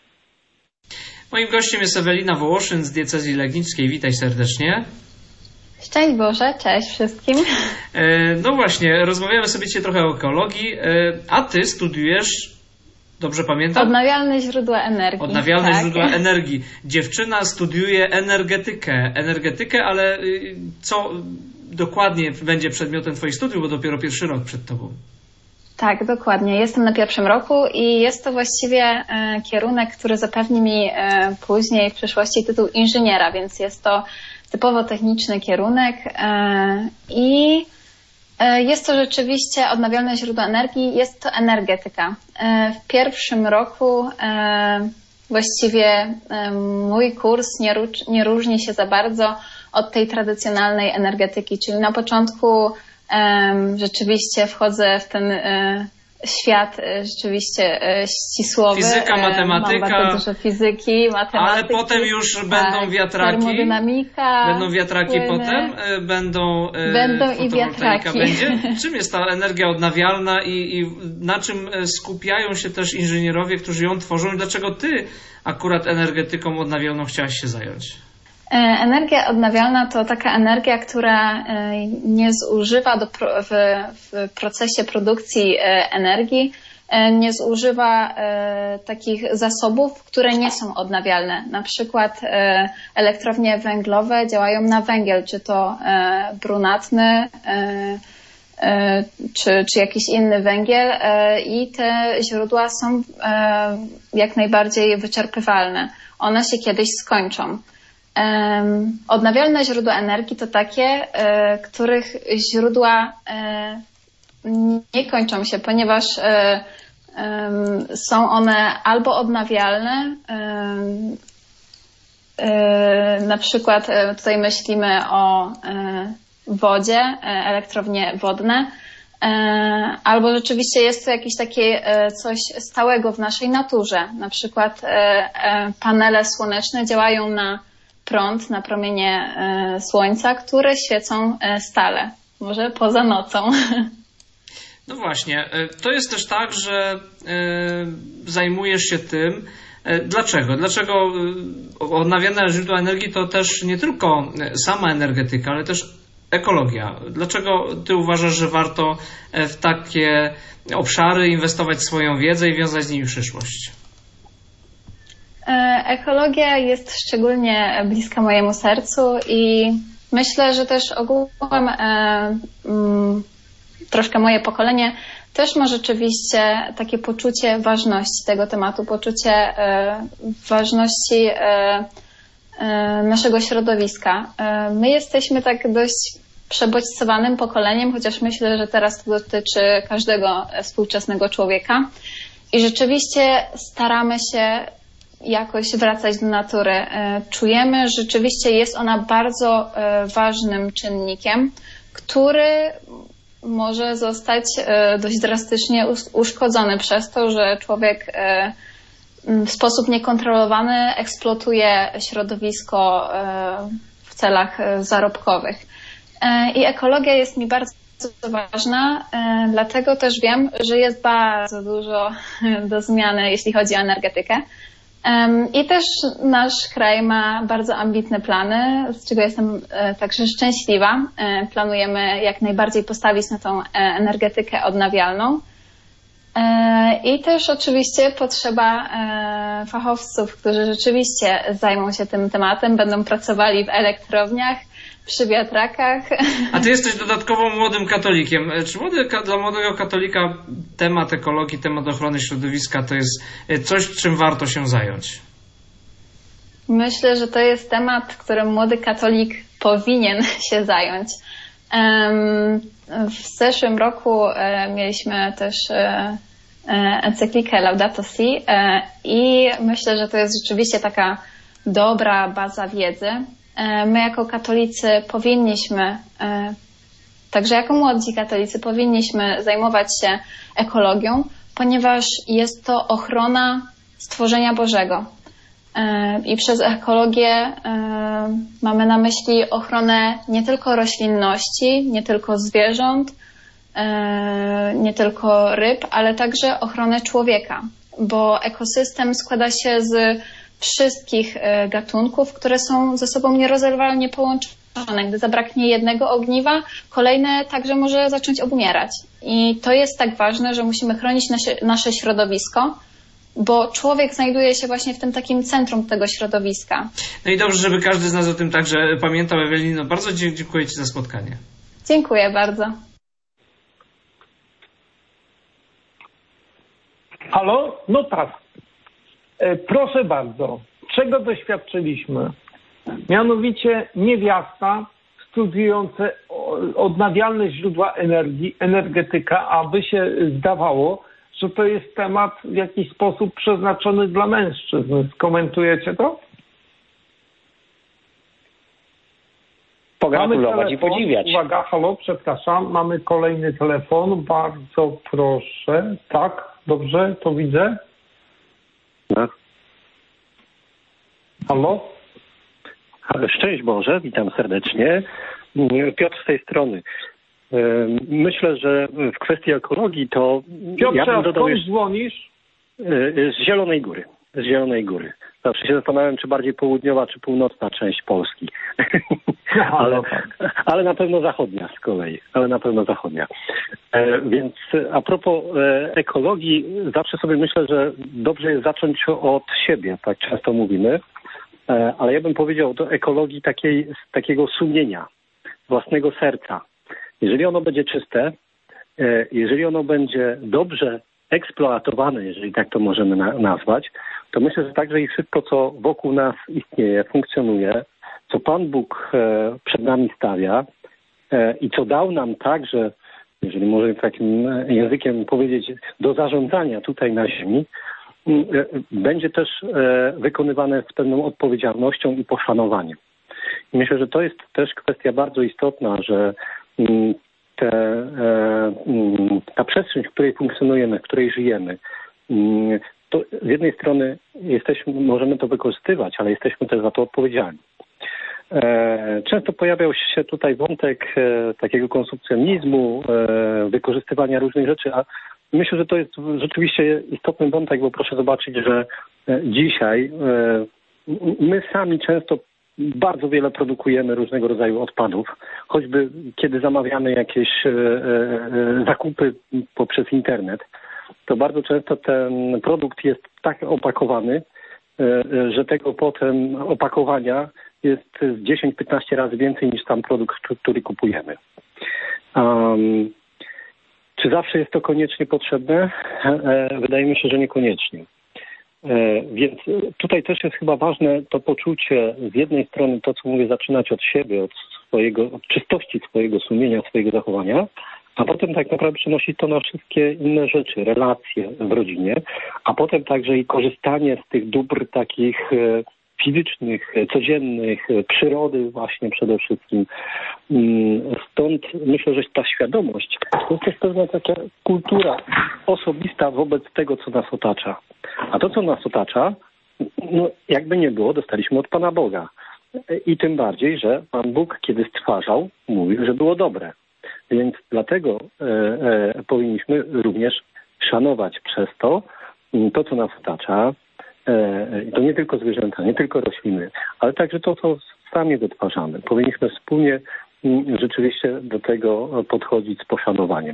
Moim gościem jest Ewelina Wołoszyn z diecezji legnickiej. Witaj serdecznie. Szczęść Boże, cześć wszystkim. No właśnie, rozmawiamy sobie dzisiaj trochę o ekologii, a Ty studiujesz, dobrze pamiętam? Odnawialne źródła energii. Odnawialne źródła energii. Dziewczyna studiuje energetykę, ale co dokładnie będzie przedmiotem Twoich studiów, bo dopiero pierwszy rok przed Tobą. Tak, dokładnie. Jestem na pierwszym roku i jest to właściwie kierunek, który zapewni mi później w przyszłości tytuł inżyniera, więc jest to typowo techniczny kierunek i jest to rzeczywiście odnawialne źródła energii, jest to energetyka. W pierwszym roku właściwie mój kurs nie różni się za bardzo od tej tradycjonalnej energetyki, czyli na początku rzeczywiście wchodzę w ten świat rzeczywiście ścisłowy. Fizyka, matematyka. Mam bardzo dużo fizyki, matematyki. Ale potem już będą wiatraki. Termodynamika. Będą wiatraki potem? Będą i wiatraki. Będzie? Czym jest ta energia odnawialna i na czym skupiają się też inżynierowie, którzy ją tworzą i dlaczego Ty akurat energetyką odnawialną chciałaś się zająć? Energia odnawialna to taka energia, która nie zużywa w procesie produkcji energii, nie zużywa takich zasobów, które nie są odnawialne. Na przykład elektrownie węglowe działają na węgiel, czy to brunatny, czy jakiś inny węgiel i te źródła są jak najbardziej wyczerpywalne. One się kiedyś skończą. Odnawialne źródła energii to takie, których źródła nie kończą się, ponieważ są one albo odnawialne, na przykład tutaj myślimy o wodzie, elektrownie wodne, albo rzeczywiście jest to jakieś takie coś stałego w naszej naturze, na przykład panele słoneczne działają na prąd, na promienie słońca, które świecą stale, może poza nocą. No właśnie, to jest też tak, że zajmujesz się tym. Dlaczego? Dlaczego odnawialne źródła energii to też nie tylko sama energetyka, ale też ekologia? Dlaczego Ty uważasz, że warto w takie obszary inwestować swoją wiedzę i wiązać z nimi przyszłość? Ekologia jest szczególnie bliska mojemu sercu i myślę, że też ogółem troszkę moje pokolenie też ma rzeczywiście takie poczucie ważności tego tematu, poczucie ważności naszego środowiska. My jesteśmy tak dość przebodźcowanym pokoleniem, chociaż myślę, że teraz to dotyczy każdego współczesnego człowieka i rzeczywiście staramy się jakoś wracać do natury. Czujemy, że rzeczywiście jest ona bardzo ważnym czynnikiem, który może zostać dość drastycznie uszkodzony przez to, że człowiek w sposób niekontrolowany eksploatuje środowisko w celach zarobkowych. I ekologia jest mi bardzo ważna, dlatego też wiem, że jest bardzo dużo do zmiany, jeśli chodzi o energetykę. I też nasz kraj ma bardzo ambitne plany, z czego jestem także szczęśliwa. Planujemy jak najbardziej postawić na tą energetykę odnawialną. I też oczywiście potrzeba fachowców, którzy rzeczywiście zajmą się tym tematem, będą pracowali w elektrowniach, przy wiatrakach. A ty jesteś dodatkowo młodym katolikiem. Czy dla młodego katolika temat ekologii, temat ochrony środowiska to jest coś, czym warto się zająć? Myślę, że to jest temat, którym młody katolik powinien się zająć. W zeszłym roku mieliśmy też encyklikę Laudato Si i myślę, że to jest rzeczywiście taka dobra baza wiedzy. My jako katolicy powinniśmy, także jako młodzi katolicy powinniśmy zajmować się ekologią, ponieważ jest to ochrona stworzenia Bożego. I przez ekologię mamy na myśli ochronę nie tylko roślinności, nie tylko zwierząt, nie tylko ryb, ale także ochronę człowieka, bo ekosystem składa się z wszystkich gatunków, które są ze sobą nierozerwalnie połączone. Gdy zabraknie jednego ogniwa, kolejne także może zacząć obumierać. I to jest tak ważne, że musimy chronić nasze środowisko, bo człowiek znajduje się właśnie w tym takim centrum tego środowiska. No i dobrze, żeby każdy z nas o tym także pamiętał. Ewelino, bardzo dziękuję Ci za spotkanie. Dziękuję bardzo. Halo? No tak. Proszę bardzo. Czego doświadczyliśmy? Mianowicie niewiasta studiująca odnawialne źródła energii, energetyka, aby się zdawało, że to jest temat w jakiś sposób przeznaczony dla mężczyzn. Skomentujecie to? Pogratulować i podziwiać. Uwaga, halo, przepraszam. Mamy kolejny telefon. Bardzo proszę. Tak, dobrze, to widzę. Tak. Halo? Szczęść Boże, witam serdecznie. Piotr z tej strony. Myślę, że w kwestii ekologii to... Piotrze, ja bym dodał skąd dzwonisz? Z Zielonej Góry. Z Zielonej Góry. Zawsze się zastanawiałem, czy bardziej południowa, czy północna część Polski. Ale na pewno zachodnia z kolei. Ale na pewno zachodnia. Więc a propos ekologii, zawsze sobie myślę, że dobrze jest zacząć od siebie, tak często mówimy. Ale ja bym powiedział do ekologii takiego sumienia, własnego serca. Jeżeli ono będzie czyste, jeżeli ono będzie dobrze eksploatowane, jeżeli tak to możemy nazwać, to myślę, że także i wszystko, co wokół nas istnieje, funkcjonuje, co Pan Bóg przed nami stawia i co dał nam także, jeżeli może takim językiem powiedzieć, do zarządzania tutaj na ziemi, będzie też wykonywane z pewną odpowiedzialnością i poszanowaniem. I myślę, że to jest też kwestia bardzo istotna, że ta przestrzeń, w której funkcjonujemy, w której żyjemy, to z jednej strony możemy to wykorzystywać, ale jesteśmy też za to odpowiedzialni. Często pojawiał się tutaj wątek takiego konsumpcjonizmu, wykorzystywania różnych rzeczy, a myślę, że to jest rzeczywiście istotny wątek, bo proszę zobaczyć, że dzisiaj my sami często bardzo wiele produkujemy różnego rodzaju odpadów, choćby kiedy zamawiamy jakieś zakupy poprzez internet, to bardzo często ten produkt jest tak opakowany, że tego potem opakowania jest 10-15 razy więcej niż sam produkt, który kupujemy. Czy zawsze jest to koniecznie potrzebne? Wydaje mi się, że niekoniecznie. Więc tutaj też jest chyba ważne to poczucie, z jednej strony to, co mówię, zaczynać od siebie, od czystości swojego sumienia, swojego zachowania, a potem tak naprawdę przenosić to na wszystkie inne rzeczy, relacje w rodzinie, a potem także i korzystanie z tych dóbr takich fizycznych, codziennych, przyrody właśnie przede wszystkim. Stąd myślę, że ta świadomość to jest też pewna taka kultura osobista wobec tego, co nas otacza. A to, co nas otacza, no jakby nie było, dostaliśmy od Pana Boga. I tym bardziej, że Pan Bóg, kiedy stwarzał, mówił, że było dobre. Więc dlatego powinniśmy również szanować przez to, co nas otacza. To nie tylko zwierzęta, nie tylko rośliny, ale także to, co sami wytwarzamy. Powinniśmy wspólnie rzeczywiście do tego podchodzić z poszanowaniem.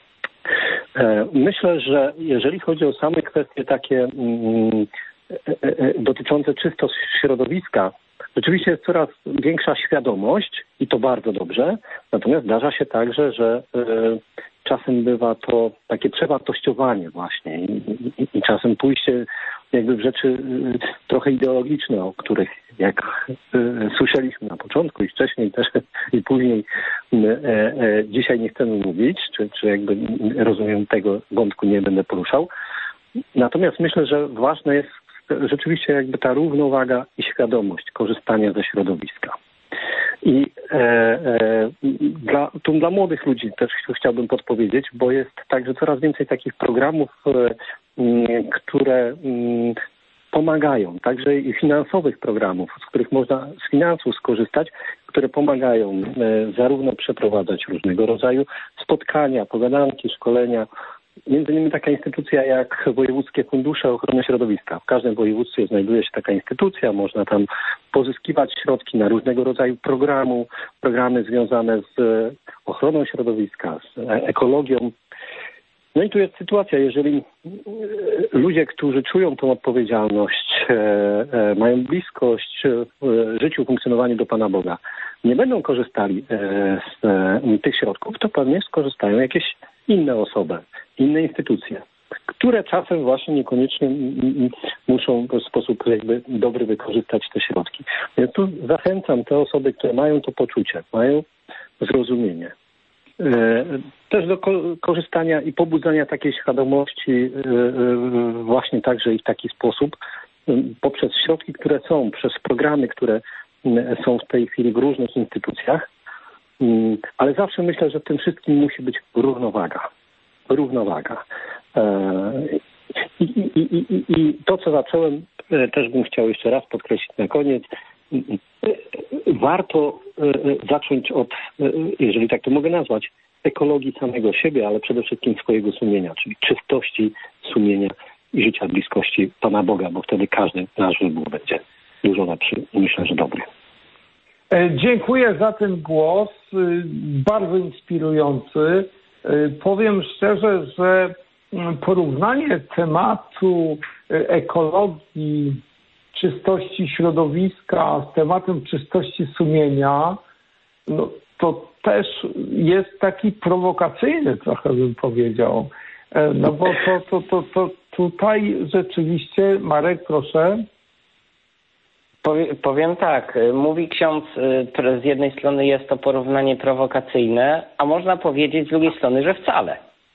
Myślę, że jeżeli chodzi o same kwestie takie dotyczące czysto środowiska, rzeczywiście jest coraz większa świadomość i to bardzo dobrze, natomiast zdarza się także, że czasem bywa to takie przewartościowanie właśnie i czasem pójście jakby w rzeczy trochę ideologiczne, o których jak słyszeliśmy na początku i wcześniej też i później dzisiaj nie chcemy mówić, czy jakby rozumiem tego wątku nie będę poruszał. Natomiast myślę, że ważne jest rzeczywiście jakby ta równowaga i świadomość korzystania ze środowiska. I dla młodych ludzi też chciałbym podpowiedzieć, bo jest także coraz więcej takich programów, które pomagają, także i finansowych programów, z których można z finansów skorzystać, które pomagają zarówno przeprowadzać różnego rodzaju spotkania, pogadanki, szkolenia. Między innymi taka instytucja jak Wojewódzkie Fundusze Ochrony Środowiska. W każdym województwie znajduje się taka instytucja, można tam pozyskiwać środki na różnego rodzaju programy związane z ochroną środowiska, z ekologią. No i tu jest sytuacja, jeżeli ludzie, którzy czują tą odpowiedzialność, mają bliskość w życiu, funkcjonowaniu do Pana Boga, nie będą korzystali z tych środków, to pewnie skorzystają jakieś inne osoby, inne instytucje, które czasem właśnie niekoniecznie muszą w sposób jakby dobry wykorzystać te środki. Więc tu zachęcam te osoby, które mają to poczucie, mają zrozumienie, też do korzystania i pobudzania takiej świadomości właśnie także i w taki sposób poprzez środki, które są, przez programy, które są w tej chwili w różnych instytucjach, ale zawsze myślę, że w tym wszystkim musi być równowaga. I to, co zacząłem, też bym chciał jeszcze raz podkreślić na koniec. Warto zacząć od, jeżeli tak to mogę nazwać, ekologii samego siebie, ale przede wszystkim swojego sumienia, czyli czystości sumienia i życia bliskości Pana Boga, bo wtedy każdy nasz wybór będzie dużo lepszy i myślę, że dobry. Dziękuję za ten głos, bardzo inspirujący. Powiem szczerze, że porównanie tematu ekologii, czystości środowiska z tematem czystości sumienia, no to też jest taki prowokacyjny trochę, bym powiedział. No bo to tutaj rzeczywiście, Marek, proszę. Powiem tak, mówi ksiądz, z jednej strony jest to porównanie prowokacyjne, a można powiedzieć z drugiej strony, że wcale.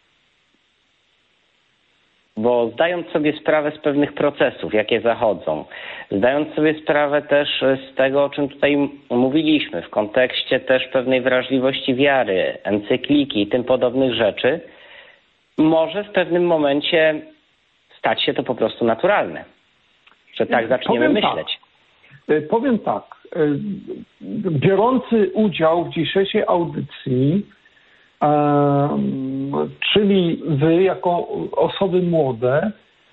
Bo zdając sobie sprawę z pewnych procesów, jakie zachodzą, zdając sobie sprawę też z tego, o czym tutaj mówiliśmy, w kontekście też pewnej wrażliwości wiary, encykliki i tym podobnych rzeczy, może w pewnym momencie stać się to po prostu naturalne. Że tak zaczniemy myśleć. Powiem tak, biorący udział w dzisiejszej audycji, czyli wy jako osoby młode,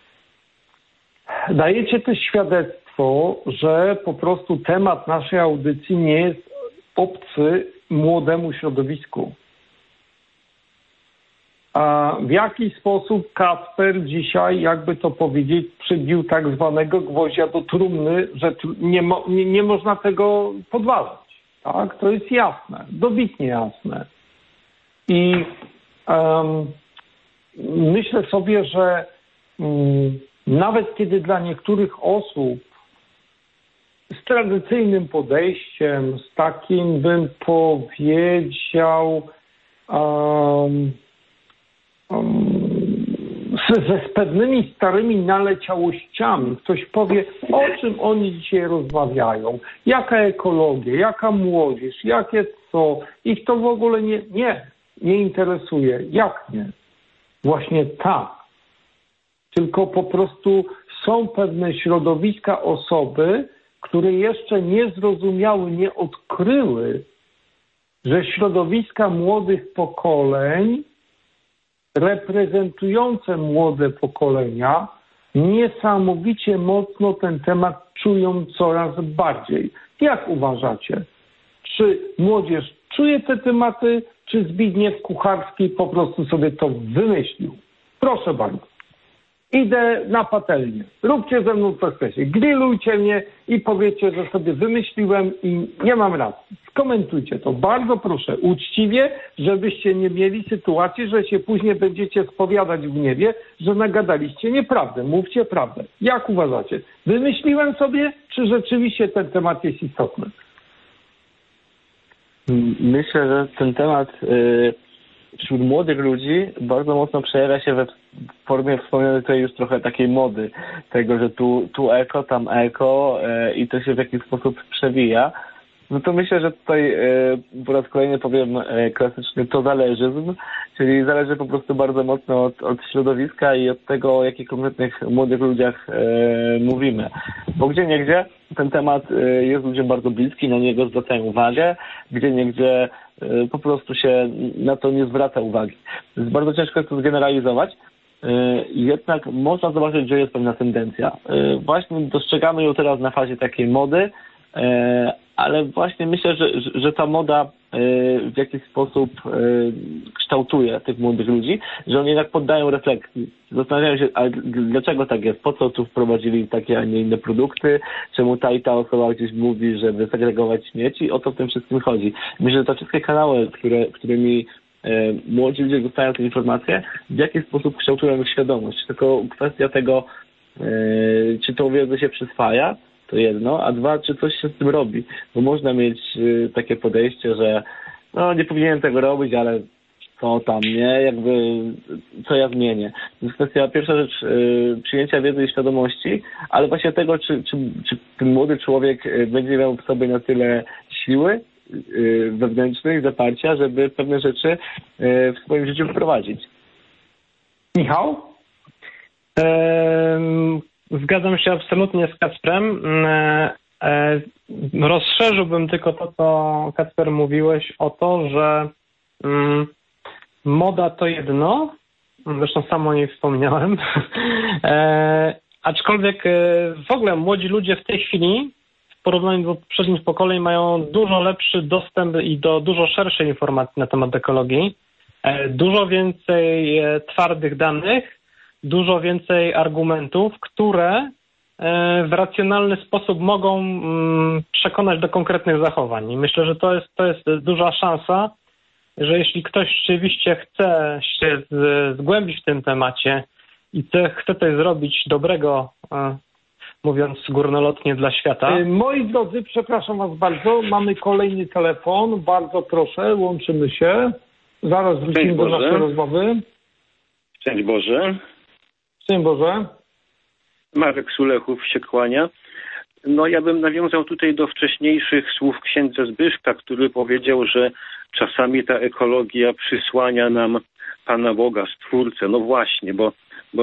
dajecie też świadectwo, że po prostu temat naszej audycji nie jest obcy młodemu środowisku. A w jaki sposób Kacper dzisiaj, jakby to powiedzieć, przybił tak zwanego gwoździa do trumny, że nie można tego podważać. Tak? To jest jasne, dobitnie jasne. I myślę sobie, że nawet kiedy dla niektórych osób z tradycyjnym podejściem, z takim, bym powiedział, z pewnymi starymi naleciałościami. Ktoś powie, o czym oni dzisiaj rozmawiają, jaka ekologia, jaka młodzież, jakie co. Ich to w ogóle nie interesuje. Jak nie? Właśnie tak. Tylko po prostu są pewne środowiska, osoby, które jeszcze nie zrozumiały, nie odkryły, że środowiska młodych pokoleń reprezentujące młode pokolenia niesamowicie mocno ten temat czują coraz bardziej. Jak uważacie? Czy młodzież czuje te tematy, czy Zbigniew Kucharski po prostu sobie to wymyślił? Proszę bardzo. Idę na patelnię. Róbcie ze mną co chcecie. Grillujcie mnie i powiecie, że sobie wymyśliłem i nie mam racji. Skomentujcie to. Bardzo proszę, uczciwie, żebyście nie mieli sytuacji, że się później będziecie spowiadać w gniewie, że nagadaliście nieprawdę. Mówcie prawdę. Jak uważacie? Wymyśliłem sobie, czy rzeczywiście ten temat jest istotny? Myślę, że ten temat wśród młodych ludzi bardzo mocno przejawia się we formie wspomnianej tutaj już trochę takiej mody. Tego, że tu eko, tam eko i to się w jakiś sposób przewija. No to myślę, że tutaj po raz kolejny powiem klasyczny to zależyzm, czyli zależy po prostu bardzo mocno od środowiska i od tego, o jakich konkretnych młodych ludziach mówimy. Bo gdzieniegdzie ten temat jest ludziom bardzo bliski, na niego zwracają uwagę, gdzieniegdzie po prostu się na to nie zwraca uwagi. Jest bardzo ciężko to zgeneralizować, jednak można zobaczyć, że jest pewna tendencja. Właśnie dostrzegamy ją teraz na fazie takiej mody, ale właśnie myślę, że ta moda w jakiś sposób kształtuje tych młodych ludzi, że oni jednak poddają refleksji. Zastanawiają się, ale dlaczego tak jest? Po co tu wprowadzili takie, a nie inne produkty? Czemu ta i ta osoba gdzieś mówi, żeby segregować śmieci? O co w tym wszystkim chodzi? Myślę, że te wszystkie kanały, którymi młodzi ludzie dostają te informacje, w jaki sposób kształtują ich świadomość. Tylko kwestia tego, czy tą wiedzę się przyswaja, to jedno, a dwa, czy coś się z tym robi. Bo można mieć takie podejście, że no nie powinienem tego robić, ale co tam, nie? Jakby co ja zmienię. To jest kwestia, pierwsza rzecz, przyjęcia wiedzy i świadomości, ale właśnie tego, czy ten młody człowiek będzie miał w sobie na tyle siły wewnętrznej, zaparcia, żeby pewne rzeczy w swoim życiu wprowadzić. Michał? Zgadzam się absolutnie z Kacprem. Rozszerzyłbym tylko to, co Kacper mówiłeś o to, że moda to jedno, zresztą sam o niej wspomniałem, aczkolwiek w ogóle młodzi ludzie w tej chwili w porównaniu do poprzednich pokoleń mają dużo lepszy dostęp i do dużo szerszej informacji na temat ekologii, dużo więcej twardych danych, dużo więcej argumentów, które w racjonalny sposób mogą przekonać do konkretnych zachowań. I myślę, że to jest duża szansa, że jeśli ktoś rzeczywiście chce się zgłębić w tym temacie i chce coś zrobić dobrego, mówiąc górnolotnie, dla świata. Moi drodzy, przepraszam was bardzo, mamy kolejny telefon. Bardzo proszę, łączymy się. Zaraz wrócimy do naszej rozmowy. Szczęść Boże. Szczęść Boże. Marek Sulechów się kłania. No ja bym nawiązał tutaj do wcześniejszych słów księdza Zbyszka, który powiedział, że czasami ta ekologia przysłania nam Pana Boga, Stwórcę. No właśnie, bo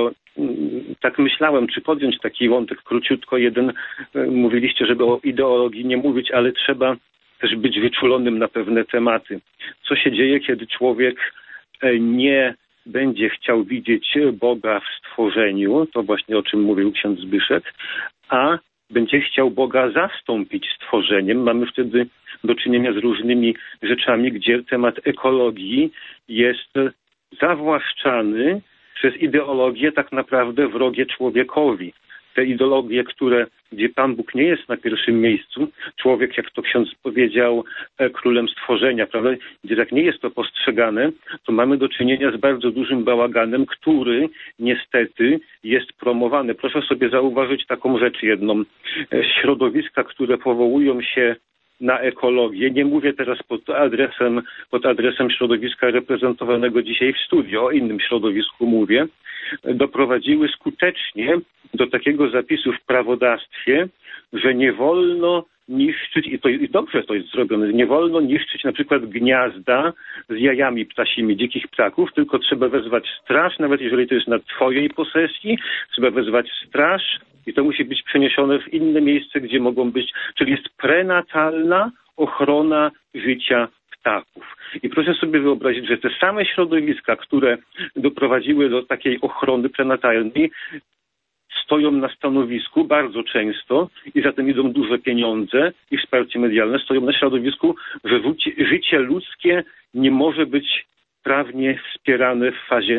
tak myślałem, czy podjąć taki wątek króciutko. Jeden, mówiliście, żeby o ideologii nie mówić, ale trzeba też być wyczulonym na pewne tematy. Co się dzieje, kiedy człowiek nie będzie chciał widzieć Boga w stworzeniu, to właśnie o czym mówił ksiądz Zbyszek, a będzie chciał Boga zastąpić stworzeniem. Mamy wtedy do czynienia z różnymi rzeczami, gdzie temat ekologii jest zawłaszczany przez ideologie tak naprawdę wrogie człowiekowi. Te ideologie, gdzie Pan Bóg nie jest na pierwszym miejscu, człowiek, jak to ksiądz powiedział, królem stworzenia, prawda? Gdzie tak nie jest to postrzegane, to mamy do czynienia z bardzo dużym bałaganem, który niestety jest promowany. Proszę sobie zauważyć taką rzecz jedną. Środowiska, które powołują się na ekologię, nie mówię teraz pod adresem środowiska reprezentowanego dzisiaj w studio, o innym środowisku mówię, doprowadziły skutecznie do takiego zapisu w prawodawstwie, że nie wolno niszczyć, i dobrze to jest zrobione, nie wolno niszczyć na przykład gniazda z jajami ptasimi dzikich ptaków, tylko trzeba wezwać straż, nawet jeżeli to jest na twojej posesji, trzeba wezwać straż i to musi być przeniesione w inne miejsce, gdzie mogą być, czyli jest prenatalna ochrona życia ptaków. I proszę sobie wyobrazić, że te same środowiska, które doprowadziły do takiej ochrony prenatalnej, stoją na stanowisku bardzo często i za tym idą duże pieniądze i wsparcie medialne, stoją na środowisku, że życie ludzkie nie może być prawnie wspierane w fazie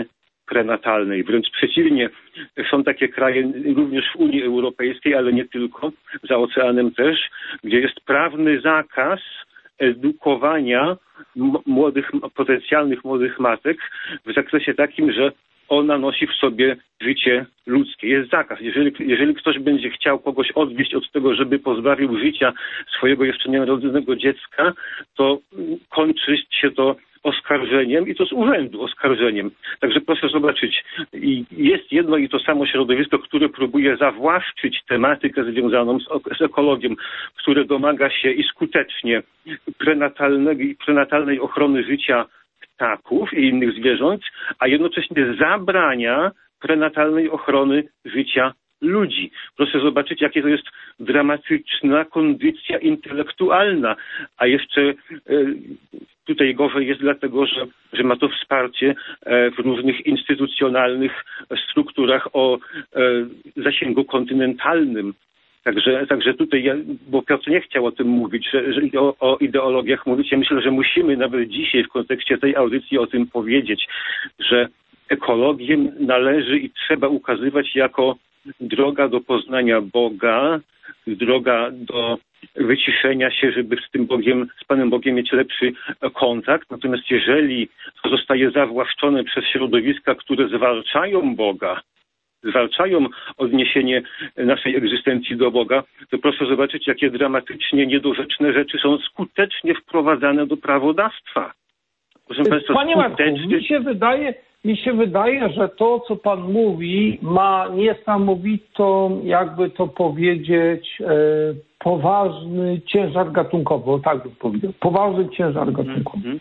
prenatalnej. Wręcz przeciwnie, są takie kraje również w Unii Europejskiej, ale nie tylko, za oceanem też, gdzie jest prawny zakaz edukowania potencjalnych młodych matek w zakresie takim, że ona nosi w sobie życie ludzkie. Jest zakaz. Jeżeli ktoś będzie chciał kogoś odwieść od tego, żeby pozbawił życia swojego jeszcze nienarodzonego dziecka, to kończy się to oskarżeniem i to z urzędu oskarżeniem. Także proszę zobaczyć, jest jedno i to samo środowisko, które próbuje zawłaszczyć tematykę związaną z ekologią, które domaga się i skutecznie prenatalnej ochrony życia ptaków i innych zwierząt, a jednocześnie zabrania prenatalnej ochrony życia ludzi. Proszę zobaczyć, jakie to jest dramatyczna kondycja intelektualna, a jeszcze tutaj gorzej jest dlatego, że ma to wsparcie w różnych instytucjonalnych strukturach o zasięgu kontynentalnym. Także tutaj, bo Piotr nie chciał o tym mówić, że o ideologiach mówić. Ja myślę, że musimy nawet dzisiaj w kontekście tej audycji o tym powiedzieć, że ekologię należy i trzeba ukazywać jako droga do poznania Boga, droga do wyciszenia się, żeby z Panem Bogiem mieć lepszy kontakt. Natomiast jeżeli to zostaje zawłaszczone przez środowiska, które zwalczają Boga, zwalczają odniesienie naszej egzystencji do Boga, to proszę zobaczyć, jakie dramatycznie niedorzeczne rzeczy są skutecznie wprowadzane do prawodawstwa. Proszę Państwa, Panie Marku, mi się wydaje, że to, co Pan mówi, ma niesamowitą, jakby to powiedzieć, poważny ciężar gatunkowy, tak bym powiedział, poważny ciężar gatunkowy.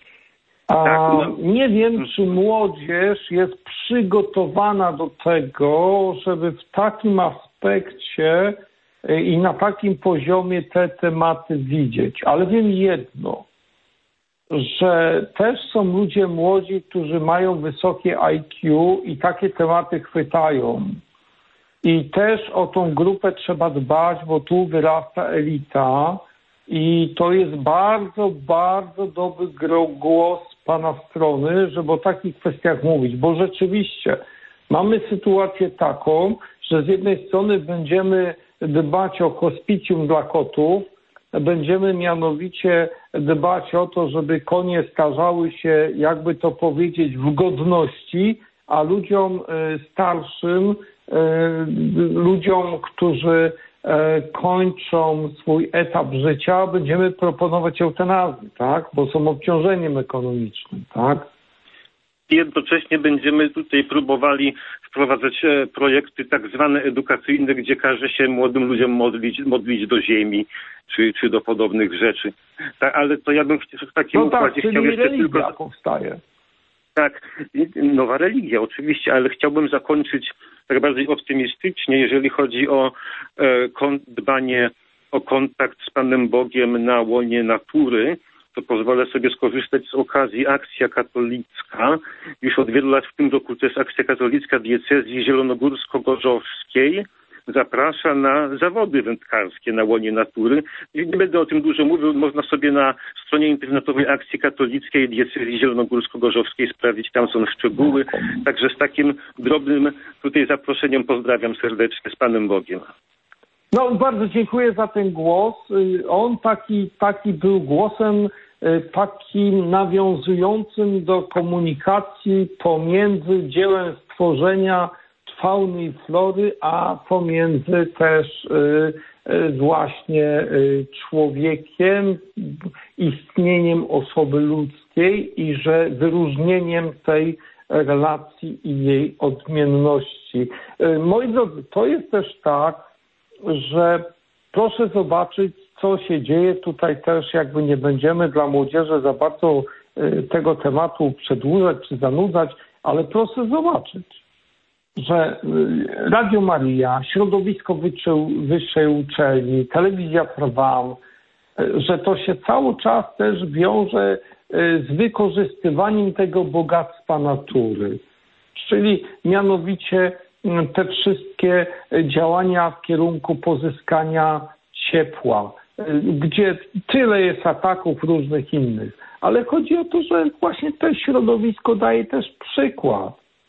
Nie wiem, czy młodzież jest przygotowana do tego, żeby w takim aspekcie i na takim poziomie te tematy widzieć. Ale wiem jedno, że też są ludzie młodzi, którzy mają wysokie IQ i takie tematy chwytają. I też o tą grupę trzeba dbać, bo tu wyrasta elita i to jest bardzo, bardzo dobry głos z Pana strony, żeby o takich kwestiach mówić, bo rzeczywiście mamy sytuację taką, że z jednej strony będziemy dbać o hospicjum dla kotów, będziemy mianowicie dbać o to, żeby konie starzały się, jakby to powiedzieć, w godności, a ludziom starszym, ludziom, którzy kończą swój etap życia, będziemy proponować eutanazję, tak? Bo są obciążeniem ekonomicznym, tak? Jednocześnie będziemy tutaj próbowali wprowadzać projekty tak zwane edukacyjne, gdzie każe się młodym ludziom modlić do ziemi, czy do podobnych rzeczy. Ale to ja bym w takim układzie chciał jeszcze religia powstaje. Tak, nowa religia oczywiście, ale chciałbym zakończyć tak bardziej optymistycznie, jeżeli chodzi o dbanie o kontakt z Panem Bogiem na łonie natury, to pozwolę sobie skorzystać z okazji Akcja Katolicka. Już od wielu lat w tym roku to jest Akcja Katolicka Diecezji Zielonogórsko-Gorzowskiej. Zaprasza na zawody wędkarskie na łonie natury. Nie będę o tym dużo mówił, można sobie na stronie internetowej Akcji Katolickiej Diecezji Zielonogórsko-Gorzowskiej sprawdzić, tam są szczegóły. Także z takim drobnym tutaj zaproszeniem pozdrawiam serdecznie, z Panem Bogiem. No, bardzo dziękuję za ten głos. On taki był głosem takim nawiązującym do komunikacji pomiędzy dziełem stworzenia fauny i flory, a pomiędzy też właśnie człowiekiem, istnieniem osoby ludzkiej i że wyróżnieniem tej relacji i jej odmienności. Moi drodzy, to jest też tak, że proszę zobaczyć, co się dzieje. Tutaj też jakby nie będziemy dla młodzieży za bardzo tego tematu przedłużać czy zanudzać, ale proszę zobaczyć, że Radio Maria, środowisko wyższej uczelni, telewizja Trwam, że to się cały czas też wiąże z wykorzystywaniem tego bogactwa natury. Czyli mianowicie te wszystkie działania w kierunku pozyskania ciepła, gdzie tyle jest ataków różnych innych. Ale chodzi o to, że właśnie to środowisko daje też przykład.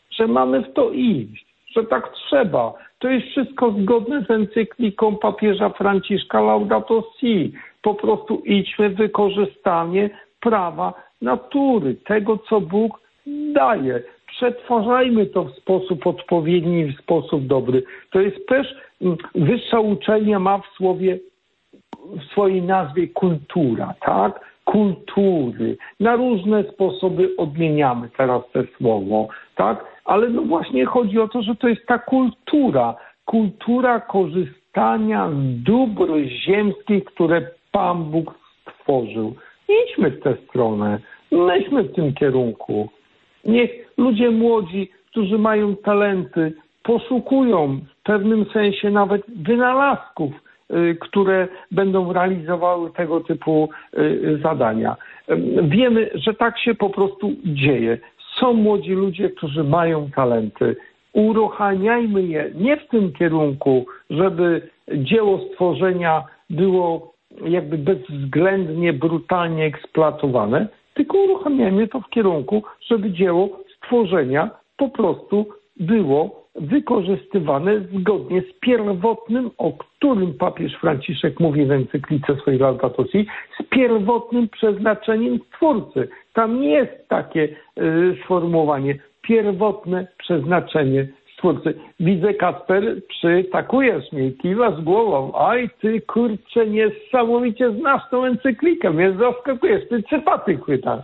że mamy w to iść, że tak trzeba. To jest wszystko zgodne z encykliką papieża Franciszka Laudato Si. Po prostu idźmy w wykorzystanie prawa natury, tego, co Bóg daje. Przetwarzajmy to w sposób odpowiedni, w sposób dobry. To jest też, wyższa uczelnia ma w swojej nazwie kultura, tak? Kultury. Na różne sposoby odmieniamy teraz to słowo, tak? Ale no właśnie chodzi o to, że to jest ta kultura korzystania z dóbr ziemskich, które Pan Bóg stworzył. Idźmy w tę stronę, myślmy w tym kierunku. Niech ludzie młodzi, którzy mają talenty, poszukują w pewnym sensie nawet wynalazków, które będą realizowały tego typu zadania. Wiemy, że tak się po prostu dzieje. Są młodzi ludzie, którzy mają talenty. Uruchamiajmy je nie w tym kierunku, żeby dzieło stworzenia było jakby bezwzględnie, brutalnie eksploatowane, tylko uruchamiajmy to w kierunku, żeby dzieło stworzenia po prostu było wykorzystywane zgodnie z pierwotnym, o którym papież Franciszek mówi w encyklice swojej Laudato Si, z pierwotnym przeznaczeniem Twórcy. Tam nie jest takie sformułowanie, pierwotne przeznaczenie Twórcy. Widzę, Kacper, przytakujesz mnie, kiwasz głową. Aj, ty kurczę, niesamowicie znasz tą encyklikę, mnie zaskakujesz, ty cytaty chwytasz.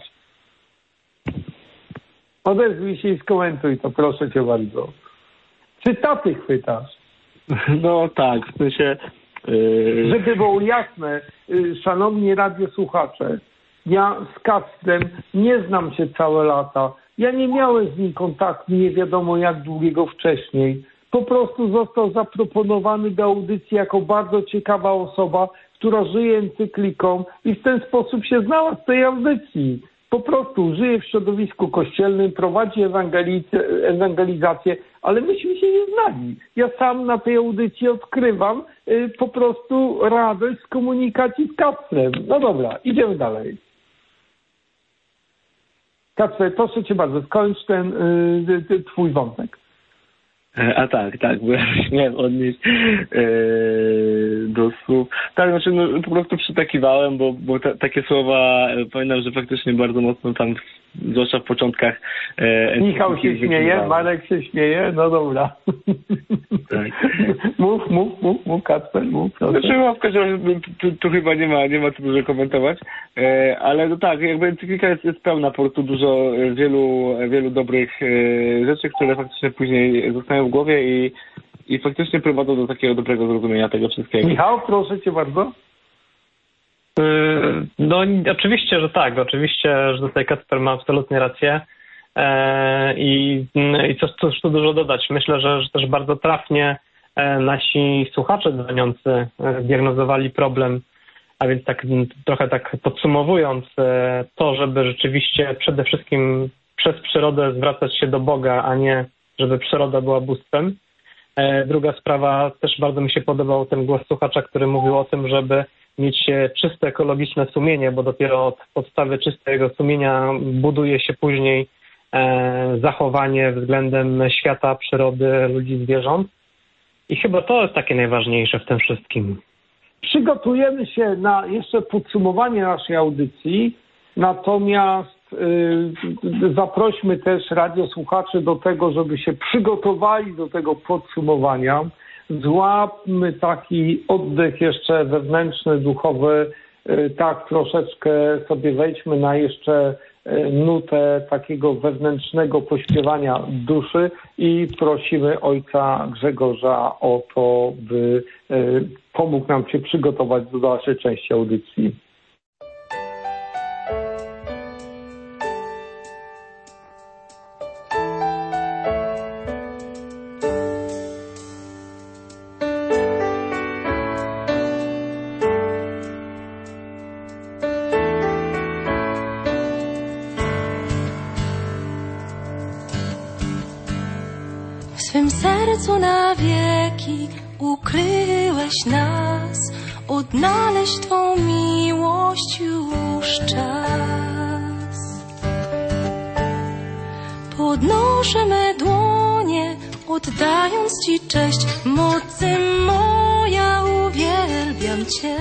Odezwij się i skomentuj to, proszę cię bardzo. Cytaty chwytasz. No tak, w sensie... Żeby było jasne, szanowni radiosłuchacze, ja z Kacprem nie znam się całe lata. Ja nie miałem z nim kontaktu nie wiadomo jak długiego wcześniej. Po prostu został zaproponowany do audycji jako bardzo ciekawa osoba, która żyje encykliką i w ten sposób się znalazł w tej audycji. Po prostu żyje w środowisku kościelnym, prowadzi ewangelizację, ale myśmy się nie znali. Ja sam na tej audycji odkrywam po prostu radość z komunikacji z Kacprem. No dobra, idziemy dalej. Kacper, proszę cię bardzo, skończ ten twój wątek. A tak, bo ja miałem odnieść do słów. Tak, znaczy no, po prostu przytakiwałem, bo takie słowa pamiętam, że faktycznie bardzo mocno tam, zwłaszcza w początkach... Michał się śmieje, Marek się śmieje, no dobra. Tak. Mów, Kacper, mów. Znaczy, w każdym razie tu chyba nie ma co dużo komentować, ale no tak, jakby encyklika jest pełna po prostu dużo, wielu dobrych rzeczy, które faktycznie później zostają w głowie i faktycznie prowadzą do takiego dobrego zrozumienia tego wszystkiego. Michał, proszę cię bardzo. No oczywiście, że tak. Oczywiście, że tutaj Kacper ma absolutnie rację. I cóż tu dużo dodać. Myślę, że też bardzo trafnie nasi słuchacze dzwoniący zdiagnozowali problem, a więc tak trochę tak podsumowując to, żeby rzeczywiście przede wszystkim przez przyrodę zwracać się do Boga, a nie żeby przyroda była bóstwem. Druga sprawa, też bardzo mi się podobał ten głos słuchacza, który mówił o tym, żeby mieć czyste ekologiczne sumienie, bo dopiero od podstawy czystego sumienia buduje się później zachowanie względem świata, przyrody, ludzi, zwierząt. I chyba to jest takie najważniejsze w tym wszystkim. Przygotujemy się na jeszcze podsumowanie naszej audycji, natomiast zaprośmy też radiosłuchaczy do tego, żeby się przygotowali do tego podsumowania. Złapmy taki oddech jeszcze wewnętrzny, duchowy, tak troszeczkę sobie wejdźmy na jeszcze nutę takiego wewnętrznego pośpiewania duszy i prosimy ojca Grzegorza o to, by pomógł nam się przygotować do dalszej części audycji. W swym sercu na wieki ukryłeś nas, odnaleźć Twą miłość już czas. Po Podnoszę me dłonie, oddając Ci cześć. Mocy moja, uwielbiam Cię.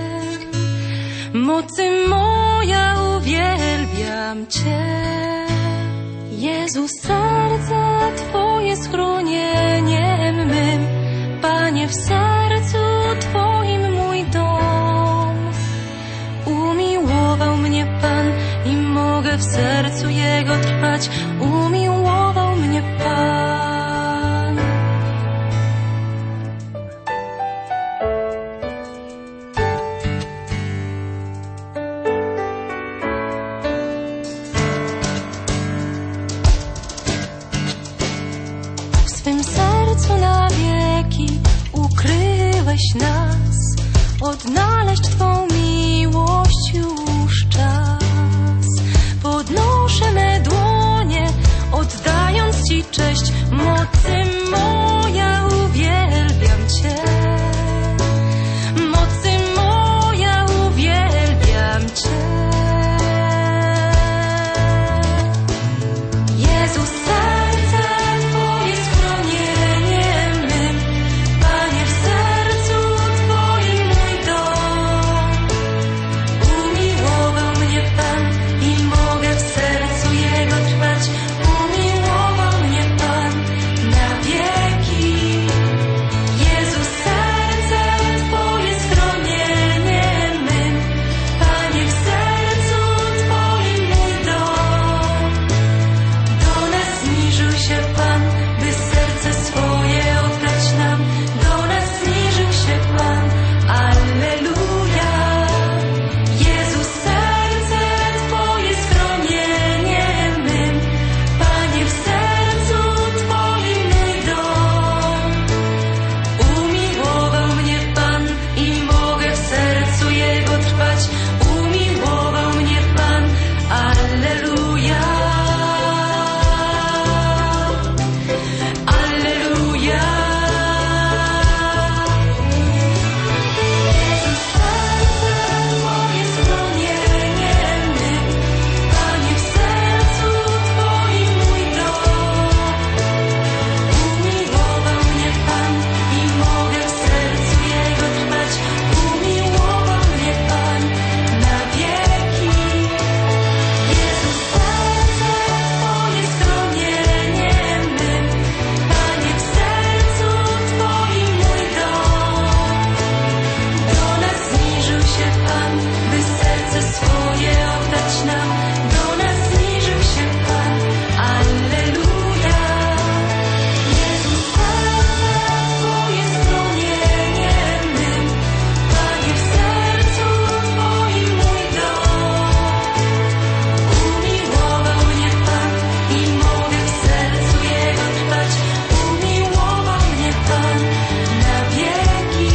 Mocy moja, uwielbiam Cię. Jezu, serce Twoje schronieniem mym. Panie, w sercu Twoim mój dom. Umiłował mnie Pan i mogę w sercu Jego trwać. Umiłował mnie Pan. W swym sercu na wieki ukryłeś nas. Odnaleźć Twą miłość już czas. Podnoszę me dłonie, oddając Ci cześć. Mocy moja, uwielbiam Cię. Mocy moja, uwielbiam Cię. Jezu, serce Twoje schronieniem mym. Panie, w sercu Twoim mój dom. Umiłował mnie Pan i mogę w sercu Jego trwać. Umiłował mnie Pan na wieki. Jezu, serce Twoje schronieniem mym. Panie, w sercu Twoim mój dom. Do nas zniżył się Pan, by serce swoje oddać nam. Do nas zniżył się Pan, alleluja. Jezu, serce Twoje schronieniem mym. Panie, w sercu Twoim mój dom. Umiłował mnie Pan i mogę w sercu Jego trwać. Umiłował mnie Pan, alleluja. Alleluja. Jezu, serce Twoje schronieniem mym. Panie, w sercu Twoim mój dom. Umiłował mnie Pan i mogę w sercu Jego trwać. Umiłował mnie Pan na wieki. Jezu, serce Twoje schronieniem mym. Panie, w sercu Twoim mój dom. Do nas zniżył się Pan, by serce swoje oddać nam. Do nas zniżył się Pan, alleluja. Jezu, serce Twoje schronieniem mym. Panie, w sercu Twoim mój dom. Umiłował mnie Pan i mogę w sercu Jego trwać. Umiłował mnie Pan na wieki.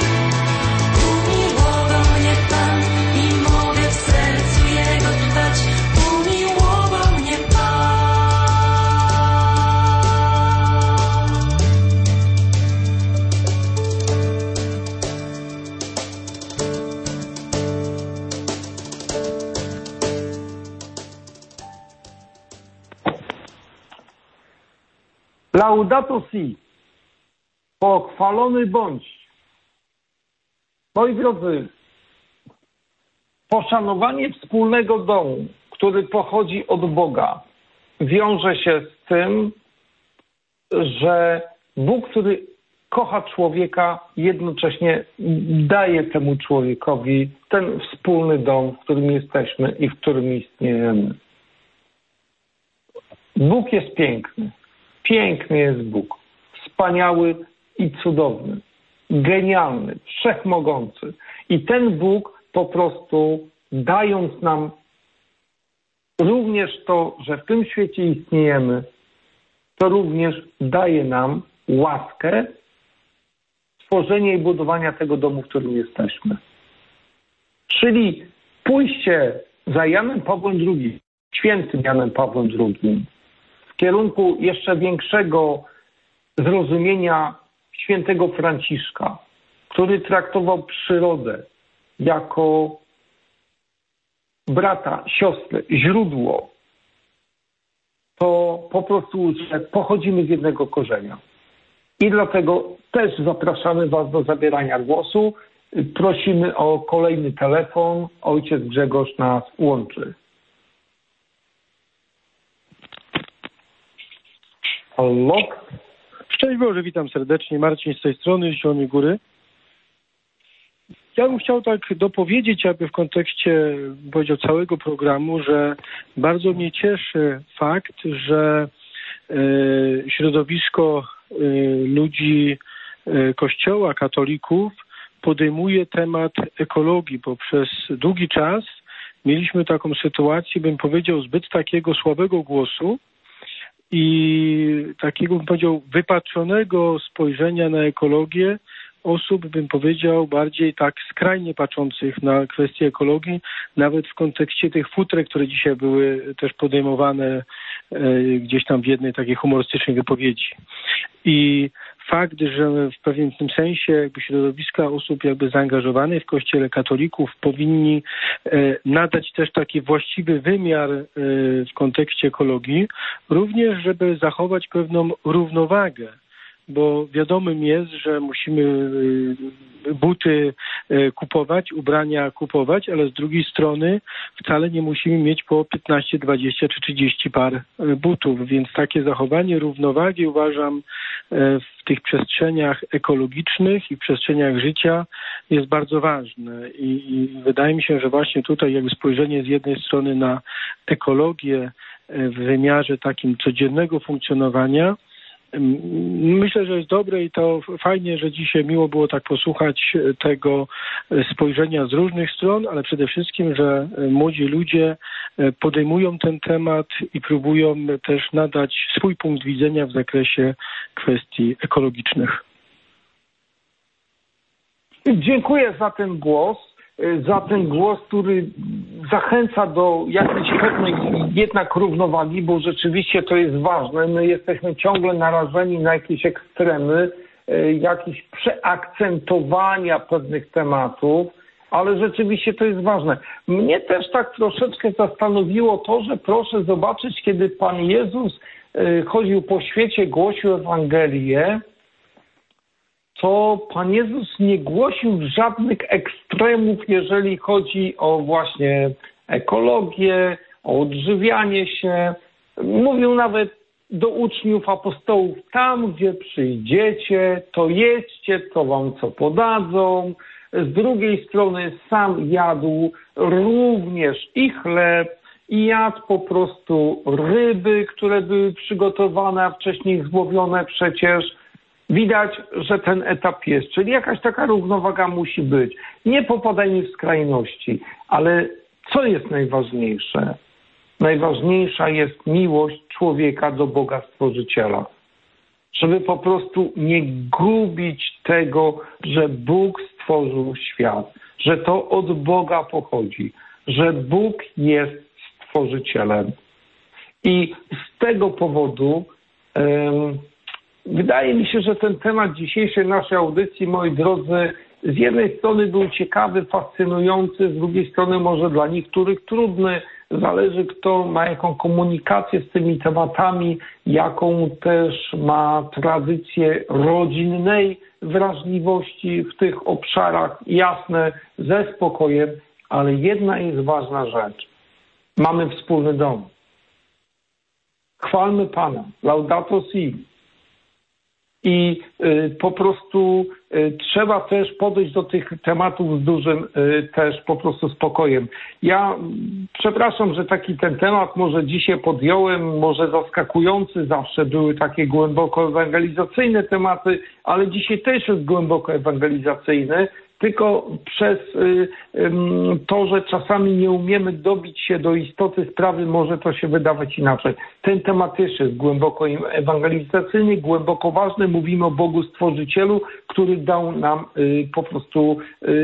Umiłował mnie Pan i mogę w sercu Jego trwać. Umiłował mnie Pan. Laudato si. Pochwalony bądź. Moi drodzy, poszanowanie wspólnego domu, który pochodzi od Boga, wiąże się z tym, że Bóg, który kocha człowieka, jednocześnie daje temu człowiekowi ten wspólny dom, w którym jesteśmy i w którym istniejemy. Bóg jest piękny. Piękny jest Bóg. Wspaniały i cudowny. Genialny, wszechmogący. I ten Bóg po prostu, dając nam również to, że w tym świecie istniejemy, to również daje nam łaskę tworzenia i budowania tego domu, w którym jesteśmy. Czyli pójście za Janem Pawłem II, świętym Janem Pawłem II, w kierunku jeszcze większego zrozumienia świętego Franciszka, który traktował przyrodę jako brata, siostrę, źródło to po prostu że pochodzimy z jednego korzenia. I dlatego też zapraszamy Was do zabierania głosu. Prosimy o kolejny telefon. Ojciec Grzegorz nas łączy. Halo? Szczęść Boże, witam serdecznie. Marcin z tej strony, z Zielonej Góry. Ja bym chciał tak dopowiedzieć, aby w kontekście, powiedział, całego programu, że bardzo mnie cieszy fakt, że środowisko ludzi Kościoła, katolików podejmuje temat ekologii, bo przez długi czas mieliśmy taką sytuację, bym powiedział, zbyt takiego słabego głosu i takiego, bym powiedział, wypatrzonego spojrzenia na ekologię osób, bym powiedział, bardziej tak skrajnie patrzących na kwestie ekologii, nawet w kontekście tych futrek, które dzisiaj były też podejmowane gdzieś tam w jednej takiej humorystycznej wypowiedzi. I fakt, że w pewnym tym sensie jakby środowiska osób jakby zaangażowanych w Kościele, katolików powinni nadać też taki właściwy wymiar w kontekście ekologii, również żeby zachować pewną równowagę, bo wiadomym jest, że musimy buty kupować, ubrania kupować, ale z drugiej strony wcale nie musimy mieć po 15, 20 czy 30 par butów, więc takie zachowanie równowagi uważam w tych przestrzeniach ekologicznych i przestrzeniach życia jest bardzo ważne i wydaje mi się, że właśnie tutaj jakby spojrzenie z jednej strony na ekologię w wymiarze takim codziennego funkcjonowania myślę, że jest dobre i to fajnie, że dzisiaj miło było tak posłuchać tego spojrzenia z różnych stron, ale przede wszystkim, że młodzi ludzie podejmują ten temat i próbują też nadać swój punkt widzenia w zakresie kwestii ekologicznych. Dziękuję za ten głos, który zachęca do jakiejś pewnej jednak równowagi, bo rzeczywiście to jest ważne. My jesteśmy ciągle narażeni na jakieś ekstremy, jakieś przeakcentowania pewnych tematów, ale rzeczywiście to jest ważne. Mnie też tak troszeczkę zastanowiło to, że proszę zobaczyć, kiedy Pan Jezus chodził po świecie, głosił Ewangelię, to Pan Jezus nie głosił żadnych ekstremów, jeżeli chodzi o właśnie ekologię, o odżywianie się. Mówił nawet do uczniów apostołów, tam gdzie przyjdziecie, to jedźcie, to wam co podadzą. Z drugiej strony sam jadł również i chleb, i jadł po prostu ryby, które były przygotowane, a wcześniej złowione przecież. Widać, że ten etap jest, czyli jakaś taka równowaga musi być. Nie popadajmy w skrajności, ale co jest najważniejsze? Najważniejsza jest miłość człowieka do Boga Stworzyciela. Żeby po prostu nie gubić tego, że Bóg stworzył świat, że to od Boga pochodzi, że Bóg jest Stworzycielem. I z tego powodu wydaje mi się, że ten temat dzisiejszej naszej audycji, moi drodzy, z jednej strony był ciekawy, fascynujący, z drugiej strony może dla niektórych trudny. Zależy, kto ma jaką komunikację z tymi tematami, jaką też ma tradycję rodzinnej wrażliwości w tych obszarach. Jasne, ze spokojem, ale jedna jest ważna rzecz. Mamy wspólny dom. Chwalmy Pana. Laudato si. I po prostu trzeba też podejść do tych tematów z dużym też po prostu spokojem. Ja przepraszam, że taki ten temat może dzisiaj podjąłem, może zaskakujący, zawsze były takie głęboko ewangelizacyjne tematy, ale dzisiaj też jest głęboko ewangelizacyjny, tylko przez to, że czasami nie umiemy dobić się do istoty sprawy, może to się wydawać inaczej. Ten temat też jest głęboko ewangelizacyjny, głęboko ważny. Mówimy o Bogu Stworzycielu, który dał nam po prostu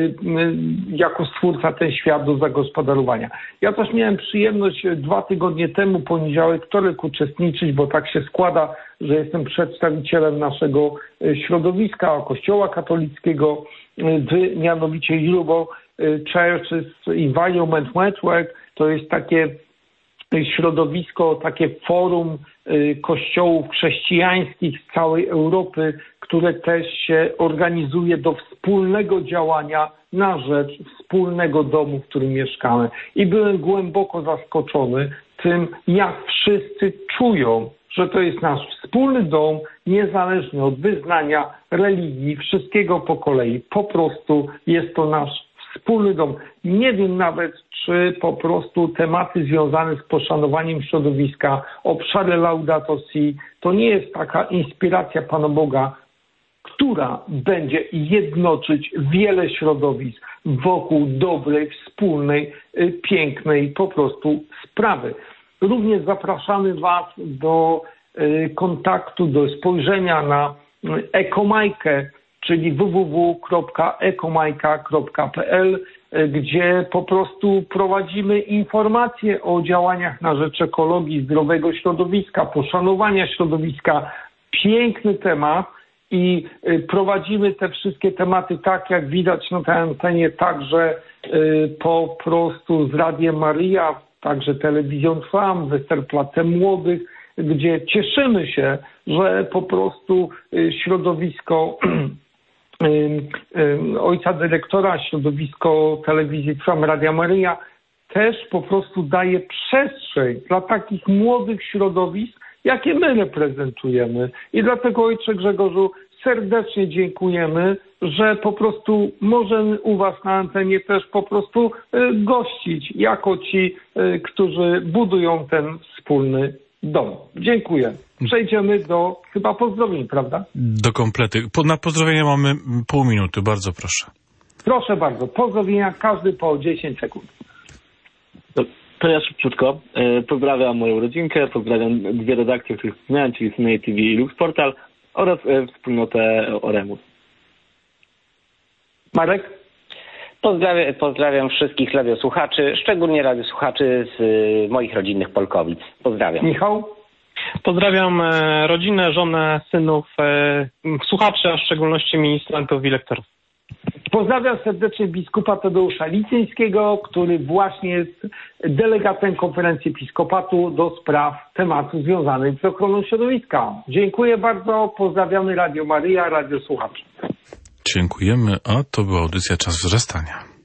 jako Stwórca ten świat do zagospodarowania. Ja też miałem przyjemność 2 tygodnie temu, poniedziałek, wtorek uczestniczyć, bo tak się składa, że jestem przedstawicielem naszego środowiska Kościoła katolickiego, mianowicie Europe Churches Environment Network. To jest takie środowisko, takie forum kościołów chrześcijańskich z całej Europy, które też się organizuje do wspólnego działania na rzecz wspólnego domu, w którym mieszkamy. I byłem głęboko zaskoczony tym, jak wszyscy czują, że to jest nasz wspólny dom, niezależnie od wyznania, religii, wszystkiego po kolei. Po prostu jest to nasz wspólny dom. Nie wiem nawet, czy po prostu tematy związane z poszanowaniem środowiska, obszary Laudato Si, to nie jest taka inspiracja Pana Boga, która będzie jednoczyć wiele środowisk wokół dobrej, wspólnej, pięknej po prostu sprawy. Również zapraszamy Was do kontaktu, do spojrzenia na Ekomajkę, czyli www.ekomajka.pl, gdzie po prostu prowadzimy informacje o działaniach na rzecz ekologii, zdrowego środowiska, poszanowania środowiska. Piękny temat i prowadzimy te wszystkie tematy tak, jak widać na tej antenie, także po prostu z Radiem Maryja, także Telewizją Trwam, Westerplatte Młodych, gdzie cieszymy się, że po prostu środowisko ojca dyrektora, środowisko Telewizji Trwam, Radia Maryja też po prostu daje przestrzeń dla takich młodych środowisk, jakie my reprezentujemy. I dlatego, ojcze Grzegorzu, serdecznie dziękujemy, że po prostu możemy u Was na antenie też po prostu gościć jako ci, którzy budują ten wspólny dom. Dziękuję. Przejdziemy do chyba pozdrowień, prawda? Do komplety. Na pozdrowienia mamy pół minuty, bardzo proszę. Proszę bardzo, pozdrowienia, każdy po 10 sekund. To ja szybciutko. Pozdrawiam moją rodzinkę, pozdrawiam dwie redakcje, których wspomniałem, czyli Synej TV i Lux Portal oraz wspólnotę Oremus. Marek? Pozdrawiam wszystkich radiosłuchaczy, szczególnie radiosłuchaczy z moich rodzinnych Polkowic. Pozdrawiam. Michał? Pozdrawiam rodzinę, żonę, synów, słuchaczy, a w szczególności ministrantów i lektorów. Pozdrawiam serdecznie biskupa Tadeusza Licyńskiego, który właśnie jest delegatem konferencji episkopatu do spraw tematów związanych z ochroną środowiska. Dziękuję bardzo, pozdrawiamy Radio Maryja, radiosłuchaczy. Dziękujemy, a to była audycja Czas Wzrastania.